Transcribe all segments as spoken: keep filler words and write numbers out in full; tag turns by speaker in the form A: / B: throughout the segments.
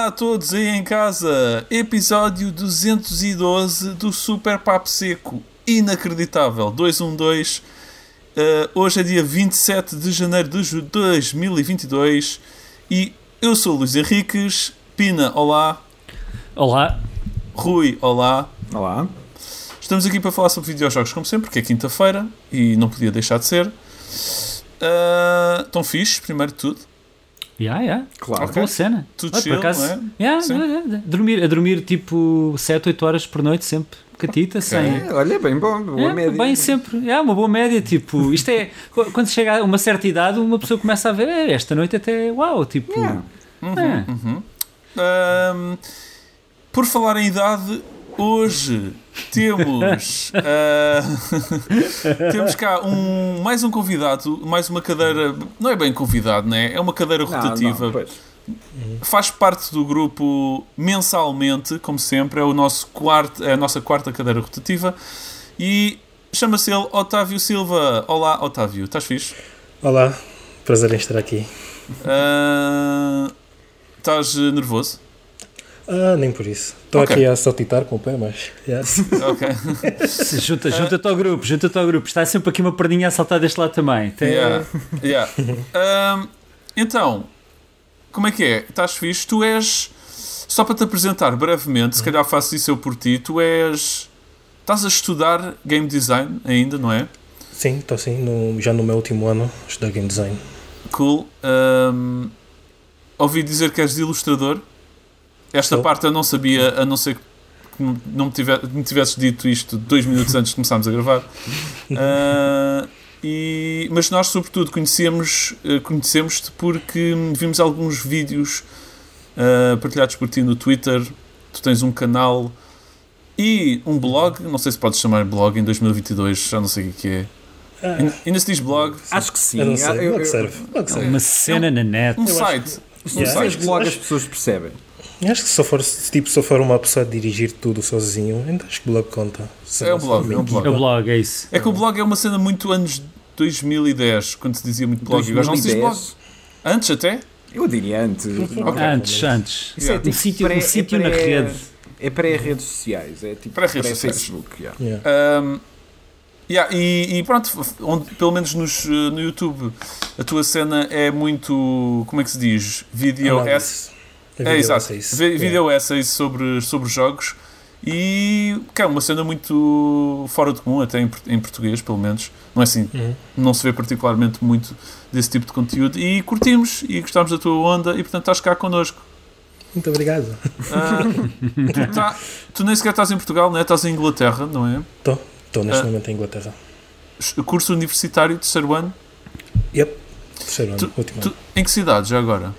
A: Olá a todos aí em casa, episódio duzentos e doze do Super Papo Seco, inacreditável, duzentos e doze. Uh, hoje é dia vinte e sete de janeiro de dois mil e vinte e dois e eu sou o Luís Henriques. Pina, olá.
B: Olá.
A: Rui, olá.
C: Olá.
A: Estamos aqui para falar sobre videojogos como sempre, porque é quinta-feira e não podia deixar de ser. Uh, tão fixe, primeiro de tudo.
B: Yeah, yeah.
C: Claro.
A: Ok.
B: Boa cena.
A: Tudo
B: Olha,
A: chill,
B: por acaso,
A: não é?
B: yeah,
A: Sim.
B: yeah, yeah. Dormir, a dormir tipo sete, oito horas por noite, sempre catita, sem.
C: É, olha, bem bom, boa
B: É,
C: média.
B: bem sempre, é uma boa média, tipo, isto é, quando chega a uma certa idade, uma pessoa começa a ver, é, esta noite até, uau, tipo,
C: Yeah.
B: é.
A: Uhum. Um, por falar em idade, hoje temos uh, temos cá um, mais um convidado, mais uma cadeira, não é bem convidado, né? É uma cadeira rotativa.
C: Não, não, pois.
A: Faz parte do grupo mensalmente, como sempre, é, o nosso quarto, é a nossa quarta cadeira rotativa e chama-se ele Otávio Silva. Olá, Otávio, estás fixe?
D: Olá, prazer em estar aqui.
A: Uh, estás nervoso?
D: Ah, nem por isso. Estou
A: Ok.
D: aqui a saltitar com o pé, mas... Yes.
A: Ok.
B: junta, junta-te ao grupo, junta-te ao grupo, está sempre aqui uma perdinha a saltar deste lado também. Até...
A: Yeah, yeah. Um, então, como é que é? Estás fixe? Tu és, só para te apresentar brevemente, se calhar faço isso eu por ti, tu és, estás a estudar Game Design ainda, não é?
D: Sim, estou sim, no, já no meu último ano a estudar Game Design.
A: Cool. Um, ouvi dizer que és ilustrador. Esta
D: Sou.
A: parte eu não sabia, a não ser que não me, tive, me tivesses dito isto dois minutos antes de começarmos a gravar. Uh, e, mas nós, sobretudo, conhecemos, uh, conhecemos-te porque vimos alguns vídeos uh, partilhados por ti no Twitter. Tu tens um canal e um blog. Não sei se podes chamar blog em dois mil e vinte e dois, já não sei o que é.
D: Ah,
A: Ainda- Ainda se diz blog?
C: Acho que sim.
D: eu não sei,
C: Ah, eu-
D: logo
C: eu-
D: serve. Logo serve.
B: Uma cena na net.
A: Um
D: acho
A: site.
C: Se
A: Um
C: não
D: Yeah.
C: fez
A: site.
C: blog,
D: Acho-
C: as pessoas percebem.
D: Acho que se eu for, se, tipo, se eu for uma pessoa a dirigir tudo sozinho, então acho que o blog conta. Se
A: É
D: não
A: um
D: for
A: blog,
D: uma
A: é um
D: equipa.
A: blog.
B: É o blog, é isso.
A: É que o blog é uma cena muito anos dois mil e dez, quando se dizia muito blog. Agora não se diz blog.
C: dois mil e dez.
A: Antes até?
C: Eu diria antes. Não,
A: Ok.
B: Antes, antes.
C: Isso é
A: Yeah.
B: Um
C: tipo
B: sítio,
C: pré-
B: um sítio
C: é
B: na
C: pré-
B: rede.
C: É pré-redes sociais. É tipo
A: Pré-redes sociais.
C: pré-Facebook. Yeah.
D: Yeah.
A: Um, yeah, e, e pronto, onde, pelo menos nos, uh, no YouTube, a tua cena é muito, como é que se diz? Video
D: Análise.
A: essays.
D: A
A: É,
D: video
A: exato.
D: essays.
A: Vi-
D: Yeah.
A: Video essays sobre, sobre jogos e que é uma cena muito fora de comum, até em, por- em português, pelo menos. Não é assim,
D: Uhum.
A: não se vê particularmente muito desse tipo de conteúdo. E curtimos e gostámos da tua onda e portanto estás cá connosco.
D: Muito obrigado.
A: Ah, tu, tá- tu nem sequer estás em Portugal, não é? Estás em Inglaterra, não é?
D: Estou estou neste
A: Ah.
D: momento em Inglaterra.
A: Curso universitário, terceiro ano.
D: Yep. Terceiro ano,
A: Tu-
D: último
A: Tu-
D: ano.
A: em que cidade já agora?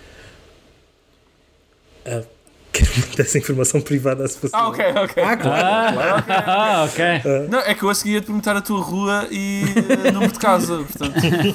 D: Ah, quero muito essa informação privada se possível.
A: Ah, ok, ok.
C: Ah, claro. claro.
B: Ah, ok.
A: Não, é que eu a seguir ia te perguntar a tua rua e eh, número de casa, portanto.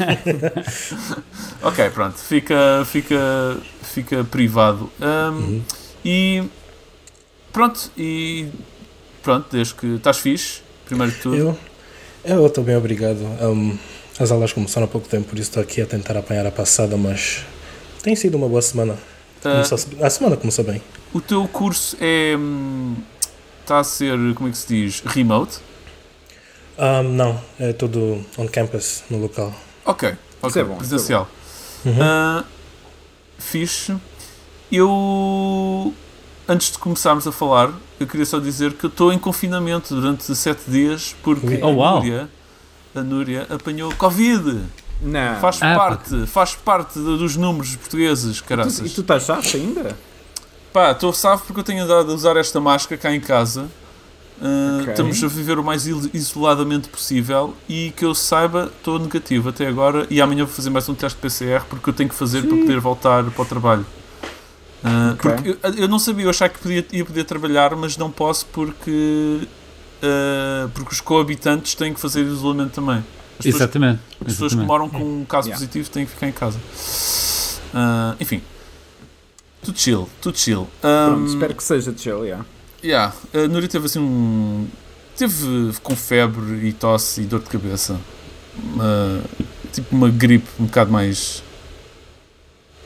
A: Ok, pronto, fica, fica, fica privado. Ahm,
D: Uhum.
A: E pronto, e pronto, desde que estás fixe, primeiro de tudo.
D: Eu eu estou bem, obrigado. Um, as aulas começaram há pouco tempo, por isso estou aqui a tentar apanhar a passada, mas tem sido uma boa semana.
A: Ah,
D: Começou- a semana começou bem.
A: o teu curso é. hum, Está a ser, como é que se diz? Remote?
D: Um, não, é tudo on campus, no local.
A: Ok, ok,
C: é bom, isso é
A: presencial.
D: Uhum.
A: Ah, fixe. Eu, antes de começarmos a falar, eu queria só dizer que eu estou em confinamento durante sete dias porque
B: Oh,
A: a,
B: uau.
A: Núria, a Núria apanhou Covid.
C: Não.
A: Faz
B: Ah,
A: parte, faz parte do- dos números portugueses,
C: Tu- E
A: caraças.
C: tu estás chato ainda?
A: Pá, estou salvo porque eu tenho andado a usar esta máscara cá em casa. Ah,
C: Ok.
A: Estamos a viver o mais il- isoladamente possível e que eu saiba, estou negativo até agora e amanhã vou fazer mais um teste de P C R porque eu tenho que fazer para poder voltar para o trabalho. Ah,
C: Ok.
A: Porque eu, eu não sabia, eu achava que podia, ia poder trabalhar, mas não posso porque, ah, porque os coabitantes têm que fazer isolamento também. As pessoas,
B: Exatamente.
A: as pessoas que
B: exatamente.
A: moram com um caso
C: Yeah.
A: positivo têm que ficar em casa. Ah, enfim, tudo chill, tudo chill. Ah,
C: Pronto, espero que seja de chill, yeah.
A: Yeah, a Núria teve assim um. Teve com febre e tosse e dor de cabeça. Uma- tipo uma gripe um bocado mais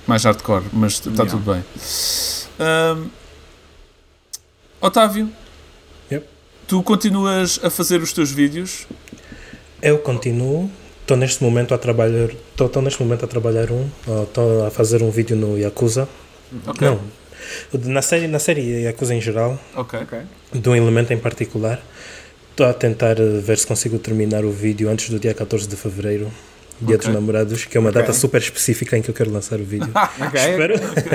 A: mais hardcore, mas está
C: Yeah.
A: tudo bem. Ahm, Otávio,
D: Yep.
A: tu continuas a fazer os teus vídeos?
D: Eu continuo, estou neste momento a trabalhar, estou neste momento a trabalhar um, estou a fazer um vídeo no Yakuza.
A: Ok.
D: Não, na série, na série Yakuza em geral,
A: Ok.
C: Ok.
D: de um elemento em particular. Estou a tentar eh, ver se consigo terminar o vídeo antes do dia catorze de fevereiro, Dia
A: Ok.
D: dos Namorados, que é uma
C: Ok.
D: data super específica em que eu quero lançar o vídeo.
C: Ok.
D: Espero.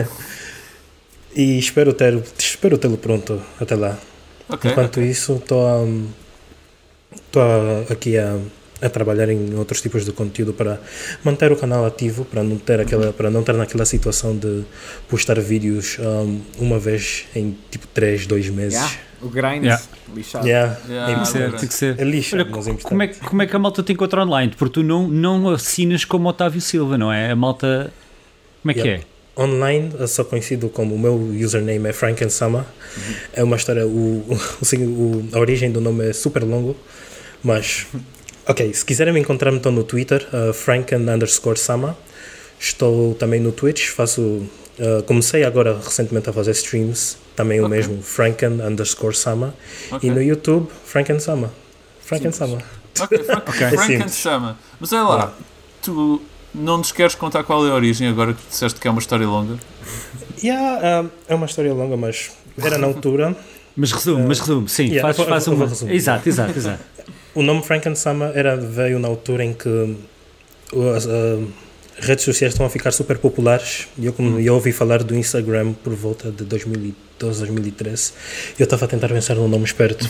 D: E espero ter, espero tê-lo pronto até lá.
A: Ok.
D: Enquanto isso, estou a, estou a- aqui a, a trabalhar em outros tipos de conteúdo para manter o canal ativo, para não ter aquela, para não estar naquela situação de postar vídeos um, uma vez em tipo três, dois meses.
C: Yeah. O grind
B: Yeah.
C: lixado.
D: Yeah.
A: Yeah,
D: É
B: Tem que ser,
A: ok.
B: tem que ser.
D: É lixo,
B: Olha,
D: mas é importante.
B: como, é, que- como é que a malta te encontra online? Porque tu não, não assinas como Otávio Silva, não é? A malta. Como é que
D: Yeah.
B: é?
D: Online, eu sou conhecido como o meu username é Frankensama. É uma história, o, o, o- a origem do nome é super longo, mas ok, se quiserem me encontrar, me estou no Twitter, uh, Franken underscore Sama. Estou também no Twitch, faço, uh, comecei agora recentemente a fazer streams, também o
A: Ok.
D: mesmo, Franken underscore Sama.
A: Ok.
D: E no YouTube, Frankensama. Frankensama.
A: Ok, Frank,
B: Ok.
A: Frank
D: É simples.
A: chama. Mas olha lá,
D: Yeah.
A: tu não nos queres contar qual é a origem agora que disseste que é uma história longa?
D: Yeah, uh, é uma história longa, mas era na altura.
B: Mas resume, mas resume, sim.
D: Yeah,
B: faz,
D: eu vou-
B: faz
D: eu vou
B: uma.
D: resumir.
B: Exato, exato, exato.
D: O nome Frankensama era, veio na altura em que uh, as uh, redes sociais estão a ficar super populares e eu, como, eu ouvi falar do Instagram por volta de dois mil e doze, dois mil e treze e eu estava a tentar pensar num nome esperto.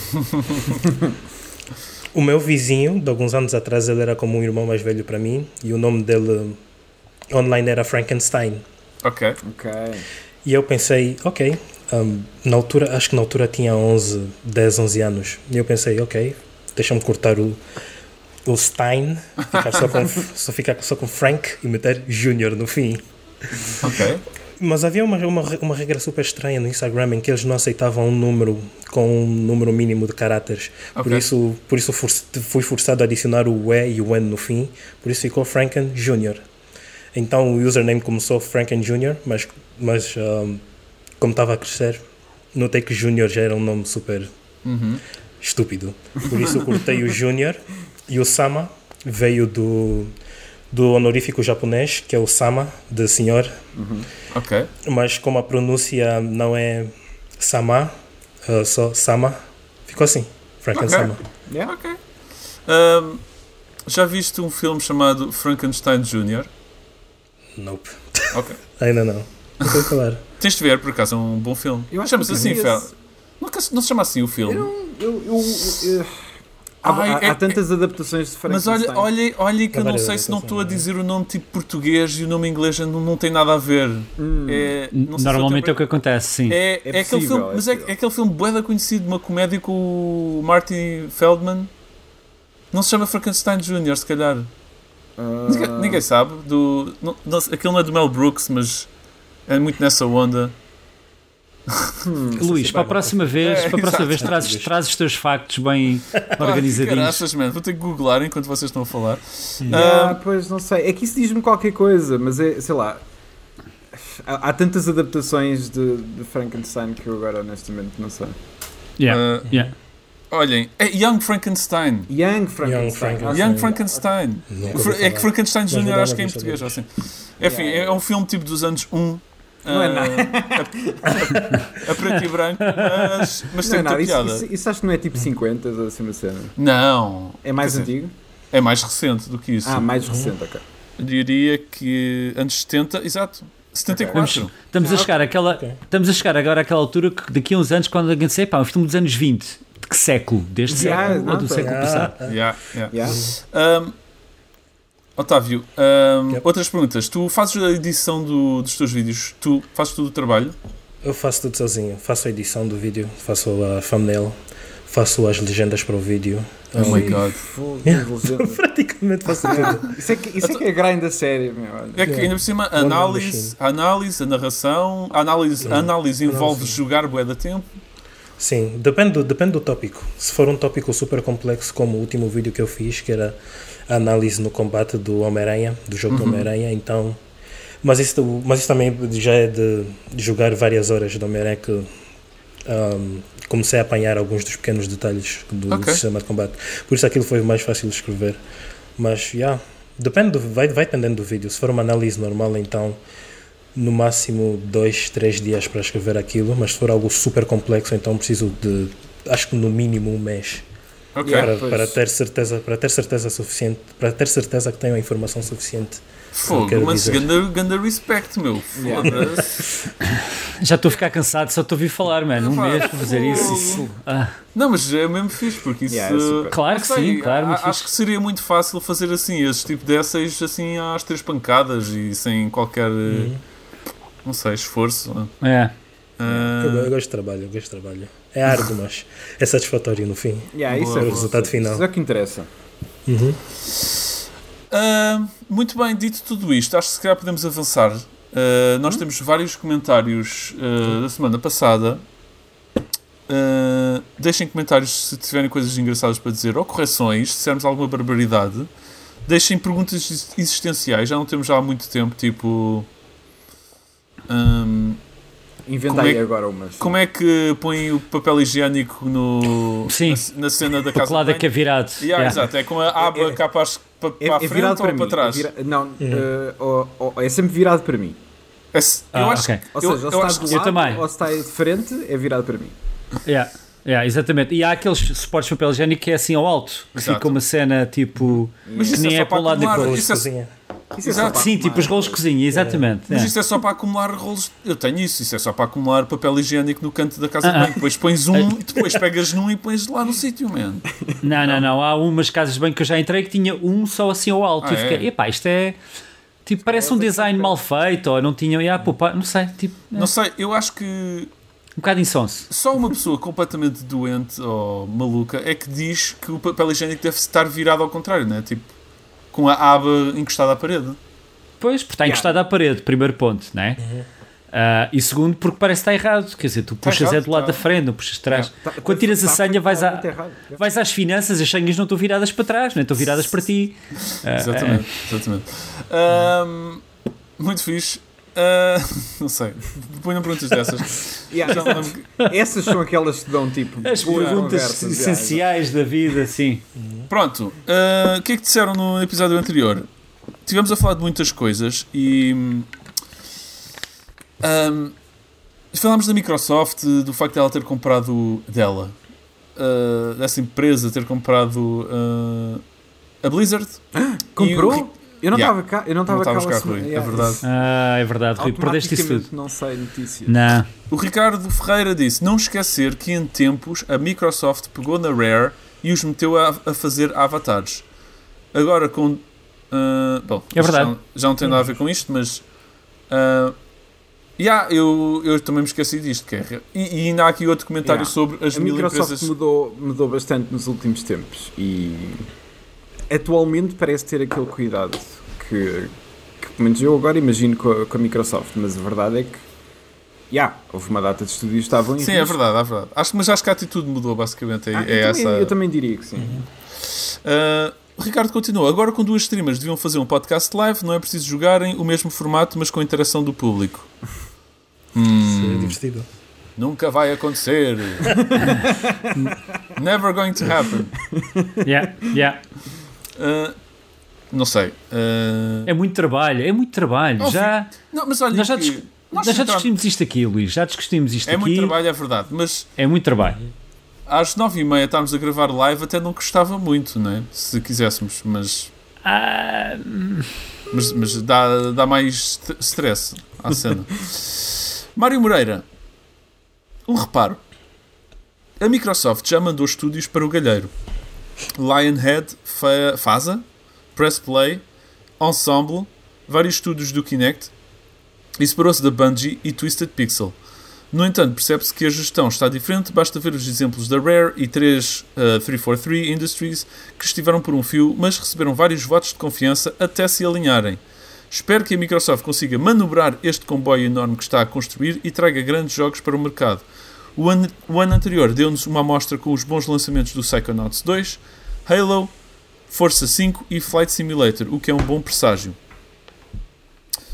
D: O meu vizinho, de alguns anos atrás, ele era como um irmão mais velho para mim e o nome dele online era Frankenstein.
A: Ok.
C: Ok.
D: E eu pensei, ok, um, na altura, acho que na altura tinha onze, dez, onze anos. E eu pensei, ok, deixa-me cortar o, o Stein, ficar só, com, só ficar só com Frank e meter Junior no fim.
A: Ok.
D: Mas havia uma, uma, uma regra super estranha no Instagram em que eles não aceitavam um número com um número mínimo de caracteres. Por
A: Ok.
D: isso, por isso for, fui forçado a adicionar o E e o N no fim. Por isso ficou Franken Junior. Então o username começou Franken Junior, mas, mas um, como estava a crescer, notei que Junior já era um nome super
A: Uhum.
D: estúpido. Por isso eu cortei o Junior e o Sama veio do, do honorífico japonês, que é o Sama, de senhor.
A: Ok.
D: Mas como a pronúncia não é Sama, uh, só Sama, ficou assim, Frankensama.
C: Yeah.
A: Ok. Ahm, já viste um filme chamado Frankenstein Júnior?
D: Nope.
A: Ok.
D: Ainda não. Não estou a falar.
A: Tens de ver, por acaso, é um bom filme.
C: Eu acho
A: Chama-se
C: que
A: assim,
C: vi
A: Fel.
C: esse.
A: Não, não se chama assim o filme.
C: Eu, eu, eu, eu- há,
A: Ai,
C: há-
A: é-
C: há tantas adaptações de
A: Mas
C: Frankenstein.
A: olha, olha, olha que eu
D: Há
A: não
D: várias
A: sei se não estou a
D: adaptações,
A: dizer o nome tipo português e o nome inglês não, não tem nada a ver.
C: Hum.
A: É, não sei se
B: Normalmente é
A: eu
B: o que acontece, sim.
A: tenho- é,
C: É
A: é aquele
C: possível,
A: filme,
C: é
A: mas é,
C: possível.
A: é aquele filme bué da conhecido, uma comédia com o Martin Feldman. Não se chama Frankenstein Júnior, se calhar.
C: Ah,
A: Ninguém, ninguém sabe. Do, não, não, aquele não é do Mel Brooks, mas é muito nessa onda.
B: Luís, para a próxima vez,
A: É,
B: para a próxima
A: exato.
B: vez trazes, trazes os teus factos bem organizadinhos.
A: Caraças, man. Vou ter que googlar enquanto vocês estão a falar.
C: yeah,
A: Ah,
C: pois não sei. É que isso diz-me qualquer coisa, mas é, sei lá. Há, há tantas adaptações de, de Frankenstein que eu agora honestamente não sei.
B: Yeah,
A: ah,
B: yeah.
A: olhem, é Young Frankenstein.
C: Young Frankenstein.
D: Frankenstein.
C: Ah,
A: Young
C: sim.
A: Frankenstein.
D: Nunca
A: O
D: ouvi
A: Fra- é que
D: falar.
A: Frankenstein
D: Mas
A: Júnior
D: vou dar
A: acho
D: uma
A: que é em
D: vista
A: português.
D: deles.
A: Assim. Enfim,
C: Yeah, yeah.
A: é um filme tipo dos anos um.
C: Não é
A: ah,
C: nada.
A: a, a preto e branco, mas, mas
C: Não é
A: tem
C: nada.
A: muita
C: Isso,
A: piada.
C: isso, isso acho que não é tipo cinquenta ou assim uma cena.
A: Não.
C: É mais
A: Quer dizer,
C: antigo?
A: É mais recente do que isso.
C: Ah, mais recente, ok.
A: Eu diria que anos setenta, exato. setenta e quatro.
B: Estamos a chegar àquela,
D: Ok.
B: estamos a chegar agora àquela altura que daqui a uns anos, quando alguém disser, pá, um filme dos anos vinte, de que século? Deste
C: Yeah,
B: século
C: não,
B: ou do
C: tá.
B: século
D: Ah,
B: passado?
D: ah.
A: Yeah, yeah.
C: Yeah?
A: Um, Otávio, um,
D: Yep.
A: outras perguntas. Tu fazes a edição do- dos teus vídeos? Tu fazes todo o trabalho?
D: Eu faço tudo sozinho. Faço a edição do vídeo, faço a thumbnail, faço as legendas para o vídeo.
A: Oh my God.
C: Fogo,
D: Yeah.
C: legenda.
D: Praticamente faço tudo.
C: Isso é que, isso é, que é grind a sério, meu. olha.
A: É que
D: Yeah.
A: ainda por cima, a
D: One man
A: análise,
D: machine.
A: a análise, a narração, a análise, a análise envolve
D: Análise.
A: jogar bué da tempo.
D: Sim, depende do, depende do tópico. Se for um tópico super complexo, como o último vídeo que eu fiz, que era a análise no combate do Homem-Aranha, do jogo do
A: Uhum.
D: Homem-Aranha, então Mas isso, mas isso também já é de, de jogar várias horas do Homem-Aranha que um, comecei a apanhar alguns dos pequenos detalhes do,
A: Ok.
D: do sistema de combate. Por isso aquilo foi mais fácil de escrever. Mas, já, yeah, depende do, vai, vai dependendo do vídeo. Se for uma análise normal, então no máximo dois, três dias para escrever aquilo, mas se for algo super complexo, então preciso de, acho que no mínimo um mês.
A: Ok.
C: Yeah.
D: Para,
C: Pois.
D: para ter certeza, para ter certeza suficiente, para ter certeza que tenho a informação suficiente.
A: Fogo,
D: quero
A: mas
D: dizer.
A: ganda, ganda respect, meu.
C: Yeah.
A: Foda-se.
B: Já estou a ficar cansado, só estou a ouvir falar, mano. Um
A: Epá,
B: mês para fazer isso.
A: fogo.
B: isso ah,
A: Não, mas é mesmo fixe, porque isso...
C: Yeah, é super.
B: claro
A: não
B: que
A: sei,
B: sim, claro,
A: a-
B: muito
A: acho
B: fixe.
A: que seria muito fácil fazer assim, esse tipo de essays assim às três pancadas e sem qualquer,
D: Uhum.
A: não sei, esforço.
B: É.
A: Ah,
D: Eu, eu gosto de trabalho, eu gosto de trabalho. É árduo, mas é satisfatório no fim.
C: Yeah, isso
A: Boa.
C: é
A: O
C: bom.
D: resultado final.
C: Isso é o que interessa.
D: Uhum.
A: ah, muito bem, dito tudo isto, acho que se calhar podemos avançar. Ah, nós temos vários comentários ah, da semana passada. Ah, deixem comentários se tiverem coisas engraçadas para dizer ou correções, se dissermos alguma barbaridade. Deixem perguntas ex- existenciais, já não temos já há muito tempo, tipo... ahm,
C: Inventei
A: Como é que-
C: agora umas.
A: como é que põe o papel higiênico no,
B: Sim.
A: na, na cena da
B: Para
A: casa
B: que lado é
A: de
B: que é
A: banho?
B: virado?
A: Yeah,
B: Yeah.
A: Exato, é com a aba
C: É- é-
A: cá para, as- para,
C: É,
A: para a
C: é
A: frente
C: virado
A: ou
C: para
A: para
C: mim.
A: trás?
C: É, vira- não, eh, ou- ou- é sempre virado para mim.
A: É se- eu
B: Ah,
A: acho,
B: ok.
C: Ou
A: eu,
C: seja, ou
A: eu
C: se
A: acho
C: está do
A: que
B: Eu
C: lado
B: também.
C: ou se está de frente, é virado para mim.
B: Yeah. Yeah, exatamente. E há aqueles suportes de papel higiênico que é assim ao alto, que
A: Exato.
B: fica uma cena tipo.
A: Mas
B: que
A: isso
B: nem
A: é só
B: é para
A: para
B: um lado nem para o
A: acumular,
B: outro.
A: isso é-
D: Cozinha.
C: Isso é só
A: Exato.
C: para
B: Sim, tipo
C: arrumar.
B: os rolos de cozinha, exatamente.
A: Mas
B: é.
A: isso é só para acumular rolos. Eu tenho isso, isso é só para acumular papel higiênico no canto da casa de
B: Ah, ah.
A: banho. Depois pões um e depois pegas num e pões lá no sítio, man.
B: Não, não, não. Há umas casas de banho que eu já entrei que tinha um só assim ao alto.
A: Ah,
B: e eu fiquei,
A: é?
B: epá, isto é. Tipo, parece um design mal feito, ou não tinham. Yeah, pô, pá, não sei, tipo. é,
A: Não sei, eu acho que
B: um bocado insonso.
A: só uma pessoa completamente doente ou maluca é que diz que o papel higiênico deve estar virado ao contrário, né? Tipo, com a aba encostada à parede.
B: Pois, porque está encostado à parede, primeiro ponto, não é? Ah, e segundo, porque parece que está errado. Quer dizer, tu puxas
A: errado,
B: é do lado
A: está.
B: da frente, não puxas de trás.
C: Tá-
B: Quando tiras a
C: tá-
B: senha, vais,
C: tá
B: à,
C: muito errado.
B: vais às finanças, as senhas não estão viradas para trás, nem estão viradas para ti. Ah,
A: Exatamente, exatamente. Ahm, muito fixe. Ah, não sei, ponham perguntas dessas.
C: Yeah,
A: Já me lembro que-
C: essas são aquelas que te dão tipo.
B: As
C: boas
B: perguntas
C: conversas,
B: essenciais da vida, sim.
A: Pronto, ah, o que é que disseram no episódio anterior? Tivemos a falar de muitas coisas e ahm, falámos da Microsoft, do facto de ela ter comprado dela, ah, dessa empresa ter comprado ah, a Blizzard.
C: yeah. Comprou?
A: E o Ri-
C: Eu não
A: Yeah.
C: estava cá, eu não
A: Não
C: estava cá,
A: estavas cá,
C: a semana-
A: Rui, é
C: yeah,
A: verdade.
C: isso.
B: Ah, é verdade, Rui, perdeste isso tudo.
C: Automaticamente não sei notícias.
B: Não.
A: O Ricardo Ferreira disse: não esquecer que em tempos a Microsoft pegou na Rare e os meteu a, a fazer avatares. Agora com. ah, bom,
B: É verdade.
A: Já, já não tem nada a ver com isto, mas. ah, yeah, eu, eu também me esqueci disto. Que é, e, e ainda há aqui outro comentário
C: Yeah.
A: sobre as
C: A
A: mil
C: Microsoft
A: empresas.
C: mudou, mudou bastante nos últimos tempos e atualmente parece ter aquele cuidado que, que pelo menos eu agora imagino com a, com a Microsoft, mas a verdade é que yeah, houve uma data de estúdios que estavam em
A: Sim, é
C: risco.
A: verdade, é verdade. Acho, mas acho que a atitude mudou, basicamente. É,
C: Ah,
A: é
C: eu, também,
A: essa.
C: eu também diria que sim.
A: Uh, o Ricardo continua. Agora com duas streamers deviam fazer um podcast live. Não é preciso jogarem o mesmo formato, mas com a interação do público.
D: Isso é
A: Hum,
D: divertido.
A: nunca vai acontecer. Never going to happen.
B: Yeah, yeah.
A: Uh, não sei. Uh,
B: É muito trabalho, é muito trabalho.
A: Oh,
B: já,
A: não, mas olha
B: nós já,
A: que
B: dis-
A: nós
B: nós já
A: tentamos-
B: discutimos isto aqui, Luís. Já discutimos isto
A: É
B: aqui.
A: muito trabalho, é verdade. Mas
B: É muito trabalho.
A: às nove e meia estávamos a gravar live. Até não custava muito, né? Se quiséssemos. Mas,
B: Ah,
A: mas, mas dá, dá mais st- stress à cena. Mário Moreira. Um reparo. A Microsoft já mandou estúdios para o galheiro. Lionhead, Fa- Faza, Press Play, Ensemble, vários estúdios do Kinect e separou-se da Bungie e Twisted Pixel. No entanto, percebe-se que a gestão está diferente, basta ver os exemplos da Rare e três, uh, trezentos e quarenta e três Industries que estiveram por um fio, mas receberam vários votos de confiança até se alinharem. Espero que a Microsoft consiga manobrar este comboio enorme que está a construir e traga grandes jogos para o mercado. O ano, o ano anterior deu-nos uma amostra com os bons lançamentos do Psychonauts dois, Halo, Forza cinco e Flight Simulator, o que é um bom presságio.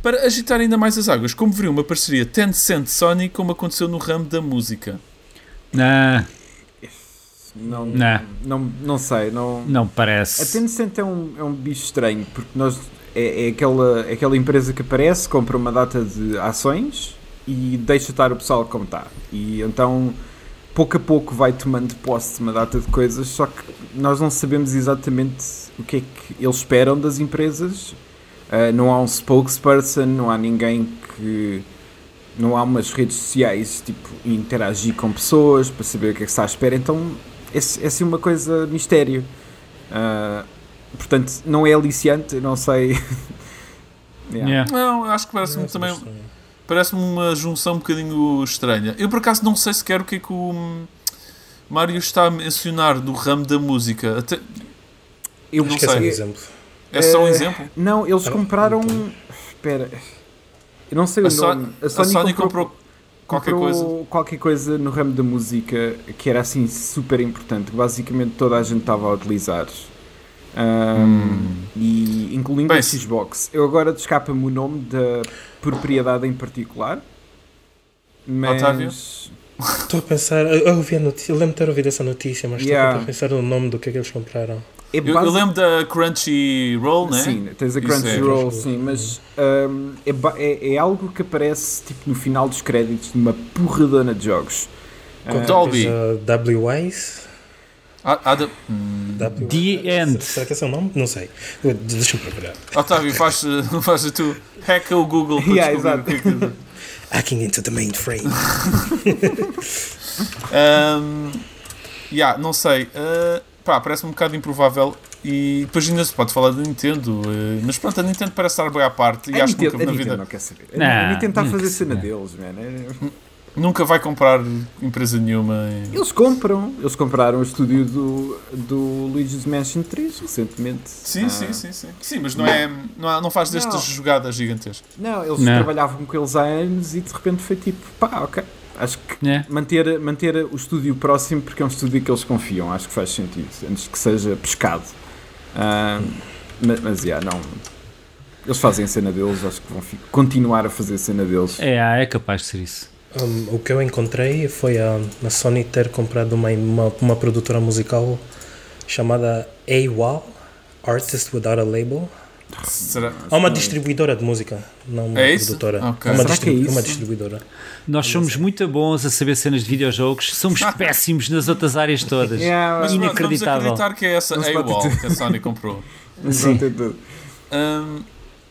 A: Para agitar ainda mais as águas, como viria uma parceria Tencent-Sony como aconteceu no ramo da música?
B: Não,
C: Não,
B: Não.
C: não, não sei. Não...
B: não
C: A
B: parece.
C: Tencent é um, é um bicho estranho, porque nós, é, é, aquela, é aquela empresa que aparece, compra uma data de ações e deixa estar o pessoal como está. E então, pouco a pouco, vai tomando posse de uma data de coisas, só que nós não sabemos exatamente o que é que eles esperam das empresas. Uh, não há um spokesperson, não há ninguém que... Não há umas redes sociais, tipo, interagir com pessoas para saber o que é que está à espera. Então, é, é assim uma coisa mistério. Uh, portanto, não é aliciante, eu não sei. Yeah.
B: Yeah.
A: Não, acho que parece-me
D: Não,
A: também...
D: mas,
A: Parece-me uma junção um bocadinho estranha. Eu, por acaso, não sei sequer o que é que o Mário está a mencionar do ramo da música. Até...
C: Eu
A: não
D: acho que é só um
A: sei.
D: exemplo.
A: É só um
C: Eh,
A: exemplo?
C: Não, eles
D: Ah,
C: compraram.
D: então.
C: Espera, eu não sei
A: A
C: o
A: Sony,
C: nome.
A: a Sony comprou qualquer
C: comprou
A: coisa.
C: qualquer coisa no ramo da música que era assim super importante, que basicamente toda a gente estava a utilizar. Um, e incluindo
A: Bem,
C: a Xbox. Eu agora escapa-me o nome da propriedade em particular. Mas.
A: Otávio?
D: Estou a pensar, eu, eu, ouvi a notícia, eu lembro de ter ouvido essa notícia, mas
C: Yeah.
D: estou a pensar no nome do que é que eles compraram.
C: É
A: Eu, eu
C: basi-
A: lembro da Crunchyroll, né?
C: Sim, tens a
A: Isso é.
C: Crunchyroll, sim, mas um, é, ba- é, é algo que aparece tipo, no final dos créditos de uma porradona de jogos.
A: Com
C: Ah,
A: Dolby.
D: Tens a W Wise?
A: Há- há de- hum.
D: W-
B: The End.
D: Será que esse é o nome? Não sei. Deixa-me procurar.
A: Otávio, faz, faz tu hacka o Google para
C: Yeah,
A: descobrir o que é que...
D: Hacking into the mainframe.
A: Um, yeah, não sei. Uh, pá, parece-me um bocado improvável. E depois ainda se pode falar da Nintendo. Uh, mas pronto, a Nintendo parece estar bem à parte. E
C: a
A: acho que
C: Nintendo,
A: nunca
C: a
A: na
C: Nintendo
A: vida
C: não quer saber.
B: Não,
C: a Nintendo está a
B: não
C: fazer
B: quer
C: cena
B: saber.
C: deles, man. É-
A: nunca vai comprar empresa nenhuma. E...
C: Eles compram. Eles compraram o estúdio do, do Luigi's Mansion três recentemente.
A: Sim,
C: Ah,
A: sim, sim, sim. Sim, mas não, é, não, há- não faz destas
C: Não.
A: jogadas gigantescas.
C: Não, eles
B: Não.
C: trabalhavam com eles há anos e de repente foi tipo, pá, ok. Acho que
B: Yeah.
C: manter, manter o estúdio próximo porque é um estúdio que eles confiam, acho que faz sentido, antes que seja pescado. Ah, mas, mas, yeah, não. Eles fazem a cena deles, acho que vão fi- continuar a fazer a cena deles.
B: É, ah, é capaz de ser isso.
D: Um, o que eu encontrei foi a, a Sony ter comprado uma, uma, uma produtora musical chamada A W A L, Artist Without a Label.
A: Será?
D: Há uma distribuidora de música, não uma
A: É isso?
D: produtora.
A: Ok.
D: É uma,
C: Será
D: distribu-
C: que é isso?
D: uma distribuidora.
B: Nós somos muito bons a saber cenas de videojogos, somos péssimos nas outras áreas todas.
C: Yeah,
A: Mas pronto, vamos
B: Inacreditável.
A: acreditar que é essa
C: Não se pode
A: A W A L
C: ter-
A: que a Sony comprou.
C: eles
B: Sim.
C: vão ter tudo.
A: Hum,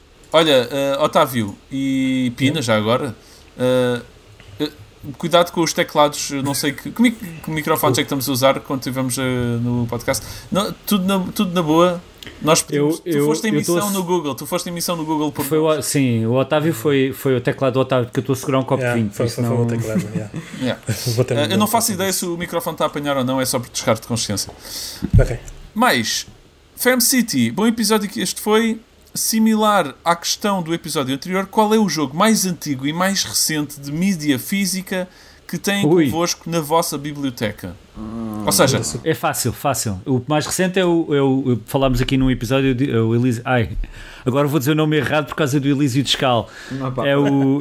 A: olha, uh, Otávio e Pina, já agora, uh, uh, cuidado com os teclados, eu não sei que, que, mic- que microfones é que estamos a usar quando estivemos uh, no podcast. Não, tudo, na, tudo na boa. Nós pedimos,
B: Eu-
A: tu
B: eu-
A: foste em
B: eu tô
A: emissão
B: a-
A: no Google, tu foste em emissão no Google por
B: Foi o, sim, o Otávio foi, foi o teclado do Otávio, porque eu estou a segurar um copo
D: Yeah,
B: de vinho. por
D: foi,
B: isso
D: foi, foi
B: não-
D: o teclado. Yeah.
A: Yeah.
D: Vou ter
A: Uh,
D: um
A: eu não
D: bom
A: faço
D: tempo.
A: ideia se o microfone está a apanhar ou não, é só por descarte de consciência.
D: Ok.
A: Mas, Fam City, bom episódio que este foi. Similar à questão do episódio anterior, qual é o jogo mais antigo e mais recente de mídia física que têm
B: Ui.
A: convosco na vossa biblioteca? Ou seja,
B: É fácil, fácil. O mais recente é o. É o falámos aqui num episódio. De, é o Elísio, ai, agora vou dizer o nome errado por causa do Elísio Descal.
C: Não, pá.
B: É o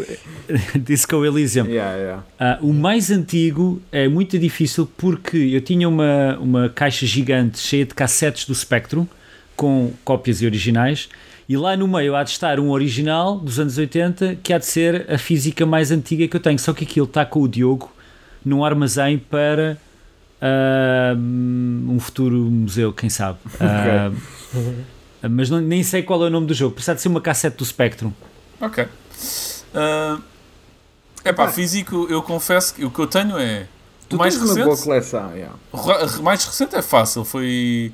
B: Disco Elysium.
C: Yeah, yeah.
B: Ah, o mais antigo é muito difícil porque eu tinha uma, uma caixa gigante cheia de cassetes do Spectrum com cópias e originais. E lá no meio há de estar um original dos anos oitenta que há de ser a física mais antiga que eu tenho. Só que aquilo está com o Diogo num armazém para ah, um futuro museu, quem sabe. Ah, mas não, nem sei qual é o nome do jogo. Precisa de ser uma cassete do Spectrum.
A: ok. Uh, epá, físico, eu confesso que o que eu tenho é.
C: Tu
A: O mais
C: tens uma boa
A: recente,
C: coleção, yeah.
A: o mais recente é fácil, foi.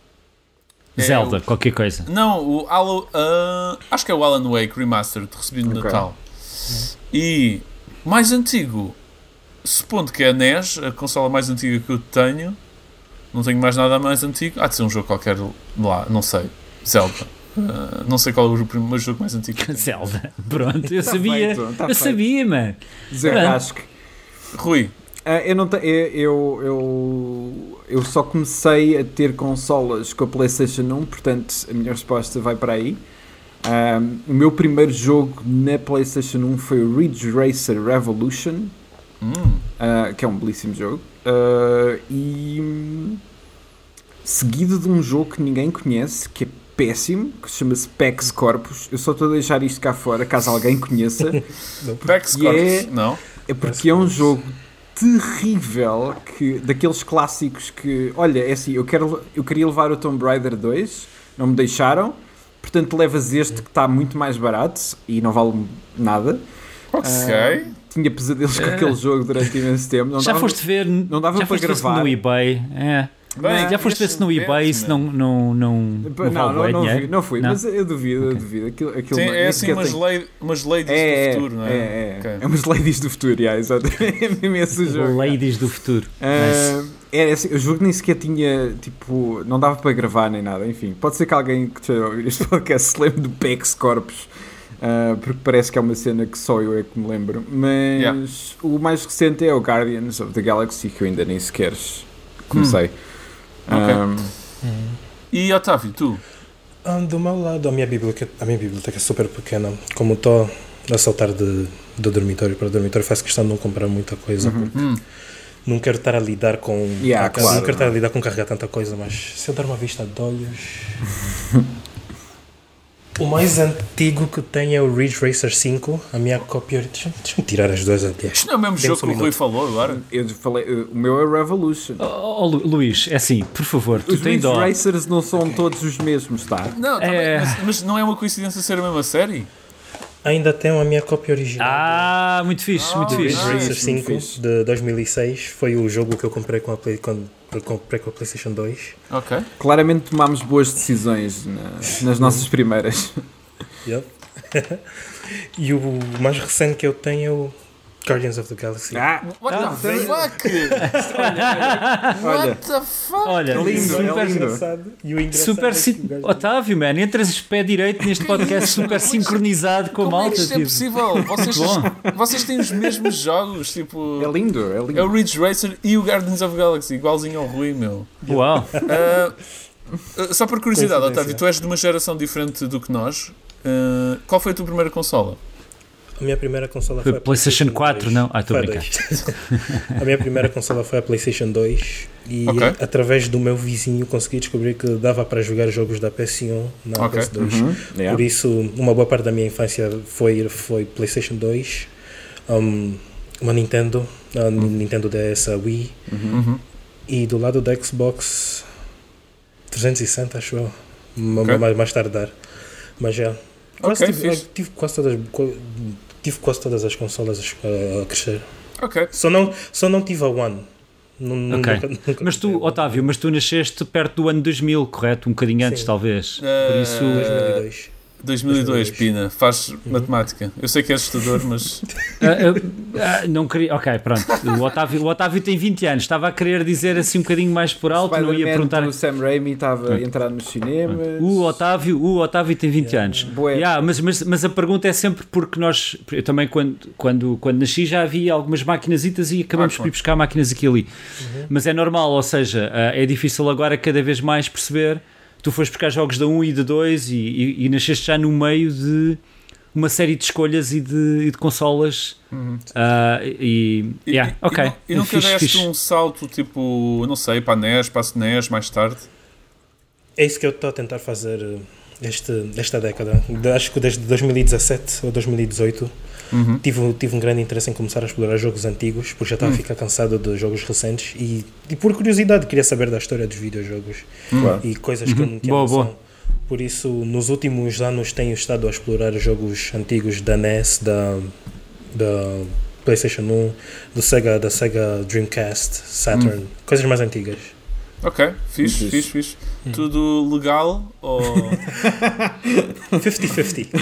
A: é
B: Zelda,
A: o-
B: qualquer coisa.
A: Não, o Halo, uh, acho que é o Alan Wake Remastered, recebido no
C: Ok.
A: Natal. E mais antigo, supondo que é a N E S, a consola mais antiga que eu tenho, não tenho mais nada mais antigo. Há de ser um jogo qualquer lá, não sei. Zelda. Uh, não sei qual é o primeiro jogo mais antigo que eu tenho.
B: Zelda, pronto, eu
C: Tá
B: sabia,
C: feito, tá
B: eu
C: feito.
B: sabia, mano.
C: Zé
B: Pronto.
C: Rasque.
A: Rui,
C: Ah, eu, não te, eu, eu, eu só comecei a ter consolas com a PlayStation um, portanto a minha resposta vai para aí. Um, o meu primeiro jogo na PlayStation um foi o Ridge Racer Revolution,
A: Hum.
C: uh, que é um belíssimo jogo. Uh, e seguido de um jogo que ninguém conhece, que é péssimo, que chama-se Pex Corpus. Eu só estou a deixar isto cá fora, caso alguém conheça.
A: Pex
C: E
A: Corpus,
C: é-
A: não?
C: É porque é um jogo terrível, que, daqueles clássicos que, olha, é assim, eu, quero, eu queria levar o Tomb Raider dois, não me deixaram, portanto levas este que está muito mais barato e não vale nada.
A: Ok.
C: Ah, tinha pesadelos com
B: É.
C: aquele jogo durante imenso tempo. Não
B: Já
C: dava-
B: foste ver,
C: não dava
B: já
C: para
B: foste ver se
C: gravar.
B: no eBay. É.
A: Bem,
B: Já foste ver se no eBay, se não, não, não, não,
C: Não,
B: vale
C: não,
B: bué
C: não,
B: dinheiro?
C: fui, não fui,
B: Não?
C: mas eu duvido, eu
B: Ok.
C: duvido. Aquilo, aquilo
A: Sim,
C: não-
A: é
C: nem
A: assim
C: sequer
A: umas,
C: tem-
A: lei, umas ladies
C: É,
A: do futuro, não é?
C: é, é.
A: Ok.
C: É umas ladies do futuro, yeah, exatamente. É mesmo esse o jogo.
B: Ladies do futuro.
C: Ah,
B: Nice.
C: era assim, o jogo nem sequer tinha, tipo, não dava para gravar nem nada, enfim. Pode ser que alguém que esteja a ouvir este podcast se lembre do Pex Corpus, ah, porque parece que é uma cena que só eu é que me lembro. Mas
A: Yeah.
C: o mais recente é o Guardians of the Galaxy, que eu ainda nem sequer comecei. Ah,
A: E Otávio, tu?
D: Ah, do meu lado, a minha biblioteca, a minha biblioteca é super pequena. Como estou a saltar de, do dormitório para o dormitório, faço questão de não comprar muita coisa, porque
A: Hum.
D: não quero estar a lidar com
C: Yeah,
D: a-
C: claro,
D: não quero estar a
C: não.
D: lidar com carregar tanta coisa, mas se eu dar uma vista de olhos, o mais antigo que tenho é o Ridge Racer cinco, a minha cópia. Deixa- Deixa-me tirar as duas aliás.
A: Isto não é o mesmo
D: Dê-me
A: jogo
D: só
A: que
D: um
A: o Rui
D: minuto.
A: falou agora?
C: eu falei, o meu é Revolution.
B: Oh, oh, Lu- Luís, é assim, por favor, tu
C: Os
B: tens
C: Ridge
B: dó.
C: Racers não são todos os mesmos, tá?
A: Não, tá
B: É.
A: bem, mas, mas não é uma coincidência ser a mesma série?
D: Ainda tenho a minha cópia original.
B: Ah, muito fixe, muito
A: Ah,
D: Ridge
B: fixe.
A: nice.
D: Racer
C: muito
D: cinco
C: fixe.
D: de dois mil e seis foi o jogo que eu comprei com a, Play, com, eu comprei com a PlayStation dois.
A: Ok.
C: Claramente tomámos boas decisões na- nas nossas primeiras.
D: Yep. E o mais recente que eu tenho é o Guardians of the Galaxy.
C: Ah,
A: What
B: Ah,
A: the fuck?
C: olha,
A: What the fuck?
B: Olha,
C: É lindo,
B: super,
C: é lindo.
D: engraçado. E o engraçado
B: super
D: é que
B: sin-
D: o gajo-
B: Otávio, man, entras de pé direito neste podcast super sincronizado com a
A: Como é
B: malta.
A: que isto é
B: tipo.
A: possível? Vocês,
B: Bom.
A: vocês têm os mesmos jogos, tipo...
C: é lindo, é lindo.
A: É o Ridge Racer e o Guardians of the Galaxy, igualzinho ao Rui, meu.
B: Uau.
A: Ah, ah, só por curiosidade,
D: Coincidência.
A: Otávio, tu és de uma geração diferente do que nós. Ah, qual foi a tua primeira consola?
D: A minha primeira consola
B: Foi
D: foi a
B: PlayStation quatro,
D: dois.
B: não? Ah, estou a
D: Foi
B: brincar.
D: dois. A minha primeira consola foi a PlayStation dois e
A: Ok.
D: através do meu vizinho consegui descobrir que dava para jogar jogos da P S um na
A: Ok.
D: P S dois.
C: Uhum, yeah.
D: Por isso, uma boa parte da minha infância foi, foi PlayStation dois, um, uma Nintendo, a Nintendo D S, a Wii,
A: Uhum.
D: e do lado da Xbox trezentos e sessenta, acho eu, ma-
A: Ok.
D: mais, mais tardar. Mas já, quase
A: Ok,
D: tive,
A: fixe.
D: tive, quase todas, co- tive quase todas as consolas a, a crescer.
A: Ok.
D: Só não, só não tive a One. Nu- nu-
B: Ok.
D: nunca- nunca
B: Mas
D: tive
B: tu,
D: a One.
B: Otávio, mas tu nasceste perto do ano dois mil, correto? Um bocadinho antes,
D: Sim.
B: talvez. Por
A: Ah,
B: isso.
D: dois mil e dois.
A: dois mil e dois,
D: dois mil e dois.
A: Pina. Faz matemática. Eu sei que é assustador, mas...
B: Ah, ah, ah, não queria. Ok, pronto. O Otávio, o Otávio tem vinte anos. Estava a querer dizer assim um bocadinho mais por alto. Não ia
C: Spider-Man
B: perguntar.
C: do Sam Raimi estava a entrar nos cinemas.
B: O Otávio, o Otávio tem vinte anos.
C: Bué.
B: Yeah, mas, mas, mas a pergunta é sempre porque nós, eu também quando, quando, quando nasci já havia algumas maquinasitas e acabamos
A: Ah,
B: por
A: claro.
B: ir buscar máquinas aqui e ali. Mas é normal, ou seja, ah, é difícil agora cada vez mais perceber. Tu foste buscar jogos da um e da dois e, e, e nasceste já no meio de uma série de escolhas e de, e de consolas. Ah, e,
A: E,
B: yeah,
A: e-
B: ok.
A: e, nu- e nunca
B: Fixe,
A: deste
B: fixe.
A: um salto, tipo, não sei, para a N E S, para a S N E S, mais tarde?
D: É isso que eu estou a tentar fazer eh, este, esta década. De- Acho que desde dois mil e dezassete ou dois mil e dezoito
A: Uhum.
D: tive, tive um grande interesse em começar a explorar jogos antigos, porque já estava a ficar cansado de jogos recentes e, e por curiosidade queria saber da história dos videojogos
C: Claro.
D: e coisas que eu não tinha
B: Boa,
D: noção.
B: boa.
D: Por isso, nos últimos anos tenho estado a explorar jogos antigos da N E S, da, da PlayStation um, do Sega, da Sega Dreamcast, Saturn, coisas mais antigas.
A: Ok, fixe,
C: Fixe.
A: fixe, fixe. Tudo legal ou...
D: cinquenta cinquenta.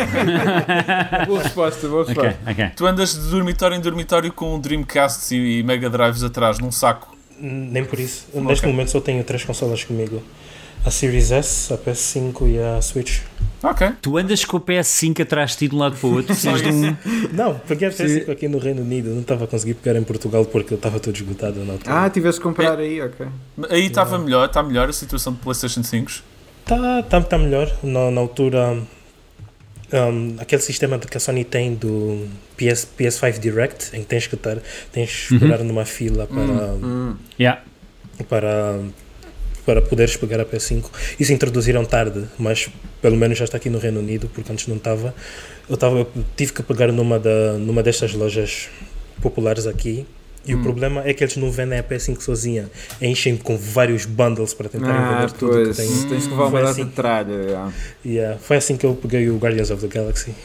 C: Boa resposta, boa
B: Ok,
C: resposta.
B: ok.
A: Tu andas de dormitório em dormitório com Dreamcasts e Mega Drives atrás, num saco.
D: Nem por isso. Neste
A: Ok.
D: momento só tenho três consolas comigo. A Series S, a P S cinco e a Switch.
A: Ok.
B: Tu andas com o P S cinco atrás de ti de um lado para o outro, precisas de um.
D: Não, peguei a P S cinco aqui no Reino Unido. Não estava a conseguir pegar em Portugal porque eu estava todo esgotado na altura.
C: Ah, tiveste de comprar aí, ok.
A: Aí estava melhor, está melhor a situação de PlayStation cinco.
D: Tá, tá, tá melhor. Na, na altura Um, aquele sistema que a Sony tem do P S, P S cinco Direct, em que tens que estar, tens que esperar uhum. numa fila para,
C: Hum.
B: Yeah.
D: para, para poderes pegar a P S cinco. Isso introduziram tarde, mas pelo menos já está aqui no Reino Unido, porque antes não estava. Eu, tava, eu tive que pegar numa, da, numa destas lojas populares aqui. E hum. o problema é que eles não vendem a P S cinco sozinha, enchem com vários bundles para tentar
C: ah,
D: vender tudo
C: pois,
D: que tem.
C: Hum, tens que levar uma data
D: assim,
C: de tralha. Yeah.
D: Yeah, foi assim que eu peguei o Guardians of the Galaxy.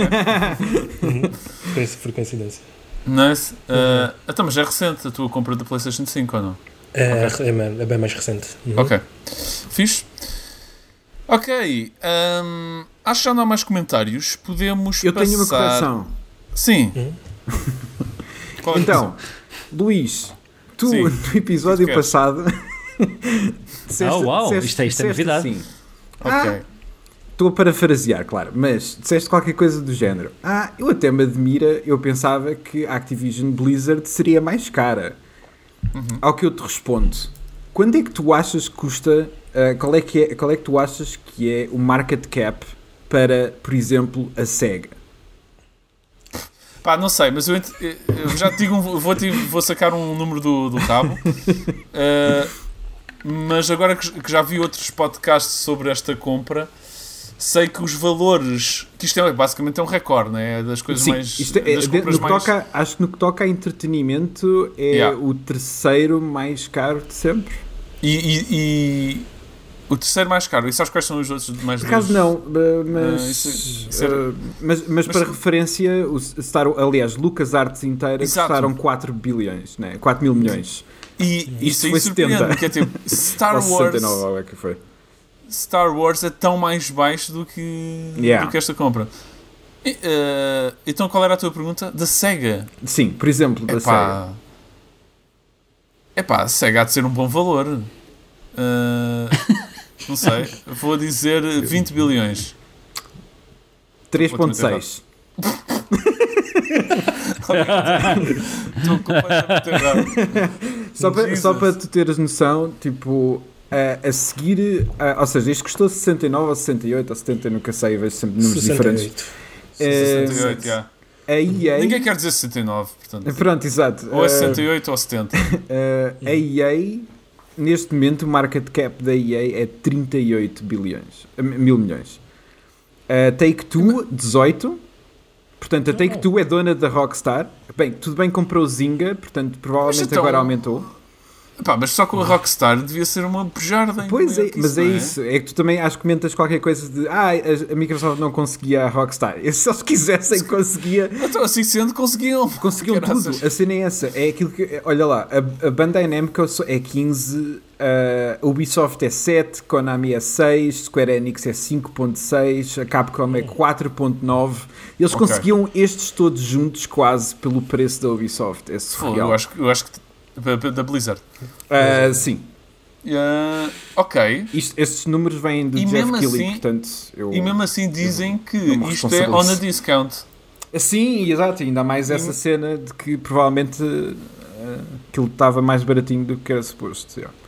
A: Okay.
D: Foi por coincidência.
A: Nice. Uh, então, mas é recente a tua compra da PlayStation cinco ou não?
D: É,
A: okay.
D: é, é bem mais recente. Uhum.
A: Ok. Fixe. Ok. Um, acho que já não há mais comentários. Podemos
C: Eu
A: passar...
C: tenho uma correção.
A: Sim.
D: Uhum.
A: Qual é
C: então, Luís, tu
A: Sim.
C: no episódio
A: que
C: passado
B: disseste, oh, uau, disseste, isto é, isto é novidade.
C: Assim,
A: Ok.
C: ah, estou a parafrasear, claro, mas disseste qualquer coisa do género. Ah, eu até me admira, eu pensava que a Activision Blizzard seria mais cara. Uhum. Ao que eu te respondo, quando é que tu achas que custa, uh, qual, é que é, qual é que tu achas que é o market cap para, por exemplo, a SEGA?
A: Pá, não sei, mas eu, eu já te digo, um, vou, te, vou sacar um número do, do rabo, uh, mas agora que, que já vi outros podcasts sobre esta compra, sei que os valores, que isto é basicamente é um recorde, né? É das coisas
C: Sim,
A: mais...
C: Isto é,
A: das
C: de, no
A: compras
C: que
A: mais...
C: toca, acho que no que toca a entretenimento é
A: Yeah.
C: o terceiro mais caro de sempre.
A: E, e, e o terceiro mais caro, e sabes quais são os outros mais...
C: Por acaso não, mas,
A: uh, isso, isso era...
C: uh, mas, mas, mas para referência, o Star, aliás, LucasArts inteira custaram quatro bilhões, né? quatro mil milhões.
A: E
C: isso
A: aí
C: foi
A: surpreende,
C: setenta.
A: que é tipo, Star
C: Ou
A: Wars...
C: sessenta e nove, é que foi.
A: Star Wars é tão mais baixo do que,
C: Yeah.
A: do que esta compra. E, uh, então qual era a tua pergunta? Da SEGA?
C: Sim, por exemplo, da
A: Epá,
C: SEGA.
A: epá, a SEGA há de ser um bom valor. Uh, não sei, vou dizer vinte bilhões.
C: três vírgula seis.
A: Estou completamente errado.
C: Só para, só para tu teres noção, tipo, a, a seguir, a, ou seja, isto custou sessenta e nove ou sessenta e oito ou setenta, nunca sei, vejo sempre números
D: sessenta e oito.
C: diferentes.
A: sessenta e oito,
C: É,
A: já.
C: A E A...
A: Ninguém quer dizer sessenta e nove, portanto.
C: Pronto, exato.
A: Ou é sessenta e oito ou setenta.
C: Uh, a E A, neste momento, o market cap da E A é trinta e oito bilhões, uh, mil milhões. A Take-Two, dezoito. Portanto, a Take-Two é dona da Rockstar. Bem, tudo bem, comprou o Zynga, portanto, provavelmente
A: então,
C: agora aumentou.
A: Pá, mas só com a Rockstar devia ser uma bujarda.
C: Pois é, mas é
A: não
C: isso. É que tu também acho que comentas qualquer coisa de ah, a, a Microsoft não conseguia a Rockstar. E se eles quisessem, conseguia.
A: Então, assim sendo, conseguiam.
C: Conseguiam
A: Caraças.
C: tudo. A cena é essa. É aquilo que. Olha lá, a, a Bandai Namco é quinze, a Ubisoft é sete, Konami é seis, Square Enix é cinco ponto seis, a Capcom é quatro ponto nove. Eles
A: Ok.
C: conseguiam estes todos juntos quase pelo preço da Ubisoft. É
A: Pô,
C: surreal.
A: eu, acho, que- eu acho que. Da Blizzard.
C: Ah, sim.
A: Uh, ok.
C: Isto- estes números vêm do
A: E
C: Jeff
A: mesmo
C: Keighley,
A: assim-
C: portanto... Eu,
A: E mesmo assim dizem que
C: não me
A: isto é on a
C: responsabilizo.
A: discount.
C: Sim, exato. Ainda mais essa cena de que provavelmente ah, aquilo estava mais baratinho do que era suposto. Yeah.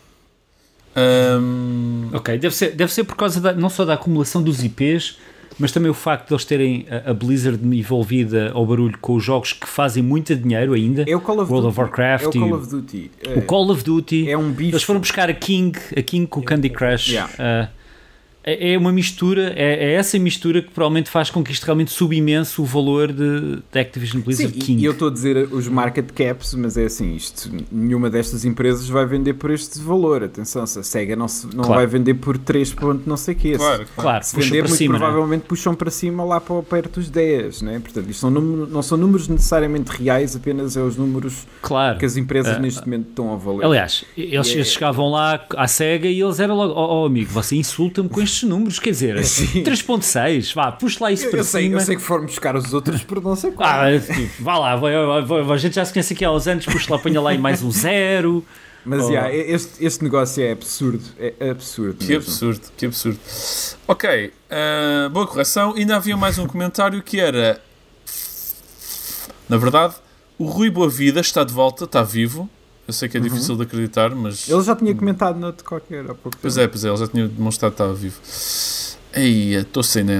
A: Um,
B: Ok, deve ser, deve ser por causa da, não só da acumulação dos I Ps, mas também o facto de eles terem a, a Blizzard envolvida ao barulho com os jogos que fazem muito dinheiro ainda.
C: É o Call of
B: World
C: Duty.
B: of Warcraft
C: É o
B: e
C: Call
B: o-
C: of Duty.
B: O Call of Duty.
C: É um bicho.
B: Eles foram buscar a King, a King com o Candy Crush.
C: Yeah.
B: Uh, é, é uma mistura, é, é essa mistura que provavelmente faz com que isto realmente suba imenso o valor de, de Activision Blizzard
C: Sim,
B: King.
C: e eu estou a dizer os market caps, mas é assim, isto, nenhuma destas empresas vai vender por este valor. Atenção, se a SEGA não, se, não
B: Claro.
C: vai vender por três ponto não sei o quê.
A: claro,
C: Se,
A: claro.
B: Claro,
C: se
B: puxa
C: vender,
B: para
C: muito
B: cima, não é?
C: provavelmente puxam para cima lá para perto dos dez, né? Portanto, isto são número, não são números necessariamente reais, apenas é os números
B: Claro.
C: que as empresas
B: Ah,
C: neste momento estão a valer.
B: Aliás, eles,
C: E é-
B: eles chegavam lá à SEGA e eles eram logo, oh, oh amigo, você insulta-me com estes números, quer dizer,
C: Sim.
B: três ponto seis, vá, puxa lá isso
C: eu,
B: para
C: eu sei,
B: cima.
C: eu sei que foram buscar os outros por não sei qual.
B: Ah, tipo, vá lá, vai, vai, vai, a gente já se conhece aqui há uns anos, puxa lá, ponha lá em mais um zero.
C: Mas
B: Oh.
C: yeah, este, este negócio é absurdo. É absurdo.
A: Que
C: mesmo.
A: absurdo, que absurdo. Ok, uh, boa correção. Ainda havia mais um comentário que era... Na verdade, o Rui Boavida está de volta, está vivo. Eu sei que é difícil de acreditar, mas...
C: Ele já tinha comentado noutro qualquer há pouco
A: Pois
C: tempo.
A: é, pois é, ele já tinha demonstrado que estava vivo. Ei, estou sem net.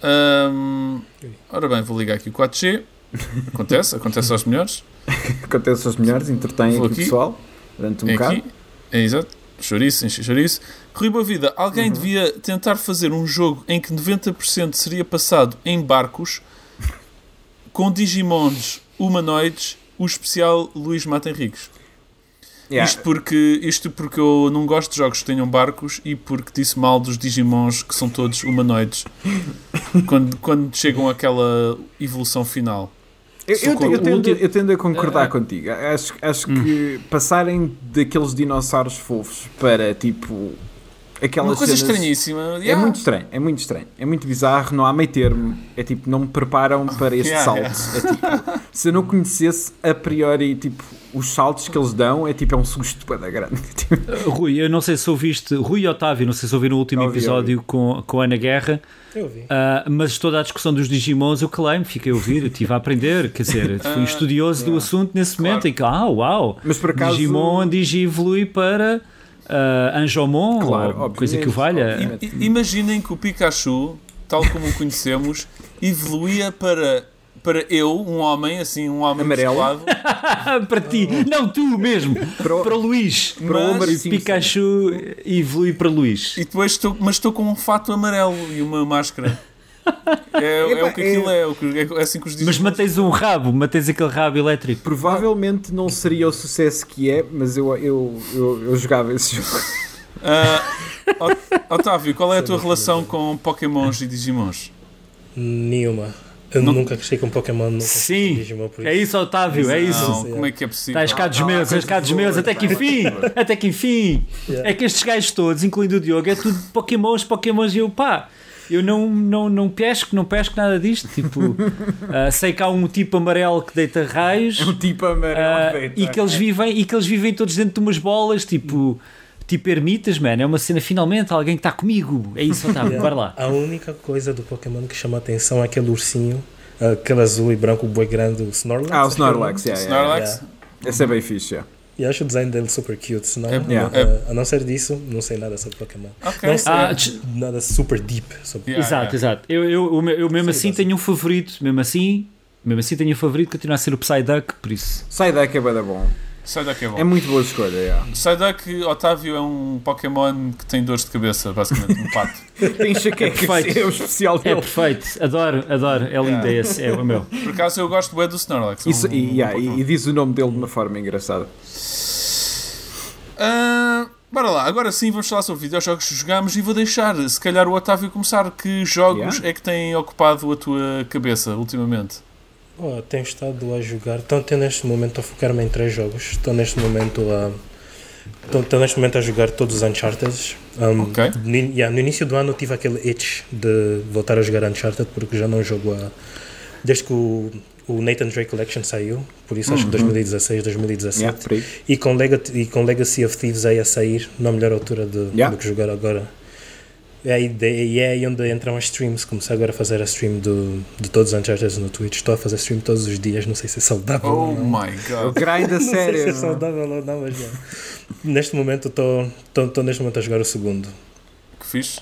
A: Um, ora bem, vou ligar aqui o quatro G. Acontece, acontece aos melhores.
C: Acontece aos melhores, entretém aqui o pessoal durante um
A: é
C: bocado.
A: Aqui. É exato. Chouriço, enche chouriço. Rui Boavida, alguém uhum. devia tentar fazer um jogo em que noventa por cento seria passado em barcos com Digimons humanoides, o especial Luís Mata Henriques. Yeah. Isto, porque, isto porque eu não gosto de jogos que tenham barcos e porque disse mal dos Digimons que são todos humanoides quando, quando chegam àquela evolução final.
C: Eu, eu, eu, tendo, eu tendo a concordar uh, contigo. Acho, acho hum. que passarem daqueles dinossauros fofos para tipo aquelas
A: uma coisa
C: cenas,
A: estranhíssima. Yeah.
C: É muito estranho, é muito estranho, é muito bizarro, não há meio termo. É tipo, não me preparam para este yeah, salto. Yeah. É, tipo, se eu não conhecesse a priori tipo, os saltos que eles dão, é tipo é um susto para grande.
B: uh, Rui, eu não sei se ouviste, Rui e Otávio, não sei se ouviram o último ouvi, episódio ouvi. Com, com a Ana Guerra.
D: Eu ouvi.
B: Uh, mas toda a discussão dos Digimons eu calei-me, fiquei a ouvir, eu estive a aprender, quer dizer, fui um estudioso uh, yeah. do assunto nesse claro. momento, e que, ah, uau,
C: mas por acaso,
B: Digimon Digi-evolui para uh, Anjomon, claro, ou coisa que o valha.
A: I, I, imaginem que o Pikachu, tal como o conhecemos, evoluía para, para eu, um homem, assim, um homem
C: amarelo.
B: Para ti, não tu mesmo, para o, para o Luís, mas Pikachu evolui para Luís.
A: E depois estou, mas estou com um fato amarelo e uma máscara. É, é o que aquilo é, é, o que, é assim que os
B: Mas mantens um rabo, mantens aquele rabo elétrico.
C: Provavelmente não seria o sucesso que é, mas eu, eu, eu, eu jogava esse jogo.
A: Uh, Otávio, qual é a tua relação com Pokémons e Digimons?
D: Nenhuma. Eu não. nunca cresci com Pokémon, nunca
B: Sim,
D: Digimon, por isso.
B: É isso, Otávio, é isso.
A: Não, como é que é possível?
B: Estás cá dos meus, estás cá dos meus, até que enfim, até que enfim. Yeah. É que estes gajos todos, incluindo o Diogo, é tudo Pokémons, Pokémons e eu, pá, eu não, não, não pesco, não pesco nada disto. Tipo, uh, sei que há um tipo amarelo que deita raios.
C: É um tipo amarelo
B: uh, deita. E que eles vivem, e que eles vivem todos dentro de umas bolas, tipo... Tipo ermitas, man, é uma cena, finalmente, alguém que está comigo. É isso, Otávio, yeah. Bora lá.
D: A única coisa do Pokémon que chama a atenção é aquele ursinho, aquele azul e branco, o boi grande, o Snorlax.
C: Ah, o Snorlax, yeah, yeah,
A: Snorlax.
C: Yeah. Esse é bem fixe, yeah.
D: E acho o design dele super cute, senão,
A: é,
D: yeah. a, a não ser disso, não sei nada sobre Pokémon.
A: Okay.
D: Não sei
B: ah,
D: nada super deep sobre
B: yeah, Exato, yeah. exato. Eu, eu, eu, eu mesmo
D: Sim,
B: assim tenho um favorito, mesmo assim, mesmo assim tenho um favorito, continua a ser o Psyduck, por isso.
C: Psyduck é bem bom.
A: Psyduck é bom.
C: É muito boa escolha, yeah.
A: Psyduck, Otávio, é um Pokémon que tem dores de cabeça, basicamente, um pato.
C: Tem enxaquecas, é, é o especial dele.
B: É perfeito, adoro, adoro, é lindo, yeah. Esse é o meu.
A: Por acaso eu gosto bem do Snorlax.
C: Isso,
A: um,
C: e,
A: um
C: yeah, e, e diz o nome dele de uma forma engraçada.
A: Uh, bora lá, agora sim vamos falar sobre videojogos que jogamos e vou deixar, se calhar, o Otávio começar. Que jogos yeah. é que têm ocupado a tua cabeça ultimamente?
D: Oh, tenho estado a jogar, estou neste momento a focar-me em três jogos. Estou neste momento a estou neste momento a jogar todos os Uncharted. Um,
A: okay.
D: no, yeah, no início do ano tive aquele itch de voltar a jogar Uncharted porque já não jogo a, desde que o, o Nathan Drake Collection saiu, por isso acho que dois mil e dezasseis, dois mil e dezassete,
C: yeah,
D: e, com Legacy, e com Legacy of Thieves aí a sair na melhor altura de,
C: yeah.
D: do que jogar agora. E é, aí, é aí onde entram as streams. Comecei agora a fazer a stream do, de todos os Uncharted no Twitch. Estou a fazer stream todos os dias. Não sei se é saudável
A: oh
D: ou não.
A: My God.
C: O grind a sério.
D: Não sei se é saudável ou não, mas já. Neste momento estou, estou, estou neste momento a jogar o segundo.
A: Que fixe.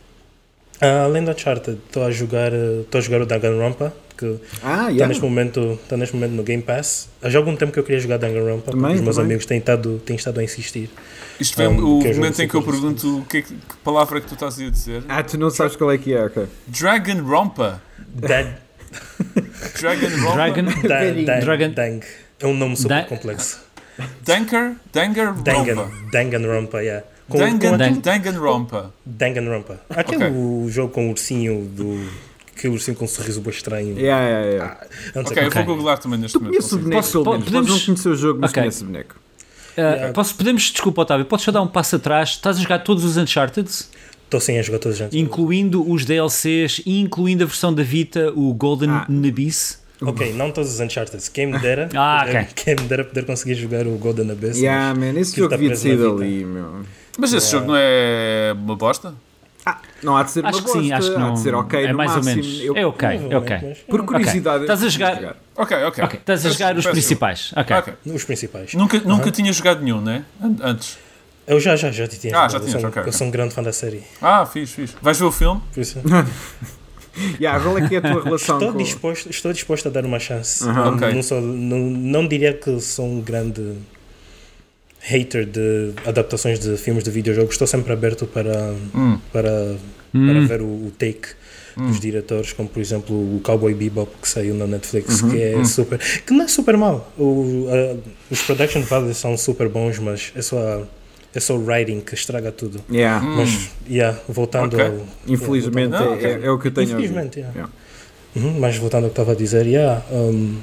D: Ah, além do Uncharted, estou a jogar, estou a jogar o Danganronpa, que
C: ah,
D: está,
C: yeah.
D: neste momento, está neste momento no Game Pass. Há já algum tempo que eu queria jogar Danganronpa, porque os meus também. amigos têm estado, têm estado a insistir.
A: Isto vem um, o momento em que eu pergunto o que, é que, que palavra é que tu estás a dizer.
C: Ah, tu não sabes qual é que é, ok.
A: Dragonronpa.
D: Dad.
A: Dragonronpa.
B: Dragon.
D: Dang. Dang.
B: Dragon.
D: Dang. É um nome super
B: da
D: complexo.
A: Danker? Danganronpa.
D: Dangan. Danganronpa, yeah.
A: Com, Dangan, com, Dan, Danganronpa.
D: Danganronpa. Aquele okay. o jogo com o ursinho do... Aquele ursinho com um sorriso bem estranho.
C: Yeah, yeah, yeah.
D: Ah,
A: ok, eu vou googlar também neste momento.
C: Tu conheces o boneco, pelo menos. Podemos não conhecer o jogo, mas okay. conheces o boneco.
B: Uh, yeah. posso, podemos, desculpa, Otávio, podes só dar um passo atrás? Estás a jogar todos os Uncharted?
D: Estou sim a jogar todos os Uncharted.
B: Incluindo os D L Cs e incluindo a versão da Vita, o Golden ah. Abyss?
D: Ok, não todos os Uncharted. Quem me dera,
B: ah,
D: poder,
B: okay.
D: quem me dera poder conseguir jogar o Golden Abyss.
C: Yeah, man, esse jogo devia ser ali, meu.
A: Mas esse yeah. jogo não é uma bosta?
C: Ah, não há de ser
B: acho
C: uma bosta,
B: sim, acho que não,
C: há de ser ok
B: é
C: no
B: mais
C: máximo.
B: ou menos.
C: Eu,
B: é ok, é ok.
C: Por curiosidade,
B: okay. Estás a jogar...
C: jogar.
A: Ok, ok.
B: okay. Estás a jogar os principais. Okay.
A: ok.
D: Os principais.
A: Nunca, uh-huh. nunca tinha jogado nenhum, né? Antes.
D: Eu já, já, já tinha
A: Ah,
D: jogado.
A: já tinhas,
D: eu sou,
A: ok.
D: Eu sou um grande fã da série.
A: Ah, fixe, fixe. Vais ver o filme?
D: Por isso.
C: Yeah, qual é que é a tua relação
D: Estou
C: com...
D: disposto, estou disposto a dar uma chance.
C: Uhum.
D: Não,
A: Ok.
D: não, sou, não, não diria que sou um grande hater de adaptações de filmes de videojogos. Estou sempre aberto para,
A: Hum.
D: para,
B: Hum.
D: para ver o, o take dos diretores, como por exemplo o Cowboy Bebop que saiu na Netflix, que é super, que não é super mau. O, a- os production values são super bons, mas é só a- é só o writing que estraga tudo.
C: Yeah.
D: Mas yeah, voltando
A: Ok.
D: ao
C: Infelizmente
A: Não,
C: é, é- é o que eu tenho a ouvir.
D: Infelizmente, yeah.
C: Yeah.
D: Uhum, mas voltando ao que estava a dizer, yeah, um,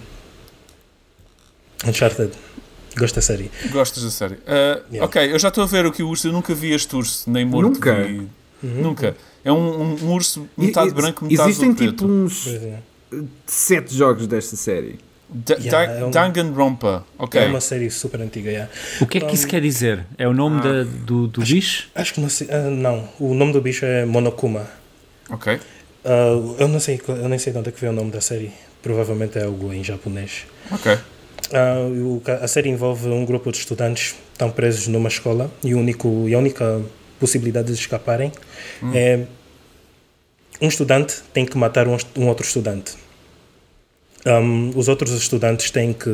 D: Uncharted, gosto da série.
A: Gostas da série? Uh,
D: Yeah.
A: Ok, eu já estou a ver o que o urso. Eu nunca vi este urso, nem morto.
C: Nunca?
A: vi-
D: Uhum.
A: Nunca. É um, um, um urso metade
C: E- e-
A: branco, metade
C: Existem
A: preto.
C: tipo uns
D: Pois é.
C: sete jogos desta série.
A: Da-
D: Yeah,
A: Da-
D: é um-
A: Danganronpa. Ok.
D: É uma série super antiga, yeah.
B: O que é que isso quer dizer? É o nome da- do, do bicho?
D: Acho que não sei, ah, não, o nome do bicho é Monokuma.
A: Ok.
D: Ah, eu não sei, eu nem sei de onde é que veio o nome da série. Provavelmente é algo em japonês.
A: Ok.
D: Ah, o ca- a série envolve um grupo de estudantes que estão presos numa escola e, o único, e a única possibilidade de escaparem é um estudante tem que matar um, um outro estudante. Um, os outros estudantes têm que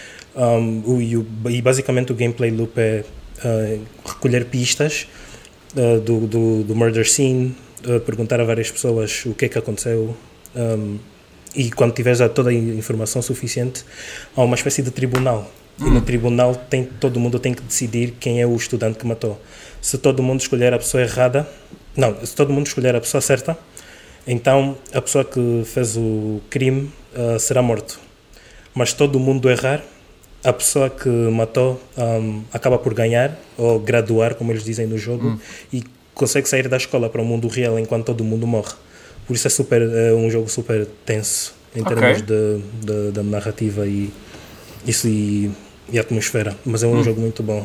D: um, o, e, o- e basicamente o gameplay loop é ah, recolher pistas ah, do, do, do murder scene, ah, perguntar a várias pessoas o que é que aconteceu, um, e quando tiveres já toda a informação suficiente há uma espécie de tribunal e no tribunal tem, todo mundo tem que decidir quem é o estudante que matou. Se todo mundo escolher a pessoa errada, não, se todo mundo escolher a pessoa certa, então a pessoa que fez o crime ah, será morto. Mas se todo mundo errar, a pessoa que matou um, acaba por ganhar ou graduar, como eles dizem no jogo, e consegue sair da escola para o mundo real enquanto todo mundo morre. Por isso é, super, é um jogo super tenso em
A: Ok.
D: termos de, de, da narrativa e, isso e, e atmosfera. Mas é um jogo muito bom.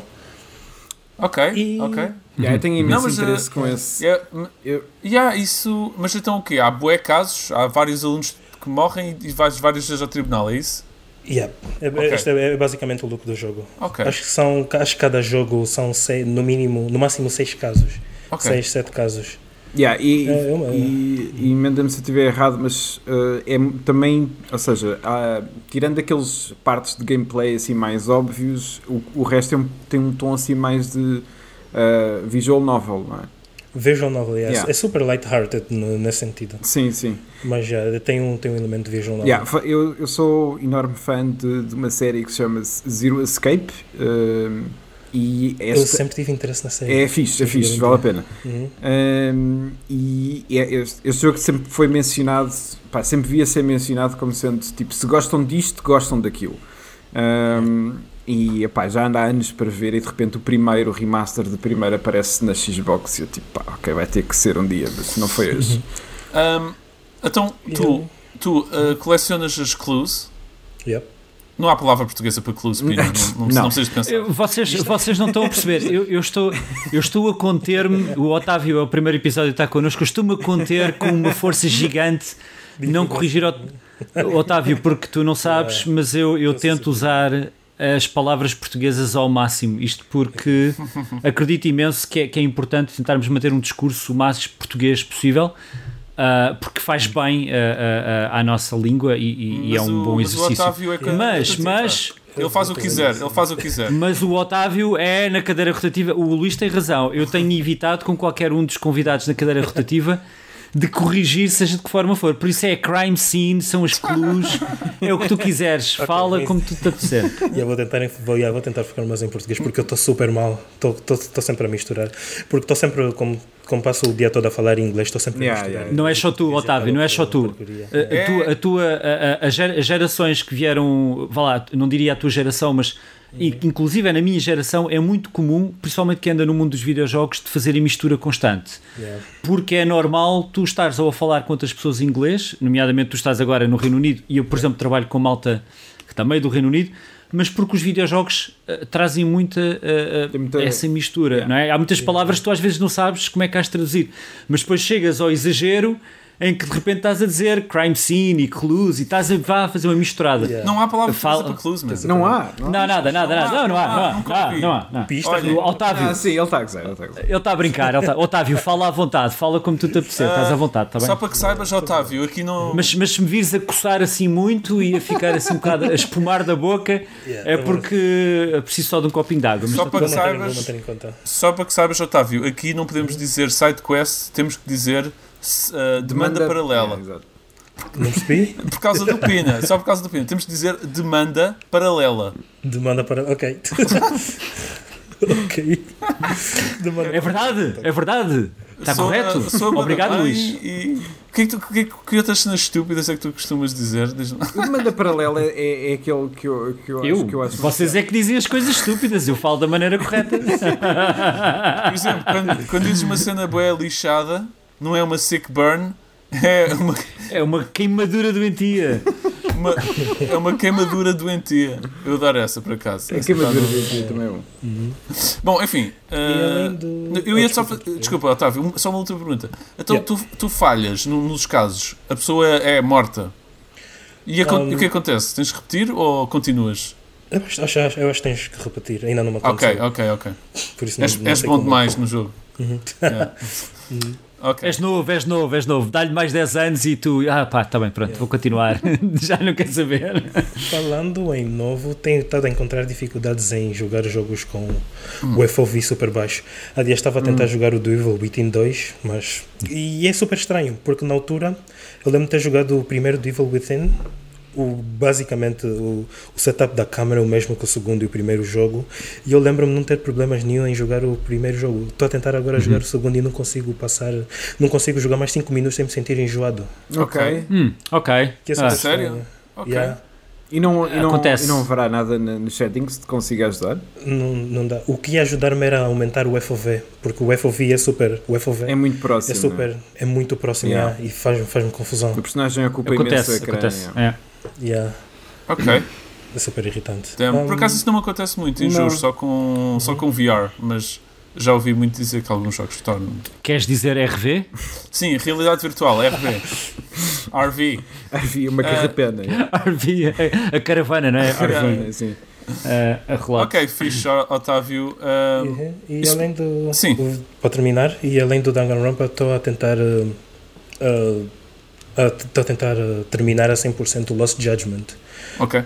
A: Ok.
D: E-
A: Ok.
C: Yeah, eu tenho imenso
A: Não, mas,
C: interesse
A: uh,
C: com esse.
A: É, m-
C: Eu-
A: yeah, isso. Mas então o quê? Há bué casos, há vários alunos que morrem e vais vários vezes ao tribunal, é isso?
D: Yeah. É,
A: Ok.
D: Este é, é basicamente o look do jogo.
A: Ok.
D: Acho que são, acho que cada jogo são seis, no mínimo, no máximo seis casos.
A: Ok.
D: Seis, sete casos.
C: Yeah, e,
D: É, é uma-
C: e, e emenda-me se eu estiver errado, mas uh, é também, ou seja, há- tirando aqueles partes de gameplay assim mais óbvios, o, o resto tem um, tem um tom assim mais de uh, visual novel, não é?
D: Visual novel, yes.
C: Yeah.
D: É super light-hearted no- nesse sentido.
C: Sim, sim.
D: Mas já tem, um, tem um elemento de visual novel.
C: Yeah, fa- eu, eu sou enorme fã de, de uma série que se chama Zero Escape uh, e é,
D: Eu
C: super-
D: sempre tive interesse na série.
C: é fixe, é fixe, vale a pena.
D: Uhum.
C: Um, e é, este, este jogo sempre foi mencionado, pá, sempre via ser mencionado como sendo tipo, se gostam disto, gostam daquilo. Um, e epá, já anda há anos para ver, e de repente o primeiro, o remaster de primeiro aparece na Xbox. E eu tipo, pá, ok, vai ter que ser um dia, mas não foi hoje.
A: Um, então, tu, tu uh, colecionas as clues.
D: Yep.
A: Não há palavra portuguesa para clues, Pina. Não, não,
C: Não.
A: não precisas de pensar.
B: Eu- Vocês, vocês não estão a perceber. Eu, eu estou, eu estou a conter-me. O Otávio, é o primeiro episódio, está connosco. Eu estou-me a conter com uma força gigante. Não corrigir o Otávio, porque tu não sabes, mas eu, eu tento usar as palavras portuguesas ao máximo. Isto porque acredito imenso que é, que é importante tentarmos manter um discurso o mais português possível. Uh, porque faz bem uh, uh, uh, à nossa língua e, e- e é
A: Mas
B: um
A: o-
B: bom
A: mas o
B: exercício.
A: Otávio é que-
B: Mas, mas,
A: Ele faz o que quiser, ele faz o que quiser.
B: mas o Otávio é na cadeira rotativa. O Luís tem razão. Eu tenho evitado com qualquer um dos convidados na cadeira rotativa de corrigir, seja de que forma for. Por isso é crime scene, são as clues, é o que tu quiseres. Fala como tu te apetecer.
D: E eu vou tentar, vou, yeah, vou tentar ficar mais em português porque eu estou super mal. Estou sempre a misturar. Porque estou sempre, como, como passo o dia todo a falar inglês, estou sempre
C: Yeah,
D: a misturar.
C: yeah.
B: Não é só tu, Otávio, não é só tu.
D: Porcaria.
B: A, a tua, a tua a, a, as gera- as gerações que vieram, vá lá, não diria a tua geração, mas e, inclusive na minha geração é muito comum, principalmente quem anda no mundo dos videojogos, de fazerem mistura constante.
D: Yeah.
B: Porque é normal tu estares ou a falar com outras pessoas em inglês, nomeadamente tu estás agora no Reino Unido e eu, por exemplo, trabalho com malta que também é do Reino Unido, mas porque os videojogos uh, trazem muita, uh, uh,
C: Tem muita-
B: essa mistura,
C: Yeah.
B: não é? Há muitas palavras que tu às vezes não sabes como é que has de traduzir, mas depois chegas ao exagero em que de repente estás a dizer crime scene e clues e estás a, vá, a fazer uma misturada.
D: Yeah.
A: Não há palavra
B: Fala-
A: para clues, mas.
C: Não há. Não há.
B: Não, nada, nada, nada. Não, não há, não há,
A: nunca
B: não há,
A: ouvi.
B: não há, não há.
D: Pistas,
A: Olha,
B: O Otávio,
C: Ah, sim, ele está a gozar. Ele está a gozar.
B: ele está a brincar. Ele tá... Otávio, fala à vontade, fala como tu te apetecer, estás à vontade, está bem?
A: Só para que saibas, Otávio, aqui não.
B: Mas, mas se me vires a coçar assim muito e a ficar assim um bocado a espumar da boca,
D: Yeah,
B: é
D: eu vou-
B: porque eu preciso só de um copinho de água. Mas
A: Só
B: tá
A: para
D: Vou
A: que
D: manter,
A: saibas-
D: vou manter em conta.
A: Só para que saibas, Otávio, aqui não podemos dizer side quest, temos que dizer uh, demanda, paralela.
C: É, exato.
D: Não percebi?
A: Por causa do Pina, só por causa do Pina. Temos que dizer demanda paralela.
D: Demanda para. Ok. ok. Demanda
B: É verdade, é verdade. Está
A: Sou,
B: correto?
A: uh, sou
B: Obrigado,
A: Ai,
B: Luís.
A: E, o que, é que, tu, que, é que, que outras cenas estúpidas é que tu costumas dizer? Diz-me.
C: O demanda paralela é, é aquele que eu, que eu,
B: Eu?
C: acho que eu acho.
B: Vocês é que dizem as coisas estúpidas, eu falo da maneira correta.
A: Por exemplo, quando, quando dizes uma cena boa lixada, não é uma sick burn, é uma,
B: É uma queimadura doentia.
A: uma, é uma queimadura doentia. Eu adoro essa, por acaso.
C: É
A: Essa
C: queimadura
A: tá no-
C: de também é bom.
A: Bom, enfim.
D: E além
A: uh,
D: do-
A: eu ia
D: Oh,
A: só
D: desculpa.
A: fa- Desculpa, Otávio, um- só uma última pergunta. Então,
D: Yeah.
A: tu, tu falhas no- nos casos, a pessoa é morta. E acon-
D: Um,
A: e o que acontece? Tens de repetir ou continuas?
D: Eu acho, acho, acho- eu acho que tens que repetir. Ainda não me
A: Ok,
D: aconteceu.
A: ok, ok.
D: Por isso não,
A: És,
D: não
A: és
D: sei
A: bom
D: como-
A: demais no jogo.
D: Uhum.
A: Yeah. Ok.
B: És novo, és novo, és novo. Dá-lhe mais dez anos e tu. Ah, pá, está bem, pronto, vou continuar. Já não quer saber.
D: Falando em novo, tenho estado a encontrar dificuldades em jogar jogos com
A: Hum.
D: o F O V super baixo. Há dias estava a tentar jogar o do Evil Within dois, mas. E é super estranho, porque na altura eu lembro de ter jogado o primeiro do Evil Within. O, basicamente o, o setup da câmera é o mesmo que o segundo e o primeiro jogo, e eu lembro-me de não ter problemas nenhum em jogar o primeiro jogo. Estou a tentar agora jogar o segundo e não consigo passar, não consigo jogar mais cinco minutos sem me sentir enjoado.
C: Ok.
B: Hum, ok.
D: Que é
B: Ah,
D: super
A: sério?
D: estranho.
A: Ok.
D: Yeah.
C: E não, e, não,
B: Acontece.
C: e não haverá nada na- nos settings que te consiga ajudar?
D: Não, não dá. O que ia ajudar-me era aumentar o F O V, porque o F O V é super. O F O V
C: É muito
D: é
C: próximo.
D: super, é muito próximo
C: Yeah.
D: ah, e faz, faz-me confusão.
C: O personagem ocupa imenso
B: Acontece,
C: ecrã.
B: acontece.
C: yeah.
B: É.
D: Yeah,
A: Ok.
D: é super irritante.
A: Damn.
D: Um,
A: Por acaso isso não me acontece muito em
C: não.
A: jogos, só com, só com V R, mas já ouvi muito dizer que alguns jogos tornam.
B: Queres dizer R V?
A: Sim, realidade virtual, R V. R V.
C: Havia uma
A: Ah.
C: carrapena. yeah.
B: R V, a, a caravana, não é? R V.
C: Caravana, sim.
B: A, a relógio.
A: Ok, fixe, Ó- Otávio. Ah,
D: Uhum. E
A: Isso-
D: além do.
A: Sim.
D: o- Para terminar, e além do Danganronpa, estou a tentar. uh, uh, uh, Estou a tentar uh, terminar a cem por cento o Lost Judgment.
A: ok.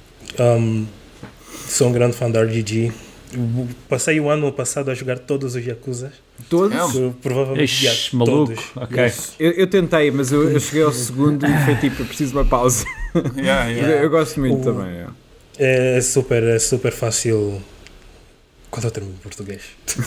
D: Um, sou um grande fã da R G G. Passei o ano passado a jogar todos os Yakuza.
C: Todos?
A: É,
D: So, provavelmente
B: Ixi,
D: yeah,
B: maluco.
D: todos.
B: Ok.
C: Eu, eu tentei, mas eu, eu cheguei ao segundo e foi tipo, eu preciso de uma pausa.
A: Yeah,
C: Eu,
A: yeah.
C: eu gosto muito
D: O-
C: também. yeah.
D: É super, é super fácil. Qual é o termo em português?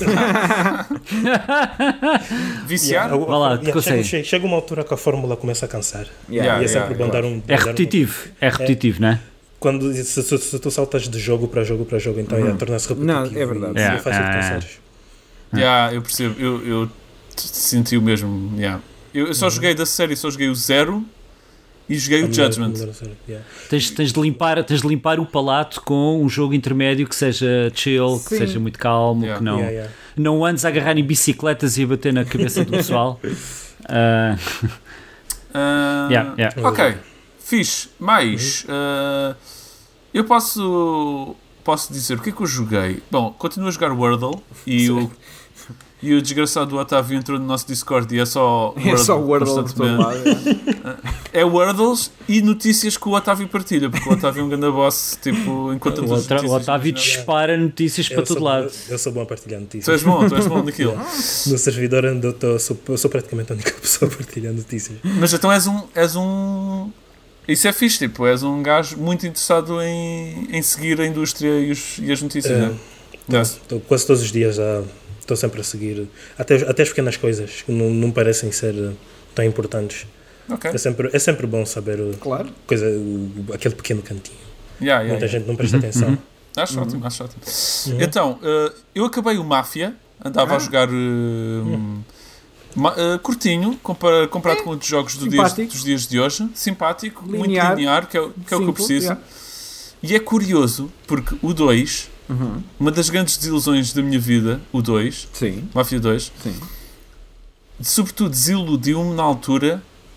A: Viciar?
D: Yeah,
B: Vá lá,
D: yeah,
B: consegue.
D: chega, chega uma altura que a fórmula começa a cansar.
C: Yeah,
D: e é
A: yeah,
D: sempre bom dar um.
B: É
D: dar um-
B: repetitivo, é repetitivo, não é?
D: Quando se, se- se tu saltas de jogo para jogo para jogo, então
C: Uhum.
D: yeah, torna-se repetitivo.
C: Não, é verdade.
D: E, e é
B: Yeah,
D: fácil de
B: ah,
D: cansares.
A: Yeah, eu percebo. Eu, eu t- senti o mesmo. Yeah. Eu, eu só joguei da série, só joguei o Zero e joguei o Judgment.
D: Yeah.
B: Tens, tens, de limpar, tens de limpar o palato com um jogo intermédio que seja chill, que
C: Sim.
B: seja muito calmo,
A: Yeah.
B: que não,
D: Yeah, yeah.
B: não andes a agarrar em bicicletas e a bater na cabeça do pessoal. Ah,
A: Ah,
B: yeah, yeah.
A: Ok, fixe. Mais, ah, eu posso, posso dizer o que é que eu joguei. Bom, continuo a jogar Wordle e o, e o desgraçado do Otávio entrou no nosso Discord e é só Wordle.
C: É só o Wordle por todo
A: constantemente.
C: lado. yeah.
A: É Wordles e notícias que o Otávio partilha, porque o Otávio é um grande boss, tipo, enquanto
B: O, outra- o Otávio dispara notícias para
D: Eu
B: todo
D: sou,
B: lado.
D: eu sou bom a partilhar notícias.
A: Tu és bom, tu és bom naquilo.
D: No servidor onde eu estou, sou, eu sou praticamente a única pessoa a partilhar notícias.
A: Mas então és um, és um. Isso é fixe, tipo, és um gajo muito interessado em, em seguir a indústria e, os, e as notícias,
D: É,
A: né? Yes.
D: Estou quase todos os dias já estou sempre a seguir, até, até as pequenas coisas que não, não parecem ser eh, tão importantes.
A: Ok.
D: É sempre, é sempre bom saber o-
C: Claro.
D: coisa, o- aquele pequeno cantinho.
A: Yeah, yeah,
D: Muita
A: yeah.
D: gente não presta atenção.
A: Acho ótimo, acho ótimo.
D: Uhum.
A: Então, eh, eu acabei o Máfia, andava
C: Ah.
A: a jogar eh, ma- eh, curtinho, compara- comparado com outros jogos do dias,
C: simpático.
A: dos dias de hoje. Simpático,
C: Linear.
A: muito linear, que é, o- que, é o que eu
C: Simples,
A: preciso.
C: yeah.
A: E é curioso, porque o dois,
C: Uhum.
A: uma das grandes desilusões da minha vida, o dois,
C: Sim,
A: Máfia dois,
C: sim.
A: sobretudo desiludiu-me na altura,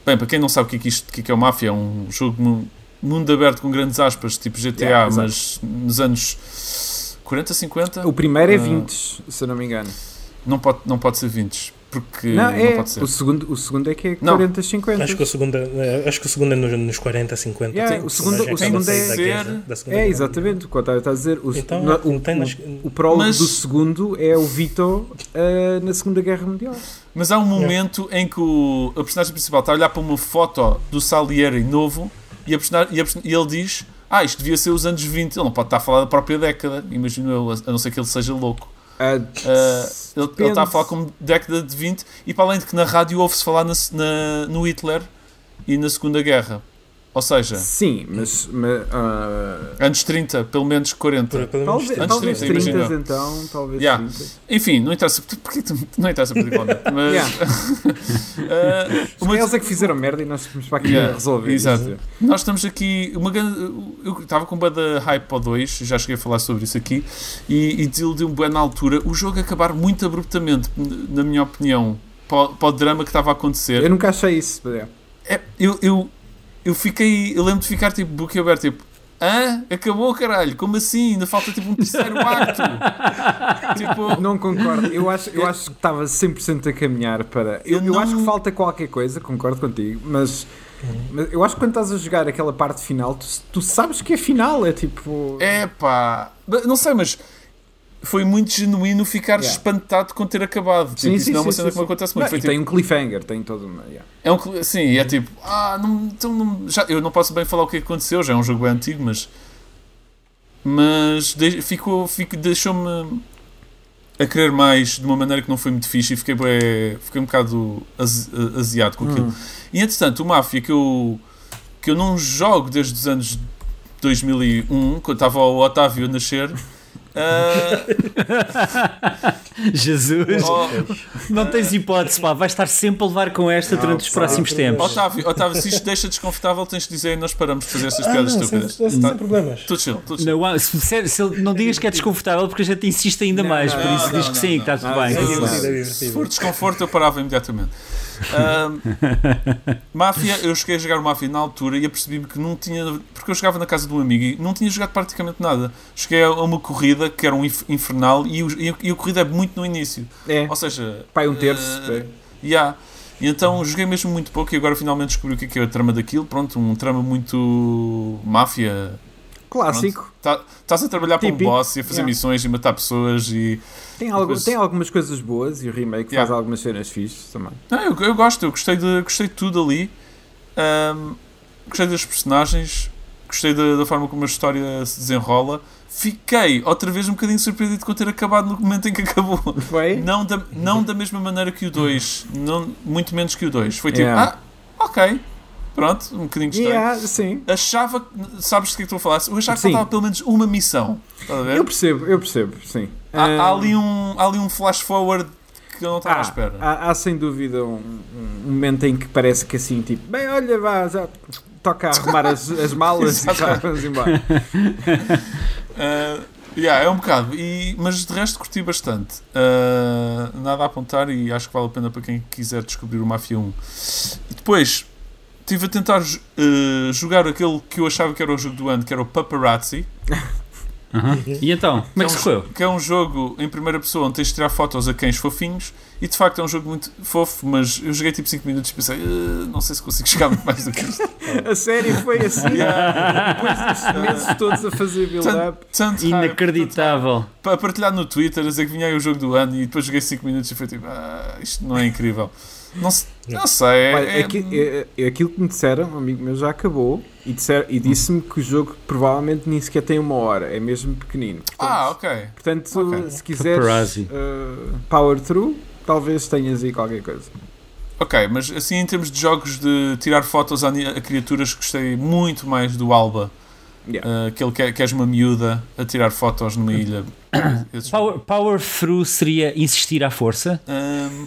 A: Bem, para quem não sabe o que é, que isto, o que é, que é o Mafia, é um jogo mu- mundo aberto com grandes aspas, tipo G T A,
C: Yeah, exato.
A: mas nos anos quarenta, cinquenta.
C: O primeiro é
A: Ah,
C: vinte, se eu não me engano.
A: Não pode, não pode ser vinte, porque
C: Não,
A: não,
C: é.
A: pode ser.
C: O segundo, o segundo é que é
A: Não.
C: quarenta, cinquenta.
D: Acho que o segundo é, acho que o segundo é nos, nos quarenta, cinquenta.
C: Yeah,
D: Tem-
C: o segundo-
D: mas já
C: o
D: que
C: segundo
D: anda a
C: é-
D: sair da guerra, da Segunda
C: É,
D: Guerra.
C: exatamente, o que o Otávio está a dizer. O,
D: Então,
C: no- o,
D: não tem nas-
C: o, o prólogo
A: Mas-
C: do segundo é o Vito ah, na Segunda Guerra Mundial.
A: Mas há um momento em que o, a personagem principal está a olhar para uma foto do Salieri novo e, a personagem, e, a person- e ele diz: Ah, isto devia ser os anos vinte. Ele não pode estar a falar da própria década, imagino eu, a não ser que ele seja louco.
C: Ah,
A: Ah, ele, ele está a falar como década de vinte, e para além de que na rádio ouve-se falar na, na- no Hitler e na Segunda Guerra. Ou seja,
C: Sim, mas. mas ah,
A: anos trinta, pelo menos quarenta.
D: Por- pelo menos
C: talvez
A: Antes de
C: talvez
A: trinta,
C: trinta,
A: imagina.
C: então. Talvez
A: Yeah.
C: trinta.
A: Enfim, não interessa. Porque tu- não interessa particularmente. Mas.
C: Yeah.
A: ah,
C: Os
A: uma-
C: eles é que fizeram merda e nós estamos para aqui
A: Yeah,
C: a resolver.
A: exato.
C: isso.
A: Nós estamos aqui. Uma grande, eu estava com uma da hype para o dois, já cheguei a falar sobre isso aqui, e, e desiludiu-me bem na altura o jogo acabar muito abruptamente, na minha opinião, para, o- para o drama que estava a acontecer.
C: Eu nunca achei isso. é.
A: É, eu, eu, eu fiquei. Eu lembro de ficar tipo boquiaberto, tipo. Hã? Acabou, caralho? Como assim? Ainda falta tipo um terceiro acto. Tipo,
C: Não concordo. Eu acho, eu acho que estava cem por cento a caminhar para. Eu,
A: Eu
C: eu
A: não-
C: acho que falta qualquer coisa, concordo contigo, mas, mas eu acho que quando estás a jogar aquela parte final, tu, tu sabes que é final, é tipo.
A: é pá. Não sei, mas foi muito genuíno ficar
C: Yeah.
A: espantado com ter acabado. Tipo,
C: Sim,
A: isso
C: sim,
A: não é uma
C: sim,
A: cena
C: sim,
A: que me
C: sim.
A: acontece
C: Não,
A: muito. Foi,
C: e
A: tipo,
C: tem um cliffhanger, tem todo uma. Yeah.
A: é um, cli- sim, é tipo, ah, não, então não, já, eu não posso bem falar o que aconteceu, já é um jogo bem antigo, mas. Mas de, ficou, fico, deixou-me a querer mais de uma maneira que não foi muito fixe e fiquei, bué, fiquei um bocado asi- aziado com aquilo.
C: Hum.
A: E entretanto, o Mafia que eu, que eu não jogo desde os anos dois mil e um, quando estava o Otávio a nascer. ah,
B: Jesus,
A: oh,
B: não tens hipótese, pá, vais estar sempre a levar com esta durante os
C: pá,
B: próximos tempos.
A: Otávio, Otávio, se isto deixa desconfortável, tens de dizer e nós paramos de fazer estas
D: Ah,
A: piadas
D: não,
A: estúpidas.
D: sem, sem,
A: Tá-
D: sem problemas.
A: Tudo chill, tudo chill.
B: Não, se, se, se ele- não digas que é desconfortável porque a gente insiste ainda
C: Não,
B: mais,
C: não,
B: por isso
A: não,
B: diz
A: não,
B: que sim,
A: não,
B: que está tudo
C: não.
B: bem.
C: É
D: É
C: divertido,
D: divertido, é
A: Se
D: divertido.
A: for desconforto, eu parava imediatamente. Ahm, Máfia, eu cheguei a jogar o Máfia na altura e apercebi-me que não tinha. Porque eu jogava na casa de um amigo e não tinha jogado praticamente nada. Cheguei a uma corrida que era um inf- infernal e, o- e a- e a corrida é muito no início.
C: É,
A: Ou seja.
C: pai, um terço.
A: eh,
C: é.
A: yeah. E então joguei mesmo muito pouco e agora finalmente descobri o que é, que é a trama daquilo. Pronto, um trama muito. Máfia.
C: Clássico.
A: Tá- Estás a trabalhar para um
C: Típico.
A: boss e a fazer
C: Yeah.
A: missões e matar pessoas e.
C: Tem, algo,
A: Depois-
C: tem algumas coisas boas e o remake
A: Yeah.
C: faz algumas cenas fixes também.
A: Não, eu, eu gosto, eu gostei de, gostei de tudo ali. Ahm, gostei das personagens, gostei da, da forma como a história se desenrola. Fiquei outra vez um bocadinho surpreendido com ter acabado no momento em que acabou.
C: Foi?
A: Não da, não da mesma maneira que o dois, não, muito menos que o dois. Foi tipo,
C: Yeah.
A: ah, ok, pronto, um bocadinho gostei.
C: Yeah, sim.
A: Achava, sabes do que é que estou a falar? Eu achava que
C: Sim.
A: faltava pelo menos uma missão. Estás a ver?
C: Eu percebo, eu percebo, sim.
A: Há, há
C: Ah,
A: ali um, há ali um flash forward que eu não estava à
C: há,
A: espera.
C: há, há sem dúvida um, um momento em que parece que assim, tipo, bem, olha, vá, já toca a arrumar as, as malas e já
A: Exato.
C: vamos embora.
A: Uh, yeah, é um bocado, e, mas de resto curti bastante. Uh, nada a apontar e acho que vale a pena para quem quiser descobrir o Mafia um. E depois estive a tentar uh, jogar aquele que eu achava que era o jogo do ano, que era o Paparazzi,
B: Uhum. E então, como é que se correu?
A: que é um jogo em primeira pessoa onde tens de tirar fotos a cães fofinhos. E de facto é um jogo muito fofo, mas eu joguei tipo cinco minutos e pensei, "Uh, não sei se consigo chegar muito mais do que isto."
C: A série foi assim, depois dos meses todos a fazer build-up.
A: Tanto hype,
B: Inacreditável.
A: para partilhar no Twitter, a dizer que vinha aí o jogo do ano e depois joguei cinco minutos e foi tipo, ah, isto não é incrível. Não, se- não sei. É,
C: Olha,
A: é-
C: aqui- é- é aquilo que me disseram, um amigo meu já acabou e, disser, e disse-me que o jogo provavelmente nem sequer tem uma hora, é mesmo pequenino. Portanto,
A: Ah, ok.
C: portanto
A: ok.
C: se quiseres
B: Paparazzi.
C: uh, power through, talvez tenhas aí qualquer coisa.
A: Ok, mas assim em termos de jogos de tirar fotos a, ani- a criaturas, gostei muito mais do Alba.
C: Yeah.
A: Uh, aquele que, é- que és uma miúda a tirar fotos numa ilha. Esses-
B: Power, power through seria insistir à força?
A: Um,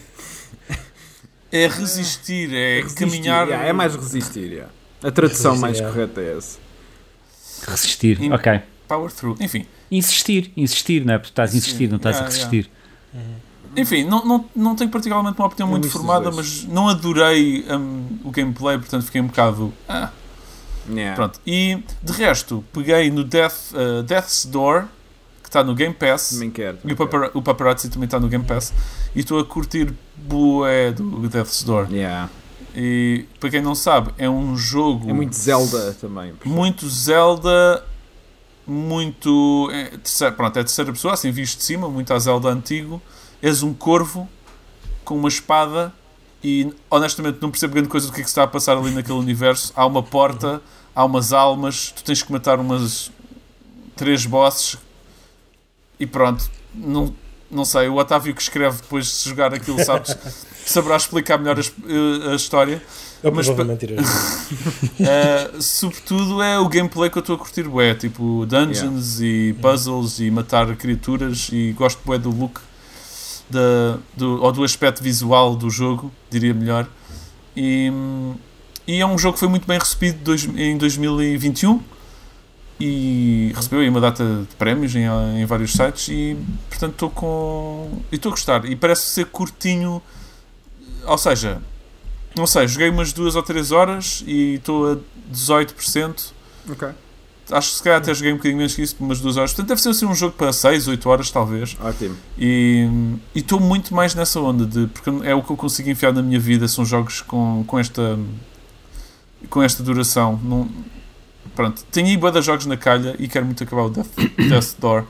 A: é resistir, é
C: Resistir,
A: caminhar.
C: yeah, é mais resistir. Yeah. A tradução
D: Resistir,
C: mais
D: yeah.
C: correta é essa.
B: Resistir,
A: In-
B: ok.
A: Power through. Enfim,
B: Insistir, insistir, não é? Porque estás a insistir, não estás
A: Yeah,
B: a resistir.
A: enfim, não, não, não tenho particularmente uma opinião
C: É
A: muito
C: misto dos
A: formada,
C: dois.
A: mas não adorei um, o gameplay, portanto fiquei um bocado... Ah,
C: Yeah.
A: pronto. E, de resto, peguei no Death, uh, Death's Door, que está no Game Pass,
C: Também quero.
A: e o,
C: também quero.
A: papara- o Paparazzi também está no Game Pass, e estou a curtir bué do Death's Door.
C: Yeah.
A: E, para quem não sabe, é um jogo...
C: É muito Zelda também. portanto.
A: muito Zelda, muito... É, terceira, pronto, é terceira pessoa, assim visto de cima, muito a Zelda antigo. És um corvo com uma espada e, honestamente, não percebo grande coisa do que é que se está a passar ali naquele universo. Há uma porta, há umas almas, tu tens que matar umas três bosses e pronto. Não, não sei, o Otávio que escreve depois de jogar aquilo sabe, saberá explicar melhor a, a história.
D: Eu
A: Mas
D: provavelmente irei.
A: Uh, sobretudo é o gameplay que eu estou a curtir bué, tipo dungeons e puzzles e matar criaturas, e gosto bué do look da, do, ou do aspecto visual do jogo, diria melhor. E, e é um jogo que foi muito bem recebido dois, em dois mil e vinte e um e recebeu aí uma data de prémios em, em vários sites, e portanto estou com e estou a gostar, e parece ser curtinho, ou seja, não sei, joguei umas duas ou três horas e estou a dezoito por cento.
C: Ok.
A: Acho que se calhar até joguei um bocadinho menos que isso, umas duas horas. Portanto, deve ser assim um jogo para seis, oito horas, talvez.
C: Ótimo.
A: E e estou muito mais nessa onda, de, porque é o que eu consigo enfiar na minha vida, são jogos com, com, esta, com esta duração. Não, pronto, tenho aí bué de jogos na calha e quero muito acabar o Death, Death Door.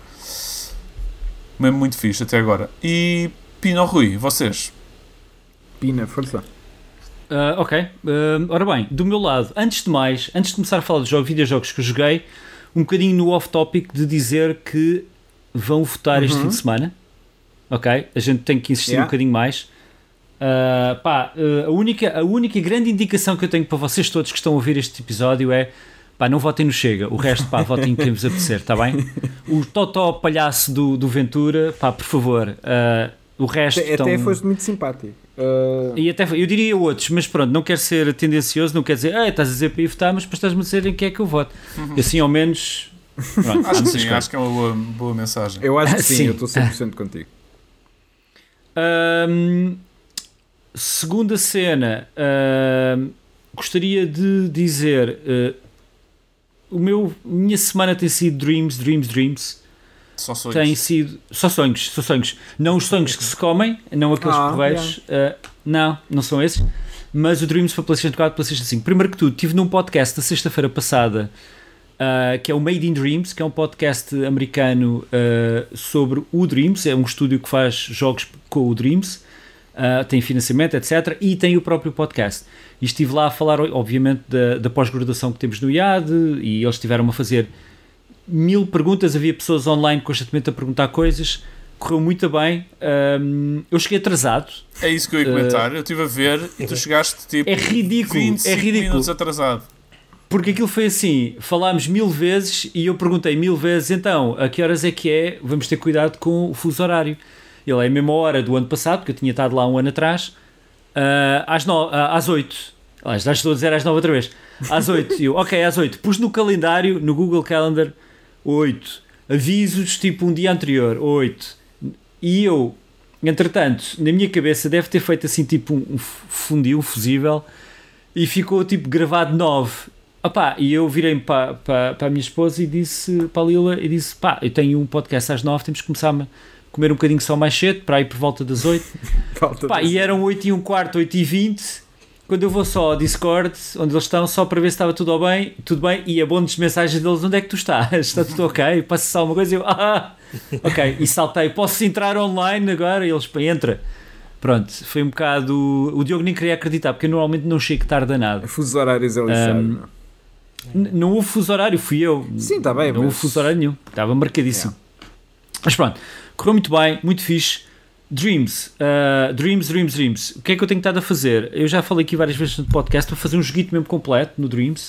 A: Mesmo muito fixe até agora. E Pino, Rui, vocês?
C: Pina, força.
B: Uh, ok, uh, ora bem, do meu lado, antes de mais, antes de começar a falar de jogos, videojogos que eu joguei, um bocadinho no off-topic de dizer que vão votar este fim de semana, ok? A gente tem que insistir
C: Yeah.
B: um bocadinho mais. Uh, pá, uh, a, única, a única grande indicação que eu tenho para vocês todos que estão a ouvir este episódio é, pá, não votem no Chega, o resto, pá, votem em quem vos apetecer, está bem? O Totó palhaço do, do Ventura, pá, por favor, uh, o resto
C: Até,
B: estão...
C: até foste muito simpático. Uh,
B: E até, eu diria outros, mas pronto, não quero ser tendencioso, não quero dizer, ah, estás a dizer para ir votar, mas depois estás-me a dizer em quem é que eu voto. E assim, ao menos, pronto,
A: Acho que
B: há
A: sim,
B: muitas
A: acho que é uma boa, boa mensagem.
C: eu acho que sim,
B: Sim.
C: eu estou cem por cento contigo.
B: Ahm, segunda cena, ahm, gostaria de dizer, ah, o meu, minha semana tem sido Dreams, Dreams, Dreams.
A: Só sonhos.
B: Tem sido só sonhos, só sonhos. Não os sonhos que se comem, não aqueles
C: Ah,
B: porreiros. Uh, não, não são esses. Mas o Dreams para PlayStation quatro, PlayStation cinco. Primeiro que tudo, estive num podcast da sexta-feira passada, uh, que é o Made in Dreams, que é um podcast americano uh, sobre o Dreams. É um estúdio que faz jogos com o Dreams. Uh, tem financiamento, etcétera. E tem o próprio podcast. E estive lá a falar, obviamente, da, da pós-graduação que temos no I A D, e eles estiveram a fazer mil perguntas, havia pessoas online constantemente a perguntar coisas, correu muito bem. Um, eu cheguei atrasado.
A: É isso que eu ia comentar. Eu estive a ver e tu chegaste tipo
B: É ridículo,
A: vinte e cinco
B: é ridículo.
A: minutos atrasado.
B: Porque aquilo foi assim, falámos mil vezes e eu perguntei mil vezes, então, a que horas é que é? Vamos ter cuidado com o fuso horário. Ele é a mesma hora do ano passado, porque eu tinha estado lá um ano atrás, uh, às, no, uh, às oito. Ah, já estou a dizer às nove outra vez. Às oito. Eu, ok, às oito. Pus no calendário, no Google Calendar, oito. Avisos, tipo um dia anterior, oito. E eu, entretanto, na minha cabeça deve ter feito assim tipo um, um fundiu, um fusível, e ficou tipo gravado nove. Opá, e eu virei-me para, para, para a minha esposa e disse, para a Lila, e disse, pá, eu tenho um podcast às nove, temos que começar a comer um bocadinho só mais cedo, para ir por volta das oito.
C: Falta
B: Pá, e eram oito e um quarto, oito e vinte, quando eu vou só ao Discord, onde eles estão, só para ver se estava tudo bem, tudo bem, e a bom-nos mensagens deles, onde é que tu estás? Está tudo ok? Passa-se alguma coisa? E eu, ah, ok, e saltei, posso entrar online agora? E eles, pá, entra. Pronto, foi um bocado... O Diogo nem queria acreditar, porque eu normalmente não chego tarde a nada.
C: Fusos horários é lixado,
B: Um,
C: não?
B: N- Não houve fuso horário, fui eu.
C: Sim, está bem,
B: Não
C: mas...
B: houve fuso horário nenhum, estava marcadíssimo. Mas pronto, correu muito bem, muito fixe. Dreams, uh, Dreams, Dreams, Dreams. O que é que eu tenho estado a fazer? Eu já falei aqui várias vezes no podcast, vou fazer um joguito mesmo completo no Dreams.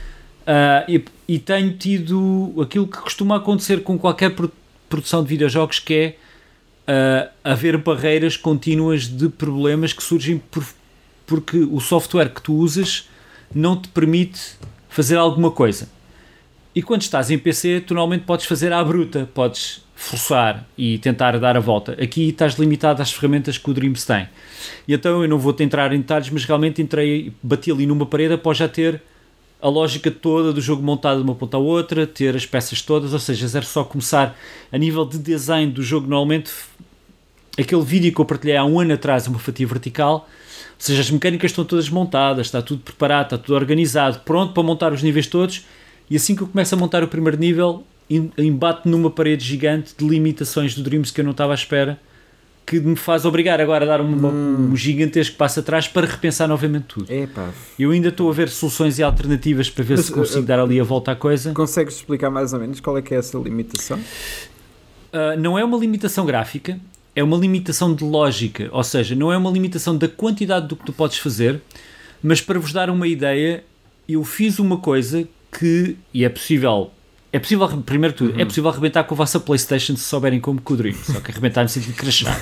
B: Uh, e, e tenho tido aquilo que costuma acontecer com qualquer pro- produção de videojogos, que é uh, haver barreiras contínuas de problemas que surgem por, porque o software que tu usas não te permite fazer alguma coisa. E quando estás em P C, tu normalmente podes fazer à bruta, podes forçar e tentar dar a volta. Aqui estás limitado às ferramentas que o Dreams tem. E então eu não vou entrar em detalhes, mas realmente entrei, bati ali numa parede após já ter a lógica toda do jogo montado de uma ponta à outra, ter as peças todas, ou seja, era só começar a nível de design do jogo. Normalmente, aquele vídeo que eu partilhei há um ano atrás, uma fatia vertical, ou seja, as mecânicas estão todas montadas, está tudo preparado, está tudo organizado, pronto para montar os níveis todos, e assim que eu começo a montar o primeiro nível, embate numa parede gigante de limitações do Dreams que eu não estava à espera, que me faz obrigar agora a dar uma, hum. um gigantesco passo atrás para repensar novamente tudo.
C: Epá.
B: Eu ainda estou a ver soluções e alternativas para ver Mas, se consigo uh, dar ali a volta à coisa.
C: Consegues explicar mais ou menos qual é que é essa limitação?
B: Uh, não é uma limitação gráfica, é uma limitação de lógica, ou seja, não é uma limitação da quantidade do que tu podes fazer, mas para vos dar uma ideia, eu fiz uma coisa que, e é possível... É possível, primeiro de tudo, uhum. é possível arrebentar com a vossa PlayStation se souberem como com o Dream, só que arrebentar no sentido de crashar.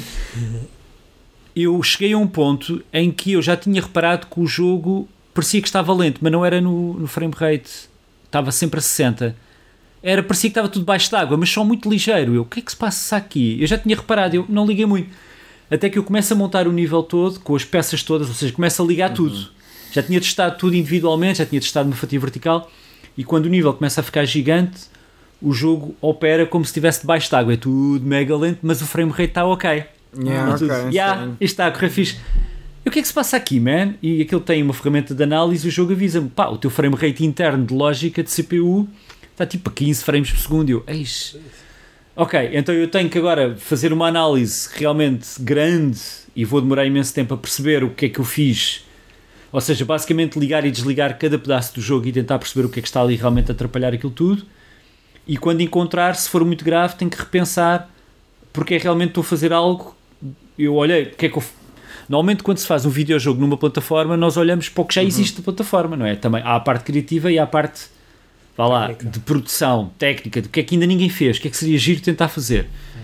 B: Eu cheguei a um ponto em que eu já tinha reparado que o jogo parecia que estava lento, mas não era no, no frame rate, estava sempre a sessenta. Era, parecia que estava tudo baixo d'água, mas só muito ligeiro. Eu, o que é que se passa aqui? Eu já tinha reparado, eu não liguei muito. Até que eu começo a montar o nível todo, com as peças todas, ou seja, começo a ligar uhum. tudo. Já tinha testado tudo individualmente, já tinha testado uma fatia vertical. E quando o nível começa a ficar gigante, o jogo opera como se estivesse debaixo de água. É tudo mega lento, mas o frame rate está ok.
C: Yeah,
B: tudo,
C: okay,
B: yeah, isto está a correr fixe. E o que é que se passa aqui, man? E aquilo tem uma ferramenta de análise e o jogo avisa-me, pá, o teu frame rate interno de lógica de C P U está tipo a quinze frames por segundo. E eu, eis. Ok, então eu tenho que agora fazer uma análise realmente grande e vou demorar imenso tempo a perceber o que é que eu fiz. Ou seja, basicamente ligar e desligar cada pedaço do jogo e tentar perceber o que é que está ali realmente a atrapalhar aquilo tudo. E quando encontrar, se for muito grave, tenho que repensar porque é realmente estou a fazer algo. Eu olhei, o que é que eu... Normalmente quando se faz um videojogo numa plataforma, nós olhamos para o que já existe uhum. na plataforma, não é? Também há a parte criativa e há a parte, vá lá, técnica. De produção, técnica, do que é que ainda ninguém fez, o que é que seria giro tentar fazer. Uhum.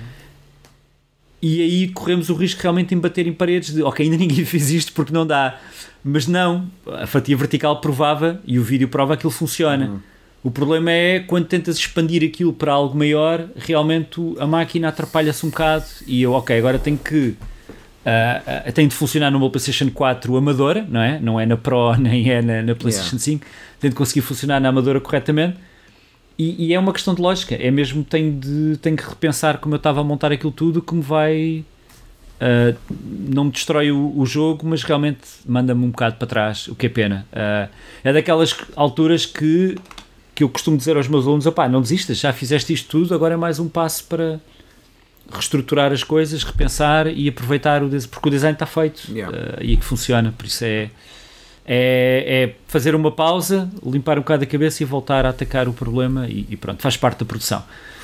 B: E aí corremos o risco realmente de bater em paredes de, ok, ainda ninguém fez isto porque não dá. Mas não, a fatia vertical provava e o vídeo prova que aquilo funciona. Uhum. O problema é quando tentas expandir aquilo para algo maior, realmente a máquina atrapalha-se um bocado e eu, ok, agora tenho que uh, uh, tem de funcionar numa PlayStation quatro amadora, não é? Não é na Pro nem é na, na PlayStation yeah. cinco, tem de conseguir funcionar na amadora corretamente e, e é uma questão de lógica, é mesmo, tenho, de, tenho que repensar como eu estava a montar aquilo tudo que me vai... Uh, não me destrói o, o jogo, mas realmente manda-me um bocado para trás, o que é pena. Uh, é daquelas alturas que, que eu costumo dizer aos meus alunos, opá, não desistas, já fizeste isto tudo, agora é mais um passo para reestruturar as coisas, repensar e aproveitar o design, porque o design está feito yeah. uh, e é que funciona, por isso é, é, é fazer uma pausa, limpar um bocado a cabeça e voltar a atacar o problema e, e pronto, faz parte da produção.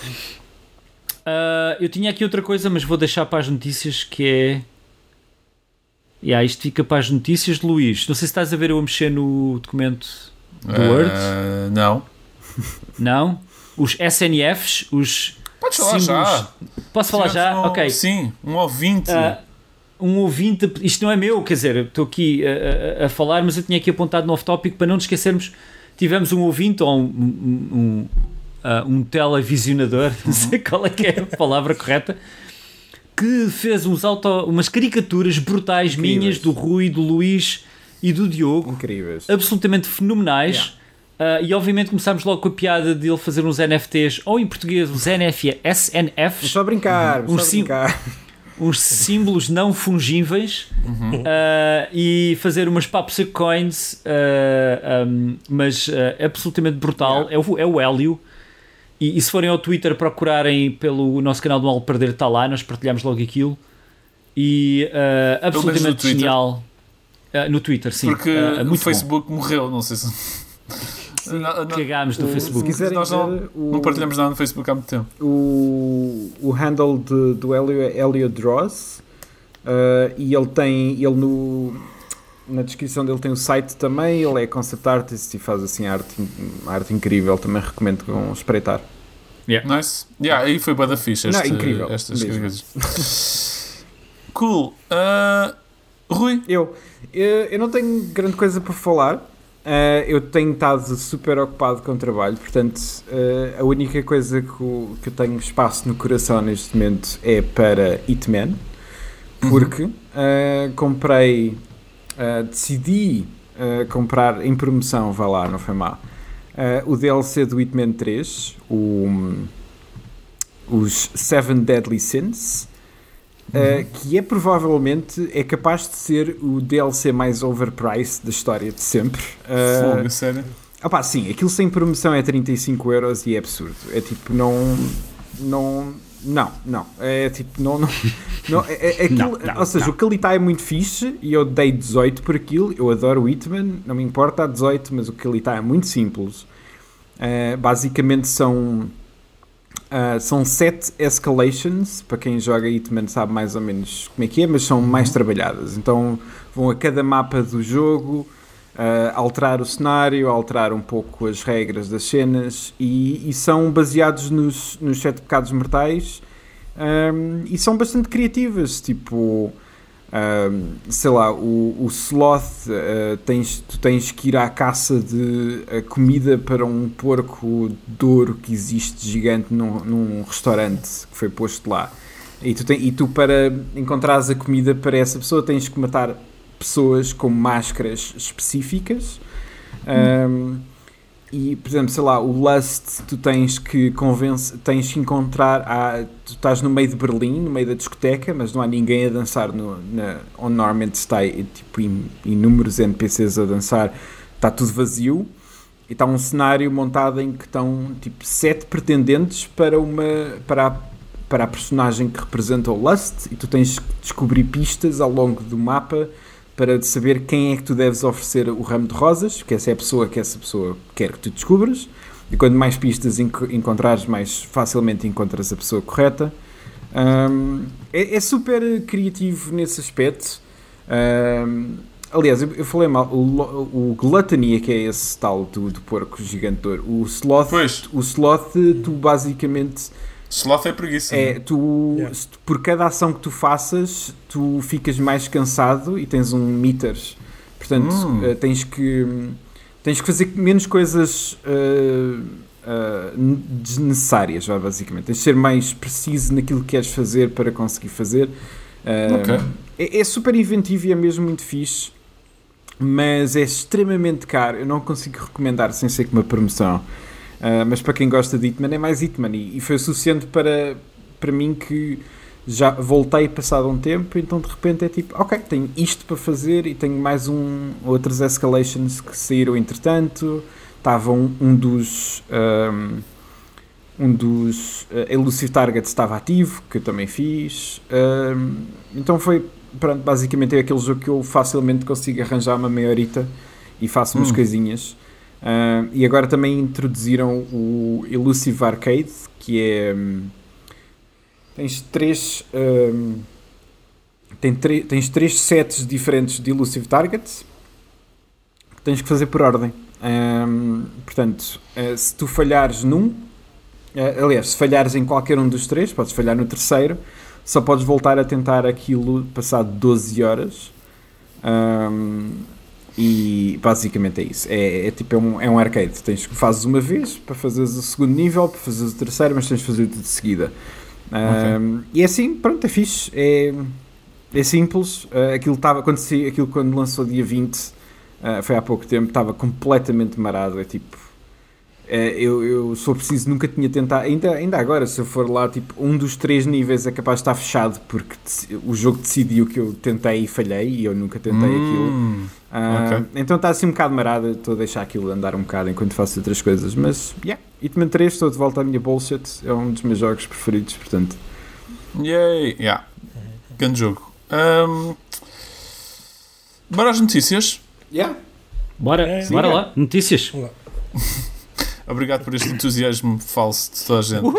B: Uh, eu tinha aqui outra coisa, mas vou deixar para as notícias, que é... Yeah, isto fica para as notícias de Luís. Não sei se estás a ver eu a mexer no documento do uh, Word.
A: Não.
B: Não? Os S N Fs, os
A: Podes falar símbolos... já.
B: Posso falar já?
A: Um,
B: ok.
A: Sim, um ouvinte.
B: Uh, um ouvinte... Isto não é meu, quer dizer, estou aqui a, a, a falar, mas eu tinha aqui apontado no off-topic para não nos esquecermos. Tivemos um ouvinte, ou um... um, um Uh, um televisionador, não sei qual é que é a palavra correta, que fez uns auto, umas caricaturas brutais incríveis. Minhas, do Rui, do Luís e do Diogo.
C: Incríveis.
B: Absolutamente fenomenais. Yeah. Uh, e obviamente começámos logo com a piada de ele fazer uns N F Ts, ou em português os N F S N Fs.
C: Só brincar,
B: uns,
C: só sim, brincar.
B: Uns símbolos não fungíveis uhum. uh, e fazer umas Papsa Coins, uh, um, mas uh, absolutamente brutal. Yeah. É, o, é o Hélio. E, e se forem ao Twitter procurarem pelo nosso canal do Mal Perder, está lá, nós partilhamos logo aquilo. E uh, absolutamente no genial. Uh, no Twitter, sim.
A: Porque uh, o Facebook bom. Morreu, não sei se...
B: Sim, não, cagámos do
C: o,
B: Facebook.
C: Se
A: nós não,
C: o,
A: não partilhamos nada no Facebook há muito tempo.
C: O, o handle de, do Helio é Helio Draws. Uh, e ele tem... Ele no... Na descrição dele tem o site também, ele é concept artist e faz assim arte, arte incrível, também recomendo que vão espreitar.
A: Yeah. Nice. Yeah, aí foi bué da ficha este,
C: não, incrível,
A: estas coisas. Cool. Uh, Rui?
C: Eu, eu. Eu não tenho grande coisa para falar, Uh, eu tenho estado super ocupado com o trabalho, portanto, uh, a única coisa que, o, que eu tenho espaço no coração neste momento é para Hitman, porque uh, comprei, uh, decidi uh, comprar em promoção, vá lá, não foi má, uh, o D L C do Hitman três, o, um, os Seven Deadly Sins. Uh, que é provavelmente é capaz de ser o D L C mais overpriced da história de sempre. Uh,
A: Fogo, sério?
C: Opá, sim, aquilo sem promoção é trinta e cinco euros e é absurdo. É tipo, não. Não. Não, não. É tipo, não. não, não é, é aquilo,
B: não, não
C: ou seja,
B: não.
C: o que ali está é muito fixe e eu dei dezoito por aquilo. Eu adoro o Hitman, não me importa a dezoito, mas o que ali está é muito simples. Uh, basicamente são. Uh, são sete escalations, para quem joga Hitman sabe mais ou menos como é que é, mas são mais trabalhadas. Então vão a cada mapa do jogo, uh, alterar o cenário, alterar um pouco as regras das cenas e, e são baseados nos, nos sete pecados mortais um, e são bastante criativas, tipo... Um, sei lá, o, o sloth, uh, tens, tu tens que ir à caça de uh, comida para um porco de ouro que existe gigante num, num restaurante que foi posto lá. E tu, tem, e tu, para encontrares a comida para essa pessoa, tens que matar pessoas com máscaras específicas. Um, e, por exemplo, sei lá, o Lust, tu tens que convence, tens que encontrar, a, tu estás no meio de Berlim, no meio da discoteca, mas não há ninguém a dançar no, na, onde normalmente está, tipo, inúmeros N P Cs a dançar, está tudo vazio, e está um cenário montado em que estão, tipo, sete pretendentes para uma, para a, para a personagem que representa o Lust, e tu tens que descobrir pistas ao longo do mapa, para saber quem é que tu deves oferecer o ramo de rosas, porque essa é a pessoa que essa pessoa quer que tu descubras, e quanto mais pistas enco- encontrares, mais facilmente encontras a pessoa correta. Um, é, é super criativo nesse aspecto. Um, aliás, eu, eu falei mal, o, o Gluttony, que é esse tal do, do porco gigante de ouro, o Sloth,
A: Pois.
C: o Sloth, tu basicamente...
A: Sloth é preguiça.
C: É,
A: né?
C: tu,
D: Yeah.
C: se tu- por cada ação que tu faças, tu ficas mais cansado e tens um meter. Portanto,
A: Hum.
C: uh, tens que tens que fazer menos coisas uh, uh, desnecessárias, vá, basicamente. Tens de ser mais preciso naquilo que queres fazer para conseguir fazer. Uh,
A: Ok.
C: é, é super inventivo e é mesmo muito fixe, mas é extremamente caro. Eu não consigo recomendar sem ser com uma promoção. Uh, mas para quem gosta de Hitman é mais Hitman e, e foi o suficiente para, para mim que já voltei passado um tempo, então de repente é tipo, ok, tenho isto para fazer e tenho mais um, outros escalations que saíram entretanto, estava um, um dos um, um dos uh, Elusive Targets estava ativo, que eu também fiz, um, então foi, pronto, basicamente é aquele jogo que eu facilmente consigo arranjar uma meia horita e faço umas
A: Hum.
C: coisinhas. Uh, e agora também introduziram o Elusive Arcade, que é... Um, tens três... Um, tem tre- tens três sets diferentes de Elusive Targets que tens que fazer por ordem. Um, portanto, uh, se tu falhares num... Uh, aliás, se falhares em qualquer um dos três, podes falhar no terceiro, só podes voltar a tentar aquilo passado doze horas. Um, E basicamente é isso. É, é tipo é um, é um arcade. Tens, fazes uma vez para fazeres o segundo nível, para fazeres o terceiro, mas tens de fazer tudo de seguida. Um, okay. E é assim, pronto, é fixe. É, é simples. Uh, aquilo, tava, quando se, aquilo quando lançou dia vinte, uh, foi há pouco tempo, estava completamente marado. É tipo. Uh, eu, eu sou preciso, nunca tinha tentado. Ainda, ainda agora, se eu for lá, tipo, um dos três níveis é capaz de estar fechado porque o jogo decidiu que eu tentei e falhei e eu nunca tentei
A: Hum.
C: aquilo. Uh, okay. Então está assim um bocado marado, estou a deixar aquilo andar um bocado enquanto faço outras coisas, mas yeah, Hitman três, estou de volta à minha bullshit, é um dos meus jogos preferidos, portanto.
A: Yay! Yeah. Grande jogo. Um, bora às notícias?
C: Yeah.
B: Bora,
D: É,
B: bora
C: sim,
B: lá, notícias.
A: Obrigado por este entusiasmo falso de toda a gente.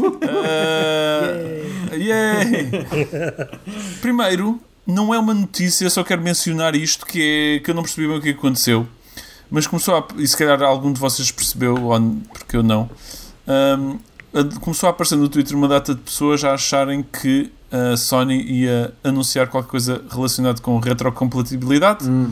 A: Uh, yay! Primeiro, não é uma notícia, só quero mencionar isto, que é que eu não percebi bem o que aconteceu, mas começou a, e se calhar algum de vocês percebeu, porque eu não, um, começou a aparecer no Twitter uma data de pessoas a acharem que a Sony ia anunciar qualquer coisa relacionada com retrocompatibilidade,
C: Hum.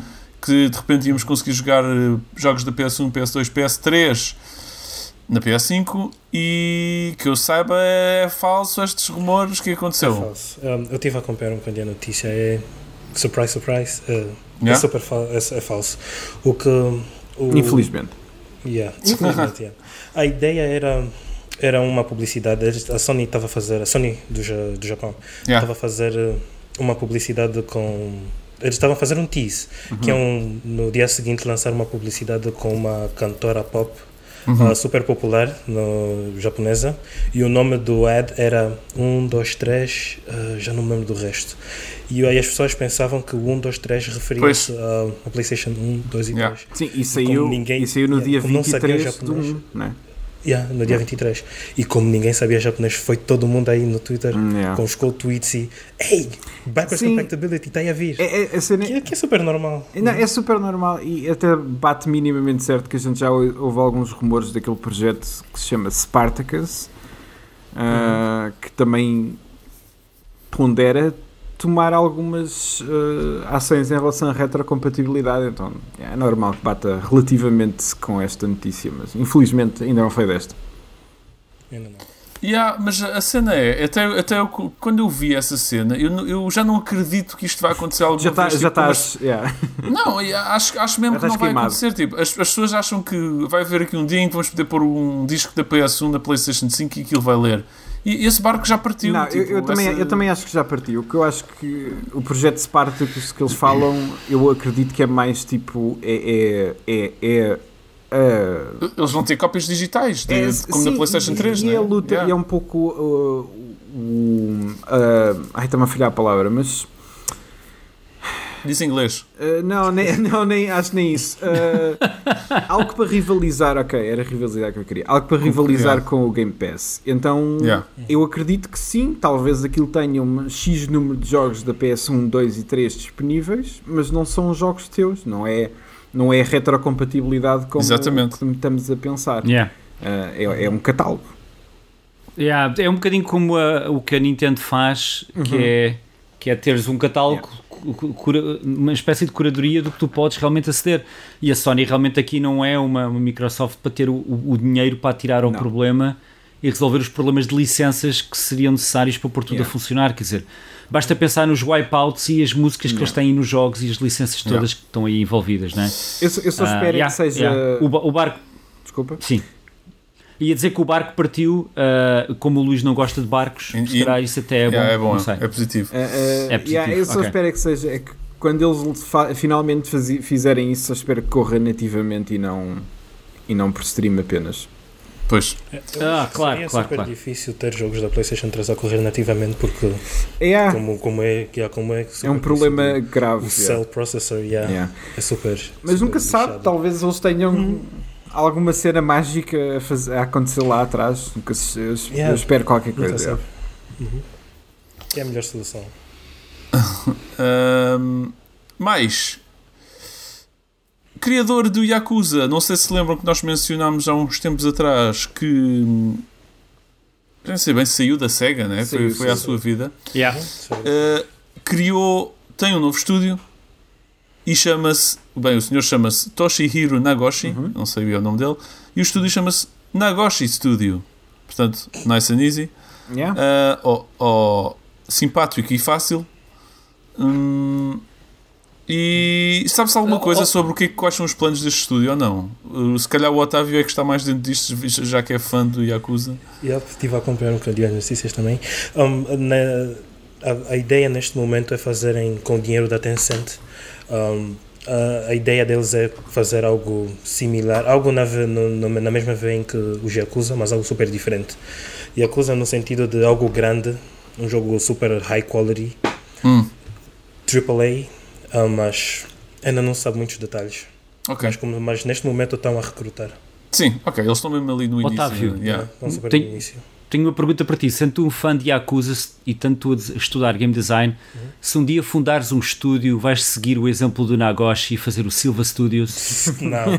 A: que de repente íamos conseguir jogar jogos da P S um, P S dois, P S três na P S cinco e que eu saiba é falso estes rumores. O que aconteceu?
D: É falso. Um, eu estive a acompanhar um bocadinho a notícia, é surprise, surprise, uh,
A: yeah.
D: é super fal é, é falso. O que... O,
C: Infelizmente.
D: Yeah, infelizmente, yeah. A ideia era, era uma publicidade, a Sony estava a fazer, a Sony do, do Japão, estava
A: yeah.
D: a fazer uma publicidade com... Eles estavam a fazer um tease, uhum. que é um, no dia seguinte lançar uma publicidade com uma cantora pop uhum. uh, super popular no, japonesa, e o nome do ad era um, dois, três, uh, já não me lembro do resto. E aí as pessoas pensavam que o um, dois, três referia-se a PlayStation um, dois e
A: yeah.
D: três.
C: Sim, e saiu, ninguém, e saiu no yeah, dia vinte e três do um, não é?
D: Yeah, no dia vinte e três. E como ninguém sabia japonês, foi todo mundo aí no Twitter
C: yeah.
D: com os cold tweets e hey, backwards Sim. compatibility, está aí a vir.
C: É, é, cena...
D: que, é, que é super normal.
C: Não, é super normal e até bate minimamente certo que a gente já houve alguns rumores daquele projeto que se chama Spartacus, uhum. uh, que também pondera tomar algumas uh, ações em relação à retrocompatibilidade, então é normal que bata relativamente com esta notícia, mas infelizmente ainda não foi desta.
D: Ainda não.
A: Yeah, mas a cena é, até, até eu, quando eu vi essa cena, eu, eu já não acredito que isto vai acontecer alguma
C: já tá,
A: vez.
C: Já
A: tipo,
C: estás... Yeah.
A: Não, acho, acho mesmo que não vai queimado. acontecer. Tipo, as, as pessoas acham que vai haver aqui um dia em que vamos poder pôr um disco da P S um na PlayStation cinco e aquilo vai ler. E esse barco já partiu.
C: Não,
A: tipo,
C: eu, eu, também,
A: essa...
C: eu também acho que já partiu. O que eu acho que o projeto Spartacus que eles falam, eu acredito que é mais tipo. É. é, é, é uh,
A: eles vão ter cópias digitais, de,
C: é,
A: de, como
C: sim,
A: na PlayStation três,
C: e,
A: não
C: é?
A: é?
C: E a luta
A: yeah.
C: e é um pouco. Uh, uh, uh, ai, está-me a falhar a palavra, mas.
A: Diz em inglês.
C: Uh, não, nem, não, nem, acho nem isso. Uh, algo para rivalizar, ok, era rivalizar que eu queria. Algo para rivalizar yeah. com o Game Pass. Então,
A: yeah.
C: eu acredito que sim, talvez aquilo tenha um X número de jogos da P S um, dois e três disponíveis, mas não são jogos teus, não é, não é retrocompatibilidade como, como estamos a pensar.
B: Yeah.
C: Uh, é, é um catálogo.
B: Yeah, é um bocadinho como a, o que a Nintendo faz, uhum. que, é, que é teres um catálogo... Yeah. Uma espécie de curadoria do que tu podes realmente aceder, e a Sony realmente aqui não é uma, uma Microsoft para ter o, o dinheiro para tirar ao não. problema e resolver os problemas de licenças que seriam necessários para pôr tudo yeah. a funcionar. Quer dizer, basta pensar nos wipeouts e as músicas que yeah. eles têm nos jogos e as licenças todas yeah. que estão aí envolvidas, não é?
C: Eu, eu só espero uh, yeah, que seja
B: yeah. o, o barco,
C: desculpa,
B: sim, ia dizer que o barco partiu, uh, como o Luís não gosta de barcos, será isso até é bom,
A: yeah, é, bom
B: não sei.
A: é positivo.
C: Uh, uh,
B: é positivo.
C: Yeah, eu só okay. espero é que seja, é que quando eles finalmente fazi, fizerem isso, só espero que corra nativamente e não, e não por stream apenas.
A: Pois.
D: É,
B: ah, claro,
D: seria
B: claro,
D: super
B: claro.
D: difícil ter jogos da PlayStation três a correr nativamente porque
C: yeah.
D: como, como é, yeah, como é,
C: é um problema
D: do,
C: grave.
D: O yeah. cell processor yeah, yeah. é super.
C: Mas
D: super
C: nunca se sabe, talvez eles tenham hum. alguma cena mágica a, fazer, a acontecer lá atrás. Nunca se, eu, yeah. eu espero qualquer coisa.
D: Uhum. É a melhor solução.
A: um, mais criador do Yakuza, não sei se lembram que nós mencionámos há uns tempos atrás que não sei bem, saiu da SEGA, né? Saiu, foi, foi à sua vida.
B: Yeah.
A: Uh, criou, tem um novo estúdio e chama-se, bem, o senhor chama-se Toshihiro Nagoshi, uhum. não sei o nome dele, e o estúdio chama-se Nagoshi Studio, portanto, nice and easy,
C: yeah.
A: uh, oh, oh, simpático e fácil. Hum, e sabe-se alguma coisa sobre o que, quais são os planos deste estúdio ou não? Uh, se calhar o Otávio é que está mais dentro disto, já que é fã do Yakuza.
D: Eu estive a acompanhar um bocadinho as notícias também. Um, na, a, a ideia neste momento é fazerem com o dinheiro da Tencent. Um, a, a ideia deles é fazer algo similar, algo na, no, na mesma veia que o Yakuza, mas algo super diferente. Yakuza no sentido de algo grande, um jogo super high quality,
A: hum.
D: triple A, uh, mas ainda não sabe muitos detalhes.
A: Okay.
D: Mas, como, mas neste momento estão a recrutar.
A: Sim, ok, eles estão mesmo ali no
B: Otávio,
A: início. Yeah.
D: Yeah,
B: Tem,
D: no início.
B: tenho uma pergunta para ti. Sendo tu um fã de Yakuza e tanto tu a estudar game design, uhum. se um dia fundares um estúdio, vais seguir o exemplo do Nagoshi e fazer o Silva Studios?
D: Não. não.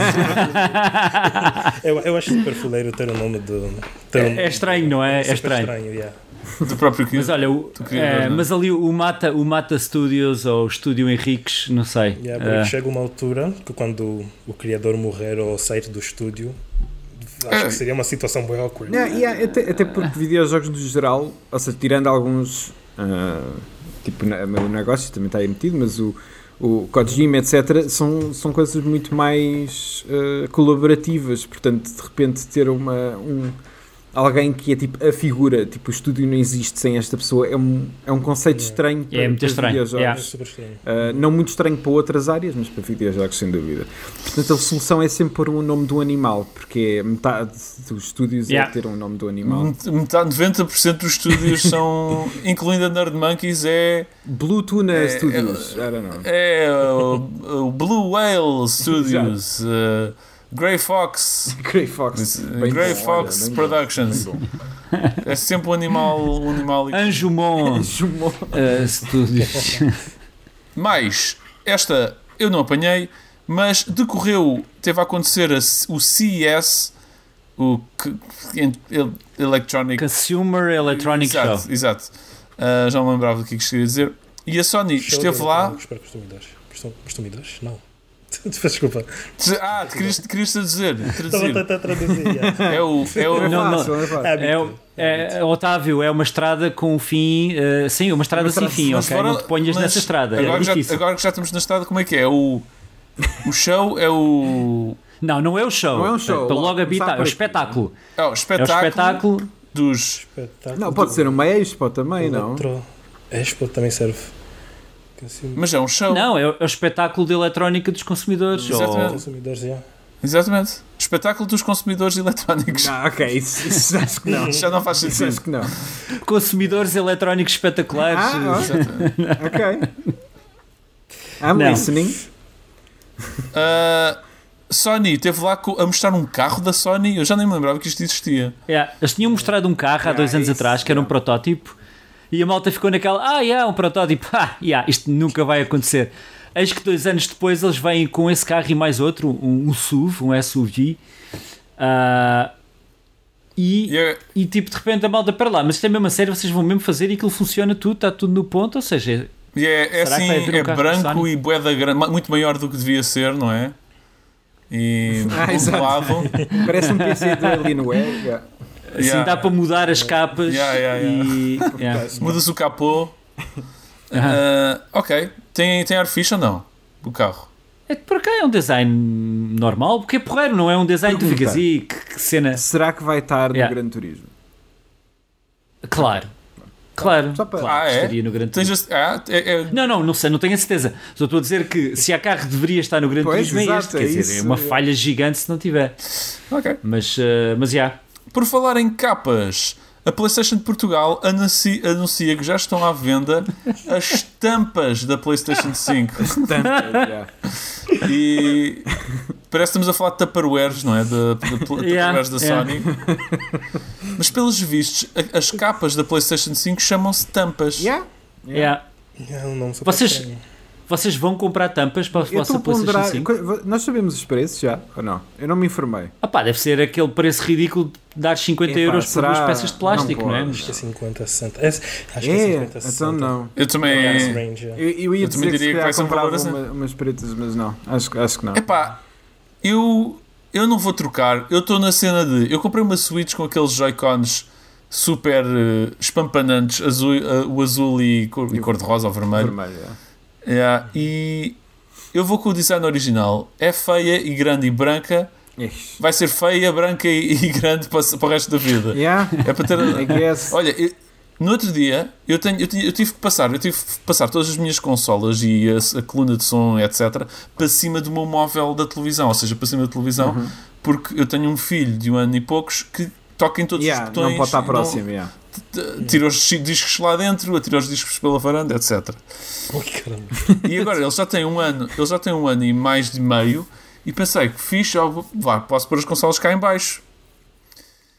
D: eu, eu acho super fuleiro ter o nome do... Ter um,
B: é, é estranho, não é? É, é estranho.
D: estranho yeah.
A: Do próprio que
B: mas olha, o, é, mas ali o Mata, o Mata Studios ou o Estúdio Henriques, não sei.
D: Yeah, uh, chega uma altura que quando o criador morrer ou sair do estúdio, acho que seria uma situação bem awkward.
C: Yeah, yeah, até, até porque videojogos no geral, ou seja, tirando alguns, uh, tipo o negócio também está aí metido, mas o, o Kojima, etcétera, são, são coisas muito mais uh, colaborativas, portanto, de repente ter uma... Um, alguém que é tipo a figura, tipo o estúdio não existe sem esta pessoa, é um, é um conceito yeah. estranho para,
B: é muito
C: para
B: estranho.
C: videojogos.
B: Yeah.
D: É super estranho.
C: Uh, não muito estranho para outras áreas, mas para videojogos sem dúvida. Portanto, a solução é sempre pôr o nome do animal, porque é metade dos estúdios yeah. é ter um nome do animal.
A: Metade, noventa por cento dos estúdios são, incluindo a Nerd Monkeys, é...
C: Blue Tuna é, Studios,
A: é,
C: I don't know.
A: É o, o Blue Whale Studios, uh, Grey Fox,
C: Grey Fox,
A: Grey bom, Fox olha, Productions. É sempre um animal, um animal.
B: Anjumon uh, Studios.
A: Mas esta eu não apanhei, mas decorreu, teve a acontecer a, o C E S, o Electronic
B: Consumer Electronic
A: exato,
B: Show.
A: Exato. Uh, já me lembrava do que queria dizer. E a Sony
D: Show
A: esteve lá.
D: Para consumidores. Consumidores? Não. Desculpa.
A: Ah, querias, querias dizer?
D: Estava a tentar traduzir.
A: É o. É o
B: não, não,
C: é,
B: é, o, é, Otávio, é uma estrada com fim. Uh, sim, uma estrada, uma estrada sem fim, ok? Fora, não te ponhas nessa estrada.
A: Agora,
B: é
A: já, agora que já estamos na estrada, como é que é? O, o show é o.
B: Não, não é o show.
C: Não é um show.
B: Então, logo habitar, é o espetáculo.
A: É o espetáculo.
B: É o espetáculo
A: dos.
C: Espetáculo não, pode do... ser uma expo também, não?
D: Expo também serve.
A: Mas é um show.
B: Não, é o, é o espetáculo de eletrónica dos consumidores.
A: Exatamente.
B: Ou...
D: consumidores yeah.
A: Exatamente. Espetáculo dos consumidores eletrónicos.
C: Não, ok, isso, isso acho que não.
A: Isso já não faz sentido.
C: Acho que não.
B: Consumidores eletrónicos espetaculares.
C: Ah, ok. I'm não. listening.
A: Uh, Sony esteve lá a mostrar um carro da Sony. Eu já nem me lembrava que isto existia.
B: Yeah. Eles tinham mostrado um carro há dois yeah, anos isso, atrás, que era um protótipo. E a malta ficou naquela, ah, yeah, um protótipo, ah, yeah, isto nunca vai acontecer. Eis que dois anos depois eles vêm com esse carro e mais outro, um, um S U V, um S U V, uh, e, yeah. e tipo, de repente a malta, para lá, mas isto é mesmo a sério, vocês vão mesmo fazer e aquilo funciona tudo, está tudo no ponto, ou seja...
A: Yeah, é assim, um é branco e bué da, muito maior do que devia ser, não é? E
C: ah, parece um P C do Alienware, yeah.
B: Assim yeah. dá para mudar as capas
A: yeah, yeah, yeah.
B: e yeah.
A: muda-se o capô. Uh, ok, tem, tem ar fixe ou não? O carro?
B: É que por cá é um design normal, porque é porreiro, não é um design que tu ficas e que, que cena.
C: Será que vai estar no
B: yeah.
C: Gran Turismo?
B: Claro. Claro,
C: Só para...
B: claro
A: ah, é?
B: estaria no Gran Turismo.
A: Just... Ah, é, é...
B: Não, não, não sei, não tenho a certeza. Só estou a dizer que se há carro deveria estar no Gran
C: pois,
B: Turismo é
C: exato,
B: este. Quer
C: é
B: dizer,
C: isso.
B: é uma falha gigante se não tiver.
A: Ok.
B: Mas, uh, mas já. Yeah.
A: Por falar em capas, a PlayStation de Portugal anuncia, anuncia que já estão à venda as tampas da PlayStation cinco.
C: Tampas, yeah.
A: E parece que estamos a falar de Tupperwares, não é? De, de, de Tupperwares
B: yeah,
A: da
B: yeah.
A: Sony. Mas pelos vistos, as capas da PlayStation cinco chamam-se tampas.
C: Yeah.
B: Yeah.
D: Yeah, não
B: vocês, vocês vão comprar tampas para a vossa PlayStation cinco?
C: Nós sabemos os preços já, ou não? Eu não me informei.
B: Ah pá, deve ser aquele preço ridículo de dar cinquenta euros por duas peças de plástico, não, não é?
D: Acho que é cinquenta, sessenta. É, acho que
C: é,
D: é cinquenta, sessenta.
C: Então não.
A: Eu também,
D: range,
C: eu, eu ia
A: eu
C: dizer
A: diria
C: que,
A: que vai
C: se comprava
A: um
C: uma, umas pretas, mas não. Acho, acho que não.
A: Epá, eu, eu não vou trocar. Eu estou na cena de... Eu comprei uma Switch com aqueles Joy-Cons super uh, espampanantes, azul, uh, o azul e cor, e cor de rosa ou vermelho.
C: Vermelho, é.
A: Yeah, e eu vou com o design original. É feia e grande e branca.
C: Ixi.
A: Vai ser feia, branca e, e grande para, para o resto da vida.
C: Yeah.
A: É para ter...
C: I guess.
A: Olha, eu, no outro dia eu, tenho, eu, eu tive que passar eu tive que passar todas as minhas consolas e a, a coluna de som, etcétera, para cima do meu móvel da televisão, ou seja, para cima da televisão, uhum. porque eu tenho um filho de um ano e poucos que toca em todos
C: yeah,
A: os botões.
C: Não pode estar próximo, yeah.
A: Tira os discos lá dentro, atira os discos pela varanda, etcétera.
D: Oh, caramba.
A: E agora ele já tem um ano, ele já tem um ano e mais de meio, e pensei que fixe, vá, posso pôr as consolas cá em baixo.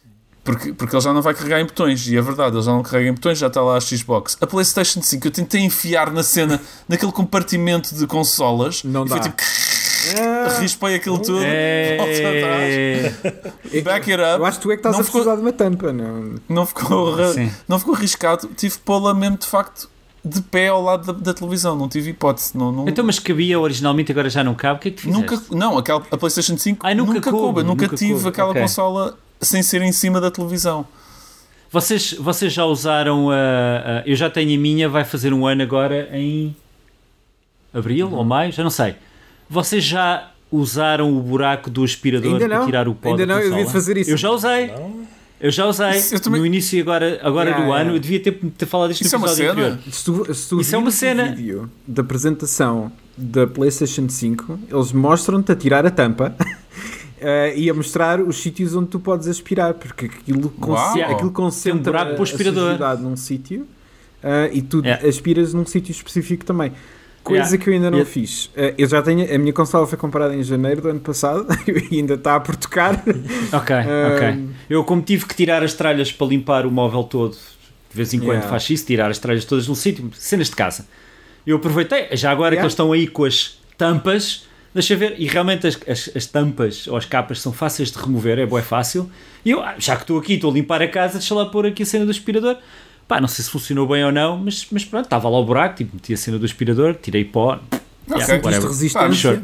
A: Porque, porque ele já não vai carregar em botões, e é verdade, ele já não carrega em botões, já está lá a Xbox. A PlayStation cinco eu tentei enfiar na cena, naquele compartimento de consolas,
C: Não
A: e
C: dá.
A: foi tipo... Rispei aquilo tudo,
B: É...
A: volta atrás, back it up.
C: Eu acho que tu é que estás
A: Não
C: a
A: ficou-
C: precisar de uma tampa, não?
A: Não ficou,
B: Sim.
A: não ficou arriscado, tive que pô-la mesmo de facto de pé ao lado da, da televisão, não tive hipótese. Não, não,
B: Então, mas cabia originalmente, agora já não cabe. O que é que tu fizeste?
A: nunca, não, aquela, a PlayStation cinco
B: Ai, nunca
A: nunca,
B: coube,
A: coube, nunca,
B: nunca
A: tive
B: coube,
A: aquela
B: ok.
A: consola sem ser em cima da televisão.
B: Vocês, vocês já usaram a, a- eu já tenho a minha, vai fazer um ano agora em abril ou maio, já não sei. Vocês já usaram o buraco do aspirador
C: Ainda
B: para
C: não.
B: tirar o pó
C: Ainda
B: da
C: não, eu
B: consola?
C: devia fazer isso.
B: Eu já usei.
D: Não?
B: Eu já usei.
A: Isso eu também-
B: No início agora, agora
C: Yeah,
B: do
C: yeah.
B: ano, eu devia ter, ter falado disto
A: Isso é
B: no
A: uma
B: episódio
A: cena?
B: anterior.
C: Se tu, se tu
B: Isso é uma
C: vires
B: cena.
C: o vídeo da apresentação da PlayStation cinco, eles mostram-te a tirar a tampa eh, e a mostrar os sítios onde tu podes aspirar, porque aquilo, conce-
A: Uau.
C: aquilo concentra
B: Tem um buraco para o
C: a
B: aspirador.
C: sujidade num sítio eh, e tu
B: Yeah.
C: aspiras num sítio específico também. Coisa
B: Yeah.
C: que eu ainda não
B: Yeah.
C: fiz. Eh, eu já tenho, a minha consola foi comprada em janeiro do ano passado e ainda está por tocar.
B: Ok, ok. Eu, como tive que tirar as tralhas para limpar o móvel todo, de vez em quando
C: Yeah.
B: faço isso, tirar as tralhas todas num sítio, cenas de casa. Eu aproveitei, já agora
C: Yeah.
B: que eles estão aí com as tampas, deixa ver, e realmente as, as, as tampas ou as capas são fáceis de remover, é bué fácil. E eu, ah, já que estou aqui, estou a limpar a casa, deixa lá pôr aqui a cena do aspirador. Pá, não sei se funcionou bem ou não, mas, mas pronto, estava lá o buraco, tipo, meti a cena do aspirador, tirei pó.
A: Ok.
B: Yeah,
C: Sentiste
B: whatever.
C: resistência?
B: Sure.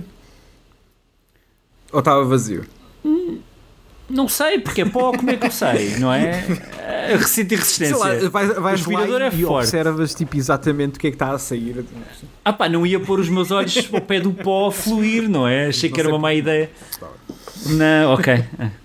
C: Ou estava vazio?
B: Não sei, porque é pó, como é que eu sei, não é? É, Sentir resistência.
C: Sei lá, vais, vais
B: O aspirador
C: lá
B: é
C: e, e
B: forte.
C: observas tipo, exatamente o que é que está a sair.
B: Ah pá, não ia pôr os meus olhos ao pé do pó a fluir, não é? Achei que era uma má ideia. Não, ok.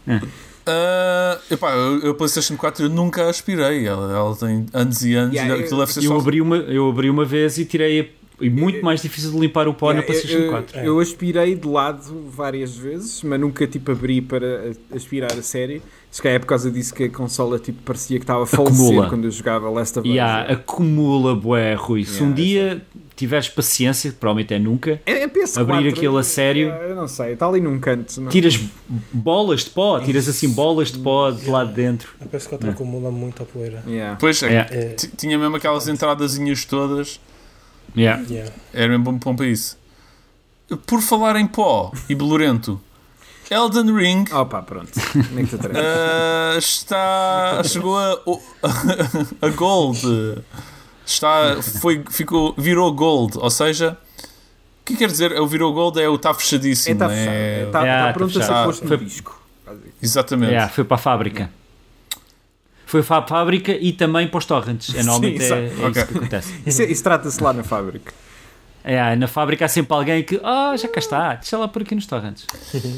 A: Ah, epá, eu, eu a PlayStation quatro eu nunca a aspirei, ela, ela tem anos e anos,
C: Yeah,
A: e aquilo deve ser
B: Eu
A: só...
B: abri uma, eu abri uma vez e tirei a, e muito mais difícil de limpar o pó na
C: Yeah,
B: PlayStation
C: eu,
B: quatro.
C: eu aspirei de lado várias vezes, mas nunca tipo abri para a- aspirar a série. Se calhar é por causa disso que a consola tipo, parecia que estava a falecer
B: Acumula.
C: quando eu jogava Last of Us.
B: E há, acumula, bué, Rui. Se um
C: Yeah,
B: dia tiveres paciência, provavelmente é nunca,
C: É, é P S quatro,
B: abrir aquilo a sério.
C: Eu não sei, está ali num canto. Não.
B: tiras bolas de pó, tiras assim bolas de pó de lá de dentro.
D: A P S quatro acumula muita poeira.
C: Yeah.
A: Pois é,
B: Yeah.
D: É,
A: t- tinha mesmo aquelas entradazinhas todas,
B: Yeah.
D: yeah.
A: era mesmo bom, bom para isso. Por falar em pó e bolorento, Elden Ring
C: Opa, pronto. Nem que te atreve.
A: ah, está, chegou a, a Gold, está, foi, ficou, virou Gold, ou seja, o que quer dizer? O virou Gold é o está
C: É,
A: fechadíssimo,
C: está
A: é,
C: fechado. Está
B: Yeah,
C: tá pronto
B: tá
C: a ser
A: fechado.
C: posto
B: Foi-
C: no disco.
A: exatamente.
B: Yeah, foi para a fábrica. Foi para a fábrica e também para os torrents. É, normalmente
C: Sim,
B: é, é
A: ok.
B: isso que acontece.
C: Isso, isso trata-se lá na fábrica.
B: É, na fábrica há sempre alguém que, ah, já cá está, deixa lá por aqui nos torrents.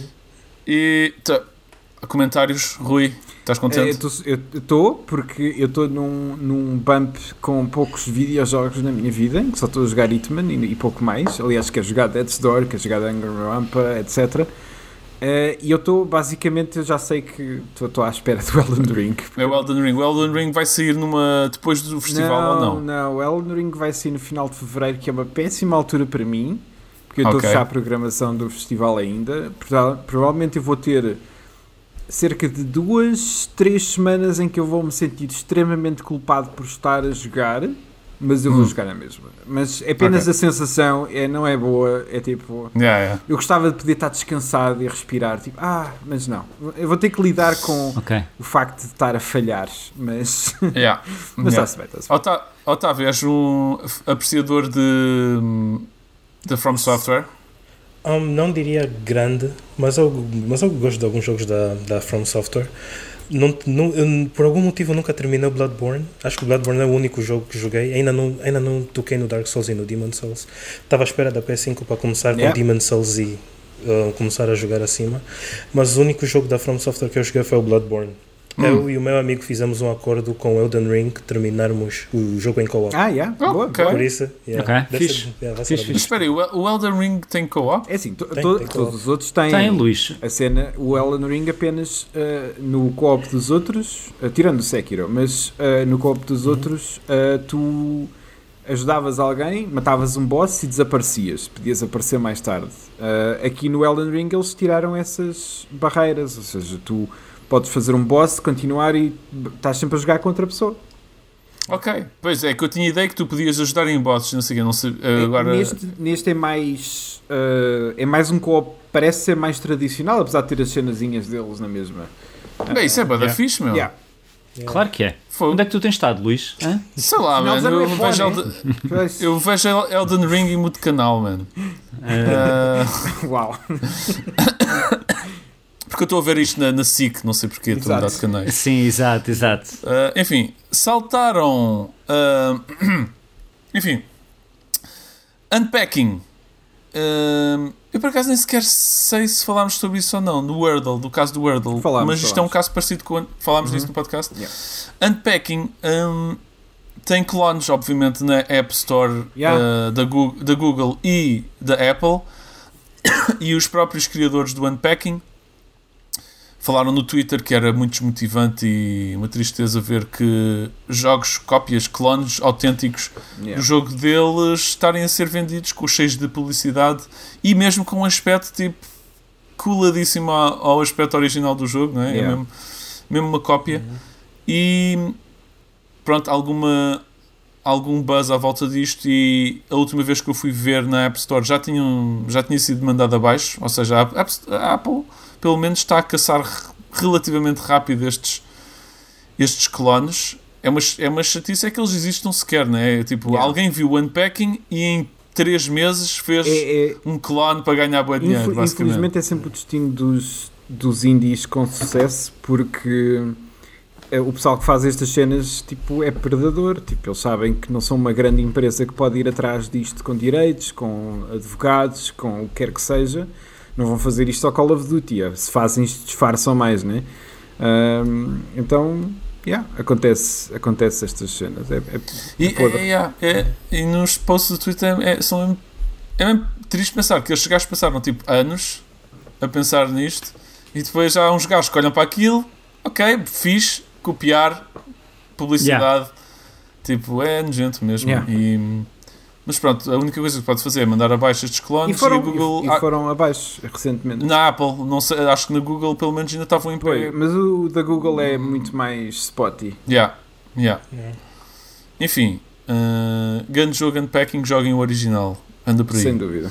A: E tá, comentários, Rui, estás
C: É,
A: contente?
C: Eu estou, porque eu estou num, num bump com poucos videojogos na minha vida, em que só estou a jogar Hitman e, e pouco mais. Aliás, quero jogar Death's Door, quero jogar Danganronpa, etcétera. Uh, e eu estou, basicamente, eu já sei que estou à espera do Elden Ring.
A: É o Elden Ring. O Elden Ring vai sair numa, depois do festival ou não?
C: Não, o Elden Ring vai sair no final de fevereiro, que é uma péssima altura para mim, porque eu estou
A: Ok.
C: a fechar a programação do festival ainda. Prova- Provavelmente eu vou ter cerca de duas, três semanas em que eu vou me sentir extremamente culpado por estar a jogar, mas eu vou
A: Hum.
C: jogar na mesma. Mas apenas
A: Ok.
C: a sensação é, não é boa, é tipo...
A: Yeah, yeah.
C: Eu gostava de poder estar descansado e respirar, tipo, ah, mas não. Eu vou ter que lidar com
B: Ok.
C: o facto de estar a falhar, mas,
A: Yeah.
C: mas
A: Yeah.
C: está-se bem, está-se bem.
A: Otá- Otávio, és um apreciador de, de From Software?
D: Um, não diria grande, mas eu, mas eu gosto de alguns jogos da, da From Software. Não, não, eu, por algum motivo eu nunca terminei o Bloodborne. Acho que o Bloodborne é o único jogo que joguei. Ainda não, ainda não toquei no Dark Souls e no Demon Souls. Estava à espera da P S cinco para começar
C: Yeah.
D: com Demon Souls e uh, começar a jogar acima. Mas o único jogo da From Software que eu joguei foi o Bloodborne.
A: Hum.
D: Eu e o meu amigo fizemos um acordo com o Elden Ring terminarmos o jogo em co-op.
C: Ah, yeah, boa,
A: Ok.
C: boa.
D: Por isso, yeah,
B: Ok,
D: deve
B: fixe.
D: ser- yeah, vai ser
B: Fixe,
A: Mas
D: bom.
A: espera aí, o El- o Elden Ring tem co-op?
C: É assim, to-
D: Tem,
C: to-
D: tem
C: todos
D: co-op.
C: os outros têm
B: Tem, Luís.
C: a cena, o Elden Ring apenas uh, no co-op dos outros, uh, tirando o Sekiro, mas uh, no co-op dos
B: Uhum.
C: outros uh, tu ajudavas alguém, matavas um boss e desaparecias, podias aparecer mais tarde. Uh, aqui no Elden Ring eles tiraram essas barreiras, ou seja, tu podes fazer um boss, continuar e estás sempre a jogar contra a pessoa.
A: Ok, pois é, que eu tinha ideia que tu podias ajudar em bosses, não sei o que, não sei, agora...
C: Neste, neste é mais, uh, é mais um co-op, parece ser mais tradicional, apesar de ter as cenazinhas deles na mesma.
A: Bem, isso é bada
B: yeah.
A: fixe, meu.
C: Yeah.
B: Yeah. Claro que é.
A: Fogo.
B: Onde é que tu tens estado, Luís? Hã?
A: Sei lá,
C: Não,
A: mano,
C: não é
A: eu,
C: fone,
A: vejo
C: é?
A: Elden, eu vejo Elden Ring e mudo de canal, mano. Uh...
C: Uau.
A: Porque eu estou a ver isto na, na S I C, não sei porquê, estou a mudar de canais.
B: Sim, exato, exato.
A: Uh, enfim, saltaram... Uh, enfim. Unpacking. Uh, eu por acaso nem sequer sei se falámos sobre isso ou não, no Wordle, do caso do Wordle.
C: Falámos,
A: mas isto
C: falámos.
A: é um caso parecido com... Falámos
C: Uhum.
A: disso no podcast.
C: Yeah.
A: Unpacking um, tem clones, obviamente, na App Store
C: Yeah.
A: uh, da, Google, da Google e da Apple. E os próprios criadores do Unpacking falaram no Twitter que era muito desmotivante e uma tristeza ver que jogos, cópias, clones autênticos
C: Yeah.
A: do jogo deles estarem a ser vendidos com cheios de publicidade e mesmo com um aspecto tipo coladíssimo ao, ao aspecto original do jogo, não é?
C: Yeah.
A: É mesmo, mesmo uma cópia.
C: Uhum.
A: E pronto, alguma, algum buzz à volta disto, e a última vez que eu fui ver na App Store já, tinham, já tinha sido mandado abaixo, ou seja, a, a Apple pelo menos está a caçar relativamente rápido estes, estes clones. É uma, é uma chatice, é que eles existam sequer, não é? Tipo,
C: Yeah.
A: alguém viu o Unpacking e em três meses fez
C: É, é,
A: um clone para ganhar bom dinheiro,
C: infel-
A: basicamente.
C: infelizmente é sempre o destino dos, dos indies com sucesso, porque eh, o pessoal que faz estas cenas tipo, é predador. Tipo, eles sabem que não são uma grande empresa que pode ir atrás disto com direitos, com advogados, com o que quer que seja. Não vão fazer isto ao Call of Duty. Se fazem isto, disfarçam mais, né? Um, então, yeah, acontece, acontece estas cenas. É, é,
A: E,
C: é podre.
A: é, yeah, é, e nos posts do Twitter é, são mesmo, é mesmo triste pensar que estes gajos passaram tipo anos a pensar nisto e depois já há uns gajos que olham para aquilo, ok, fixe, copiar, publicidade, tipo, é nojento mesmo.
C: Yeah.
A: E, mas pronto, a única coisa que pode fazer é mandar abaixo estes clones
C: E foram,
A: e a Google.
C: e, e foram abaixo recentemente.
A: Na Apple, não sei, acho que na Google pelo menos ainda estavam em
C: Foi,
A: pé.
C: mas o da Google é muito mais spotty.
A: Yeah, yeah.
D: Yeah.
A: Enfim, uh, grande jogo Unpacking, joguem o original. Anda por aí.
C: Sem dúvida.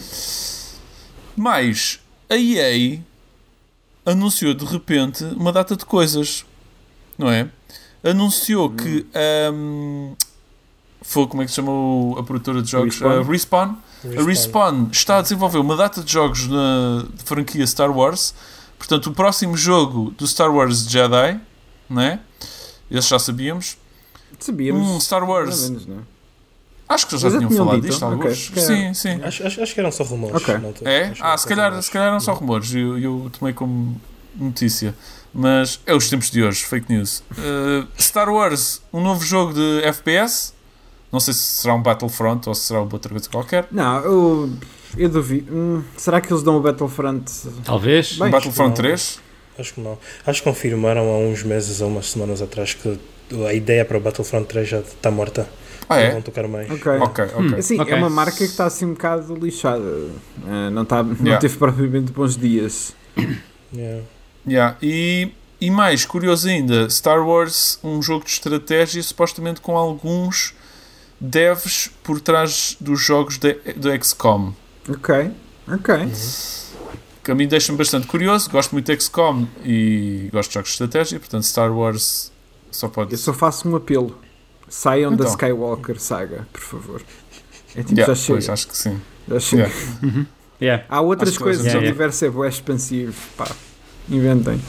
A: Mas a E A anunciou de repente uma data de coisas, não é? Anunciou que um, foi, como é que se chama o- a produtora de jogos?
C: Respawn.
A: A Respawn. A Respawn está a desenvolver uma data de jogos na de franquia Star Wars. Portanto, o próximo jogo do Star Wars Jedi, não é? Esse já sabíamos.
C: Sabíamos.
A: Um Star
C: mais
A: Wars.
C: ou menos, não é?
A: Acho que já
C: Mas já
A: tinham
C: tinham
A: falado
C: dito?
A: disto
C: Ok,
A: alguns.
C: se calhar.
A: Sim, sim.
D: Acho, acho, acho que eram só rumores.
C: Ok.
D: não tô-
A: É?
D: acho que
A: Ah,
D: eram
A: se
D: só
A: calhar,
D: rumores.
A: se calhar eram só rumores. Eu, eu tomei como notícia. Mas é os tempos de hoje, fake news. Uh, Star Wars, um novo jogo de F P S. Não sei se será um Battlefront ou se será outra coisa qualquer.
C: Não, eu, eu duvido. Hum, será que eles dão o Battlefront?
B: Talvez.
C: Bem,
A: Battlefront
D: não.
A: três?
D: Acho que não. Acho que confirmaram há uns meses ou umas semanas atrás que a ideia para o Battlefront três já está morta.
A: Ah,
D: Não
A: é?
D: vão tocar mais.
C: Ok.
A: Ok, ok.
C: Assim,
B: Ok.
C: é uma marca que está assim um bocado lixada. Uh, não, tá, não
A: Yeah.
C: teve propriamente bons dias.
D: Yeah.
A: Yeah. E, e mais curioso ainda, Star Wars, um jogo de estratégia, supostamente com alguns devs por trás dos jogos de, do X COM.
C: Ok, ok.
A: Que a mim deixa-me bastante curioso. Gosto muito de X COM e gosto de jogos de estratégia, portanto Star Wars só pode...
C: Eu só faço um apelo. Saiam da
A: Então.
C: Skywalker saga, por favor. É tipo,
A: Yeah,
C: já chega.
A: pois, acho que sim.
C: Já chega.
A: Yeah.
B: Yeah.
C: Há outras
A: Acho que
C: coisas,
B: yeah,
C: o
B: yeah.
C: universo é bué expansivo. Pá, inventem.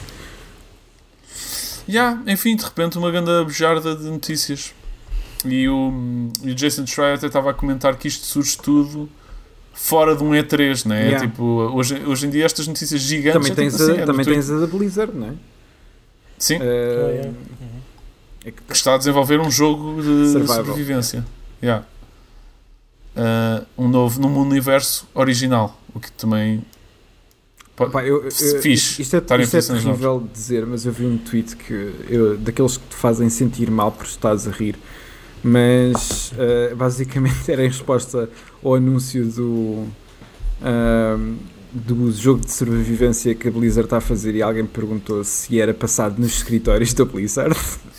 A: Yeah, enfim, de repente uma grande bujarda de notícias. E o, e o Jason Schreier até estava a comentar que isto surge tudo fora de um E três, né?
C: Yeah.
A: Tipo, hoje, hoje em dia estas notícias gigantes
C: Também
A: é
C: tens,
A: tipo assim,
C: a,
A: é do
C: também
A: Twitter.
C: tens a da Blizzard, não é?
A: Sim,
C: Uh,
D: Ah, yeah.
C: é que-
A: que está a desenvolver um jogo de
C: Survival.
A: sobrevivência. Yeah. Uh, um novo, num universo original, o que também pode,
C: Pá, eu- eu-
A: fixe.
C: isto é,
A: estarem
C: isto é
A: a fazer cenas
C: terrível de dizer, mas eu vi um tweet que eu, daqueles que te fazem sentir mal por estás a rir, mas uh, basicamente era em resposta ao anúncio do, um, do jogo de sobrevivência que a Blizzard está a fazer e alguém perguntou se era passado nos escritórios da Blizzard.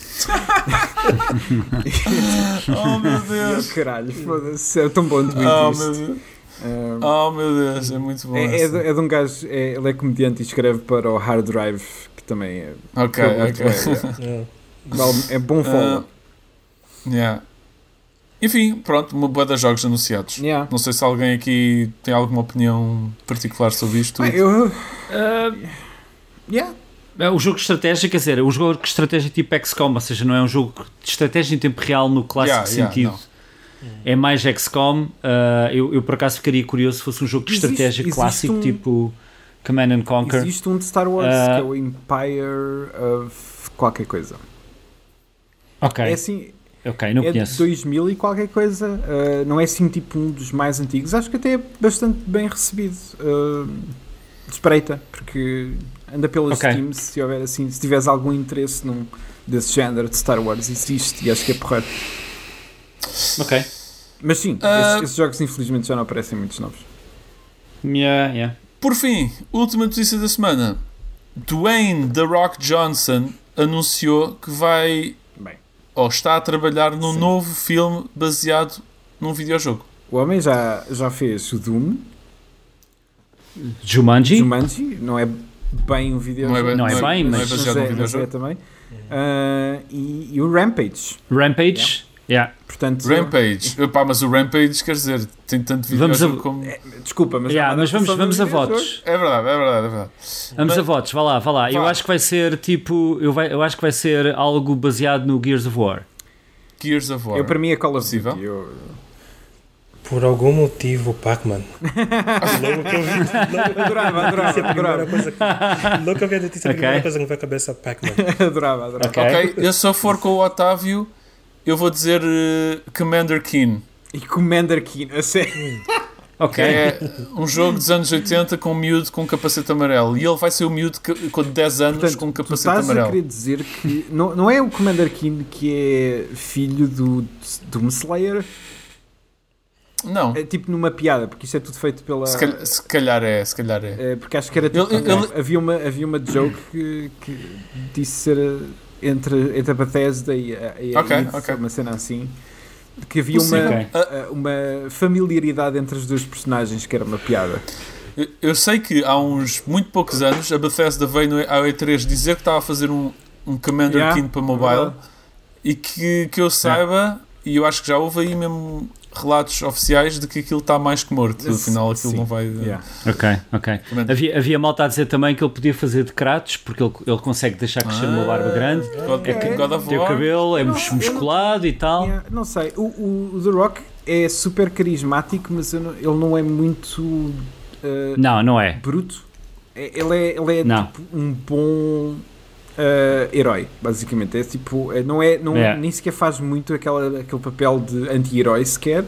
A: Oh meu Deus!
C: Oh, caralho, foda-se, era tão bom de
A: Oh
C: isto.
A: meu Deus!
C: Um,
A: Oh meu Deus, é muito bom.
C: é, é,
A: essa.
C: de, é de um gajo, é, ele é comediante e escreve para o Hard Drive, que também é,
A: Ok,
C: é,
A: ok.
D: É.
C: vale- é bom follow.
A: Yeah. Enfim, pronto, uma boa de jogos anunciados.
C: Yeah.
A: Não sei se alguém aqui tem alguma opinião particular sobre isto.
C: Bem, eu,
B: Ah,
C: yeah.
B: é o jogo de estratégia, quer dizer, o jogo de estratégia tipo X COM, ou seja, não é um jogo de estratégia em tempo real no clássico
A: Yeah, yeah,
B: sentido.
A: não.
B: É mais X COM. ah, eu, eu por acaso ficaria curioso se fosse um jogo de
C: Existe-
B: estratégia
C: existe
B: clássico,
C: um-
B: tipo Command and Conquer.
C: Existe um de Star Wars
B: Ah.
C: que é o Empire of qualquer coisa.
B: Ok,
C: É assim,
B: ok, não
C: é de
B: conheço.
C: dois mil e qualquer coisa. uh, não é assim tipo um dos mais antigos. Acho que até é bastante bem recebido. Uh, de espreita, porque anda pelas
B: Ok.
C: Steam. Se houver assim, se tiveres algum interesse num, desse género de Star Wars, existe e acho que é porreiro.
B: Ok,
C: Mas sim,
A: Ah.
C: esses, esses jogos infelizmente já não aparecem muitos novos.
B: yeah, yeah.
A: Por fim, última notícia da semana. Dwayne The Rock Johnson anunciou que vai
C: Bem,
A: ou está a trabalhar num
C: Sim.
A: novo filme baseado num videojogo.
C: o homem já, já fez o Doom,
B: Jumanji?
C: Jumanji, não é bem um videojogo.
B: Não é bem,
A: não é
B: mas-
A: baseado num
C: é, mas é
A: videojogo.
C: também. Uh, e, e o Rampage.
B: Rampage? Yeah.
C: Portanto,
A: Rampage. Epá, mas o Rampage, quer dizer, tem tanto
B: Vamos
A: videojogo
B: a-
A: como...
C: desculpa, mas,
B: Yeah,
C: é uma
B: mas vamos,
C: adaptação
B: vamos
C: de
B: a
C: um videojogo.
B: votos.
A: É verdade, é verdade, é verdade.
B: Vamos
A: Mas-
B: a votos, vá lá, vá lá. Eu
A: Vá.
B: acho que vai ser tipo. Eu, vai, eu acho que vai ser algo baseado no Gears of War.
A: Gears of War.
C: Eu, para mim é Call of
A: Possível?
C: Duty. Eu,
D: Por algum motivo, Pac-Man. Logo que eu vi, logo
C: adorava, adorava,
D: a primeira
C: adorava,
D: coisa que, logo que eu vi a notícia, a
B: Ok.
D: primeira coisa que me veio à cabeça é Pac-Man.
C: adorava, adorava.
B: Ok.
A: Ok, eu se eu for com o Otávio, eu vou dizer eh, Commander Keen.
C: E Commander Keen, a sério.
A: Que
B: Ok.
A: é um jogo dos anos oitenta com um miúdo com um capacete amarelo. E ele vai ser o miúdo que- com dez anos
C: Portanto,
A: com um
C: tu
A: capacete
C: estás a
A: amarelo.
C: querer dizer que não, não é o Commander Keen que é filho do Doom Slayer?
A: Não,
C: É tipo numa piada, porque isto é tudo feito pela...
A: se calhar, se calhar é, se calhar é.
C: É, porque acho que era tipo,
A: Ele- ele-
C: havia, uma, havia uma joke que, que disse ser uh, entre, entre a Bethesda e a, e a
A: Ok,
C: id,
A: ok.
C: uma cena assim, que havia uma,
B: Ok.
C: uh, uma familiaridade entre os dois personagens que era uma piada.
A: Eu- Eu sei que há uns muito poucos anos a Bethesda veio no, ao E três dizer que estava a fazer um, um Commander
C: Yeah,
A: Keen para
C: é
A: mobile
C: verdade.
A: e que, que eu saiba, e eu acho que já houve aí mesmo relatos oficiais de que aquilo está mais que morto. Afinal, aquilo
C: Sim.
A: não vai.
C: Yeah.
B: Ok, ok.
A: Commander-
B: Havia, havia malta a dizer também que ele podia fazer de Kratos, porque ele, ele consegue deixar crescer uma barba grande,
A: God,
C: É,
A: God of
B: tem o
A: War.
B: cabelo, é
C: Eu não-
B: mus-
C: eu não-
B: musculado e tal.
C: Yeah, não sei, o, o, o The Rock é super carismático, mas eu não- ele não é muito uh,
B: Não, não é.
C: bruto. É- Ele é, ele é
B: Não.
C: tipo um bom uh, herói, basicamente. É tipo, é- não é, não,
B: Yeah.
C: nem sequer faz muito aquela, aquele papel de anti-herói sequer.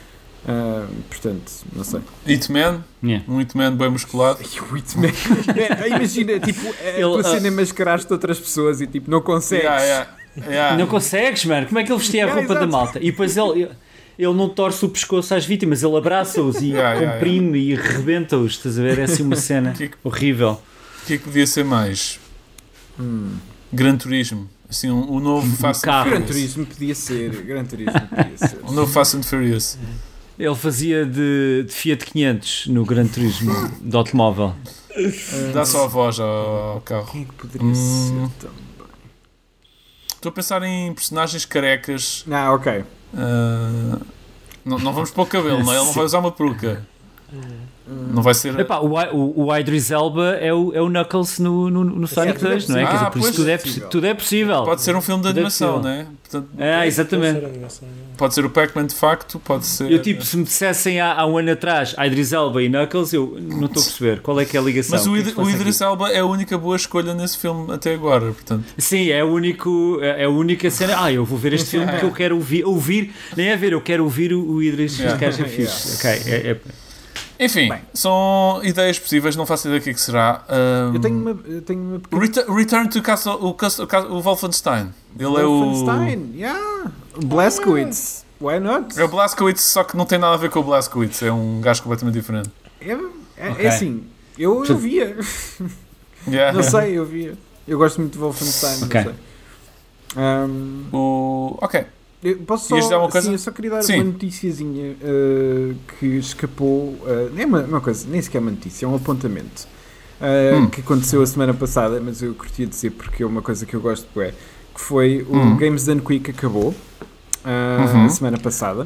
C: Uh, portanto, não sei.
A: Hitman,
B: Yeah.
A: um Hitman bem musculado.
C: E o Hitman, é, imagina, tipo, a
B: Ele,
C: tua
B: uh,
C: cena é mascarar-te de outras pessoas e tipo, não consegues.
A: Yeah, yeah, yeah.
B: Não consegues, mano? Como é que ele vestia a
C: Yeah,
B: roupa da
C: exato.
B: malta? E depois ele, ele não torce o pescoço às vítimas, ele abraça-os e
A: Yeah, yeah,
B: comprime e rebenta-os. Estás a ver? É assim uma cena
A: Que-
B: horrível.
A: O que é que podia ser mais?
C: Hum.
A: Gran Turismo. Assim, um, um novo Fast and
B: carro.
C: Gran
A: Furious.
C: Turismo podia ser, Gran Turismo podia ser.
A: Um novo Fast and Furious.
B: Ele fazia de, de Fiat quinhentos no Gran Turismo de automóvel.
A: Dá só a voz ao, ao carro.
C: Quem é que poderia
A: Hum.
C: ser também?
A: Estou a pensar em personagens carecas.
C: Ah, ok.
A: ah, não, não vamos pôr o cabelo, não é? Ele não vai usar uma peruca. Não vai ser.
B: Epá, o, I- o, o Idris Elba é o, é o Knuckles no, no, no Sonic
C: tudo é
B: dois, não é? Quer dizer,
A: Ah,
B: por isso
A: pois.
B: tudo é, possi- tudo é possível.
A: Pode ser um filme de
B: Tudo é
A: animação,
B: possível.
A: não é? Portanto,
B: Ah, exatamente.
A: pode ser o Pac-Man de facto, pode ser.
B: Eu tipo, se me dissessem há, há um ano atrás Idris Elba e Knuckles, eu não estou a perceber qual é que é a ligação.
A: Mas o,
B: que é
A: Id-
B: que se
A: o
B: passa
A: Idris Elba é a única boa escolha nesse filme até agora, portanto.
B: aqui? Sim, é, o único, é é a única cena. Ah, eu vou ver este filme porque eu quero ouvir, ouvir nem é ver, eu quero ouvir o, o Idris.
A: Yeah.
B: Este gajo é fixe. Ok, é, é-
A: Enfim,
C: Bem.
A: são ideias possíveis, não faço ideia do que é que será. Um,
C: Eu tenho uma, eu tenho uma pequena...
A: Return, Return to Castle, o, Castle, o Wolfenstein. Ele é o.
C: Wolfenstein, yeah. Blazkowicz, why not?
A: É o Blazkowicz, só que não tem nada a ver com o Blazkowicz, é um gajo completamente diferente.
C: É, é,
B: Ok.
C: é assim, Eu, eu via.
A: Yeah.
C: Não sei, eu via. Eu gosto muito de Wolfenstein.
B: Ok.
C: Não sei. Um,
A: O... Ok.
C: eu posso só,
A: Ias dizer uma coisa?
C: Sim, eu só queria dar
A: Sim.
C: uma noticiazinha uh, que escapou. Uh, nem uma, uma coisa, nem sequer é uma notícia, é um apontamento. Uh,
A: Hum.
C: Que aconteceu a semana passada, mas eu curtia dizer porque é uma coisa que eu gosto de é, que foi o
A: Hum.
C: Games Done Quick acabou uh,
A: Uhum.
C: a semana passada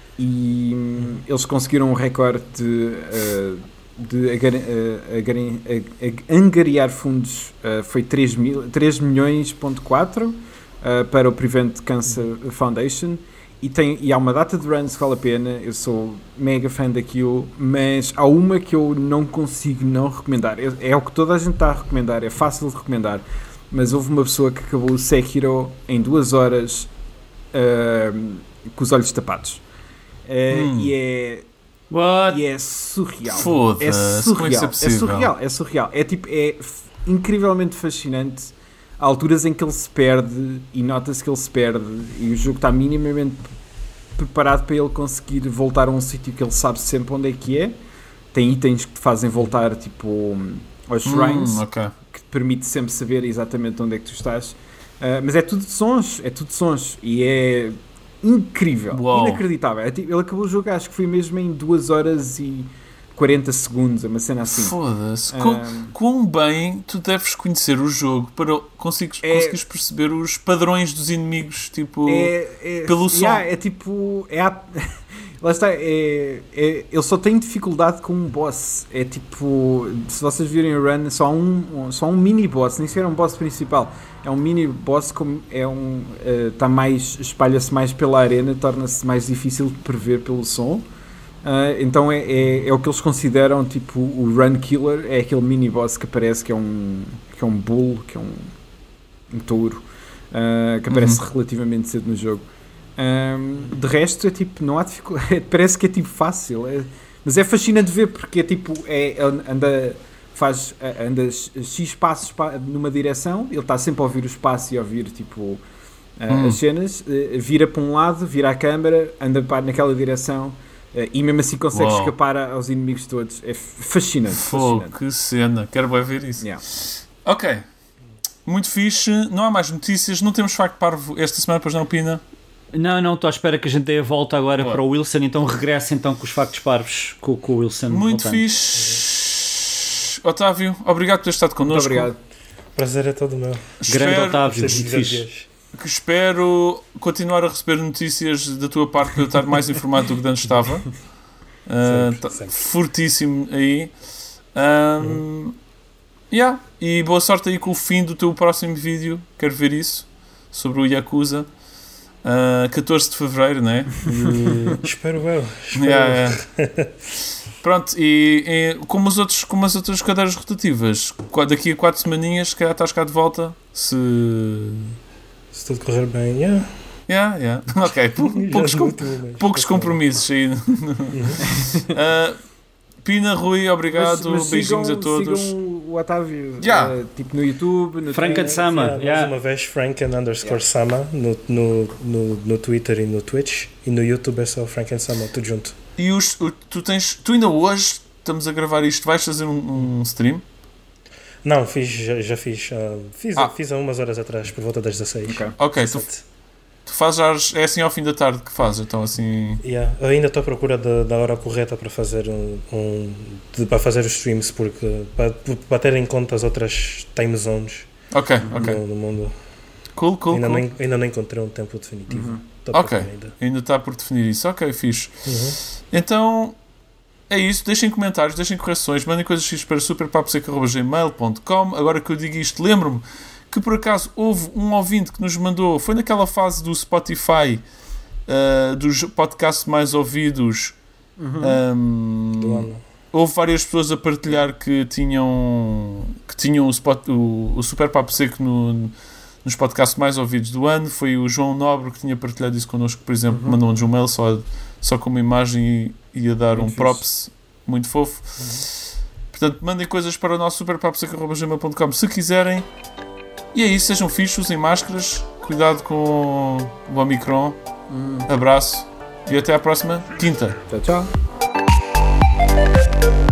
C: e hum, eles conseguiram um recorde de, uh, de agar, uh, agar, ag- angariar fundos, uh, foi três milhões ponto quatro uh, para o Prevent Cancer Foundation. E, tem, e há uma data de runs que vale a pena, eu sou mega fã daquilo, mas há uma que eu não consigo não recomendar. É, é o que toda a gente está a recomendar, é fácil de recomendar, mas houve uma pessoa que acabou o Sekiro em duas horas uh, com os olhos tapados. Uh,
A: Hum.
C: E é...
B: What?
C: E é surreal.
A: Foda-se,
C: É
A: como é que isso
C: surreal.
A: é
C: É
A: possível?
C: surreal. É surreal. É tipo, é f- incrivelmente fascinante. Há alturas em que ele se perde e nota-se que ele se perde e o jogo está minimamente preparado para ele conseguir voltar a um sítio que ele sabe sempre onde é que é. Tem itens que te fazem voltar tipo aos shrines,
A: Hum, ok.
C: que te permite sempre saber exatamente onde é que tu estás. Uh, mas é tudo de sons, é tudo de sons e é incrível,
A: Uau.
C: inacreditável. É tipo, ele acabou o jogo, acho que foi mesmo em duas horas e quarenta segundos, uma cena assim.
A: Foda-se.
C: Ah,
A: Quão, quão bem tu deves conhecer o jogo para conseguires,
C: É-
A: conseguires perceber os padrões dos inimigos, tipo...
C: É, é,
A: pelo som.
C: yeah, é tipo. É a- lá está. É, é, ele só tem dificuldade com um boss. É tipo. Se vocês virem o run, só há um, só há um mini boss. Nem sequer é um boss principal. É um mini boss. Como é um. Está mais. Espalha-se mais pela arena. Torna-se mais difícil de prever pelo som. Uh, então é, é, é o que eles consideram tipo o run killer. É aquele mini boss que aparece. Que é um. Que é um bull. Que é um. Um touro. Uh, que aparece
A: Uhum.
C: relativamente cedo no jogo. Um, de resto é tipo, não há dificuldade, parece que é tipo fácil, é, mas é fascinante ver porque é tipo, é, anda, faz, anda X passos pa- numa direção, ele está sempre a ouvir o espaço e a ouvir tipo uh,
A: Hum.
C: as cenas, uh, vira para um lado, vira a câmara, anda para naquela direção uh, e mesmo assim consegue
A: Uau.
C: escapar a- aos inimigos todos, é fascinante,
A: Fogo,
C: fascinante.
A: que cena. Quero bem ver isso.
C: Yeah.
A: Ok. Muito fixe. Não há mais notícias. Não temos facto parvo esta semana, pois não, Pina?
B: Não, não, estou à espera que a gente dê a volta agora
A: Boa.
B: para o Wilson, então regressa então com os factos parvos com, com o Wilson.
A: Muito
B: voltando.
A: fixe. Otávio, obrigado por ter estado
C: Muito
A: connosco.
C: obrigado.
D: Prazer é todo meu.
B: Grande
A: Espero,
B: Otávio,
D: Gostei de
B: muito
D: dizer
B: fixe.
D: dias.
A: que espero continuar a receber notícias da tua parte para eu estar mais informado do que antes estava. Ah,
D: Sempre,
A: tá
D: sempre.
A: fortíssimo aí. Um, yeah. E boa sorte aí com o fim do teu próximo vídeo. Quero ver isso. Sobre o Yakuza. Uh, catorze de Fevereiro, não é?
D: Espero eu. Espero
A: Yeah,
D: eu.
A: yeah. Pronto, e, e como, os outros, como as outras cadeiras rotativas, qua- daqui a quatro semaninhas, se calhar estás cá de volta. Se.
D: Se tudo correr bem, yeah.
A: Yeah, yeah. Ok, pou-
D: Já
A: poucos,
D: no
A: com-
D: último mês.
A: poucos compromissos aí. Uh, Pina, Rui, obrigado.
C: Mas- mas
A: Beijinhos
C: sigam-
A: a todos.
C: sigam o Otávio,
A: Yeah.
C: uh, tipo no YouTube, no
B: Franca de
C: Twitter.
B: Sama,
D: Yeah, mais
B: yeah.
D: uma vez, Franken underscore Sama no, no, no, no Twitter e no Twitch. E no YouTube é só Franken Sama, tudo junto.
A: E os, o- tu tens. Tu ainda hoje estamos a gravar isto, vais fazer um, um stream?
D: Não, fiz, já, já fiz. ah, fiz,
A: Ah.
D: fiz há umas horas atrás, por volta das dezasseis.
C: Ok.
A: Ok, tu,
D: Exato.
A: tu fazes às- é assim ao fim da tarde que fazes, então assim.
D: Yeah. Eu ainda estou à procura da, da hora correta para fazer um, um de- para fazer os streams, porque para, para ter em conta as outras time zones
A: Ok, ok.
D: no, no mundo.
A: Cool, cool,
D: ainda,
A: cool.
D: Não, ainda não encontrei um tempo definitivo.
C: Uhum.
D: Estou a
A: Ok.
D: procurar ainda.
A: Ainda está por definir isso. Ok, fixe.
D: Uhum.
A: Então, é isso. Deixem comentários, deixem correções, mandem coisas fixas para superpaposeca arroba gmail ponto com. Agora que eu digo isto, lembro-me que por acaso houve um ouvinte que nos mandou, foi naquela fase do Spotify, uh, dos podcasts mais ouvidos. um,
D: Do ano.
A: Houve várias pessoas a partilhar que tinham, que tinham o, spot, o, o Super Papo Seco no, nos podcasts mais ouvidos do ano. Foi o João Nobre que tinha partilhado isso connosco, por exemplo,
C: Uhum.
A: mandou-nos um mail só, só com uma imagem e ia dar
C: Muito
A: um
C: fixe.
A: props muito fofo. Portanto, mandem coisas para o nosso superpaposeco arroba gmail ponto com se quiserem. E é isso, sejam fixos, usem máscaras, cuidado com o Omicron.
C: Hum.
A: Abraço e até à próxima quinta.
C: Tchau, tchau.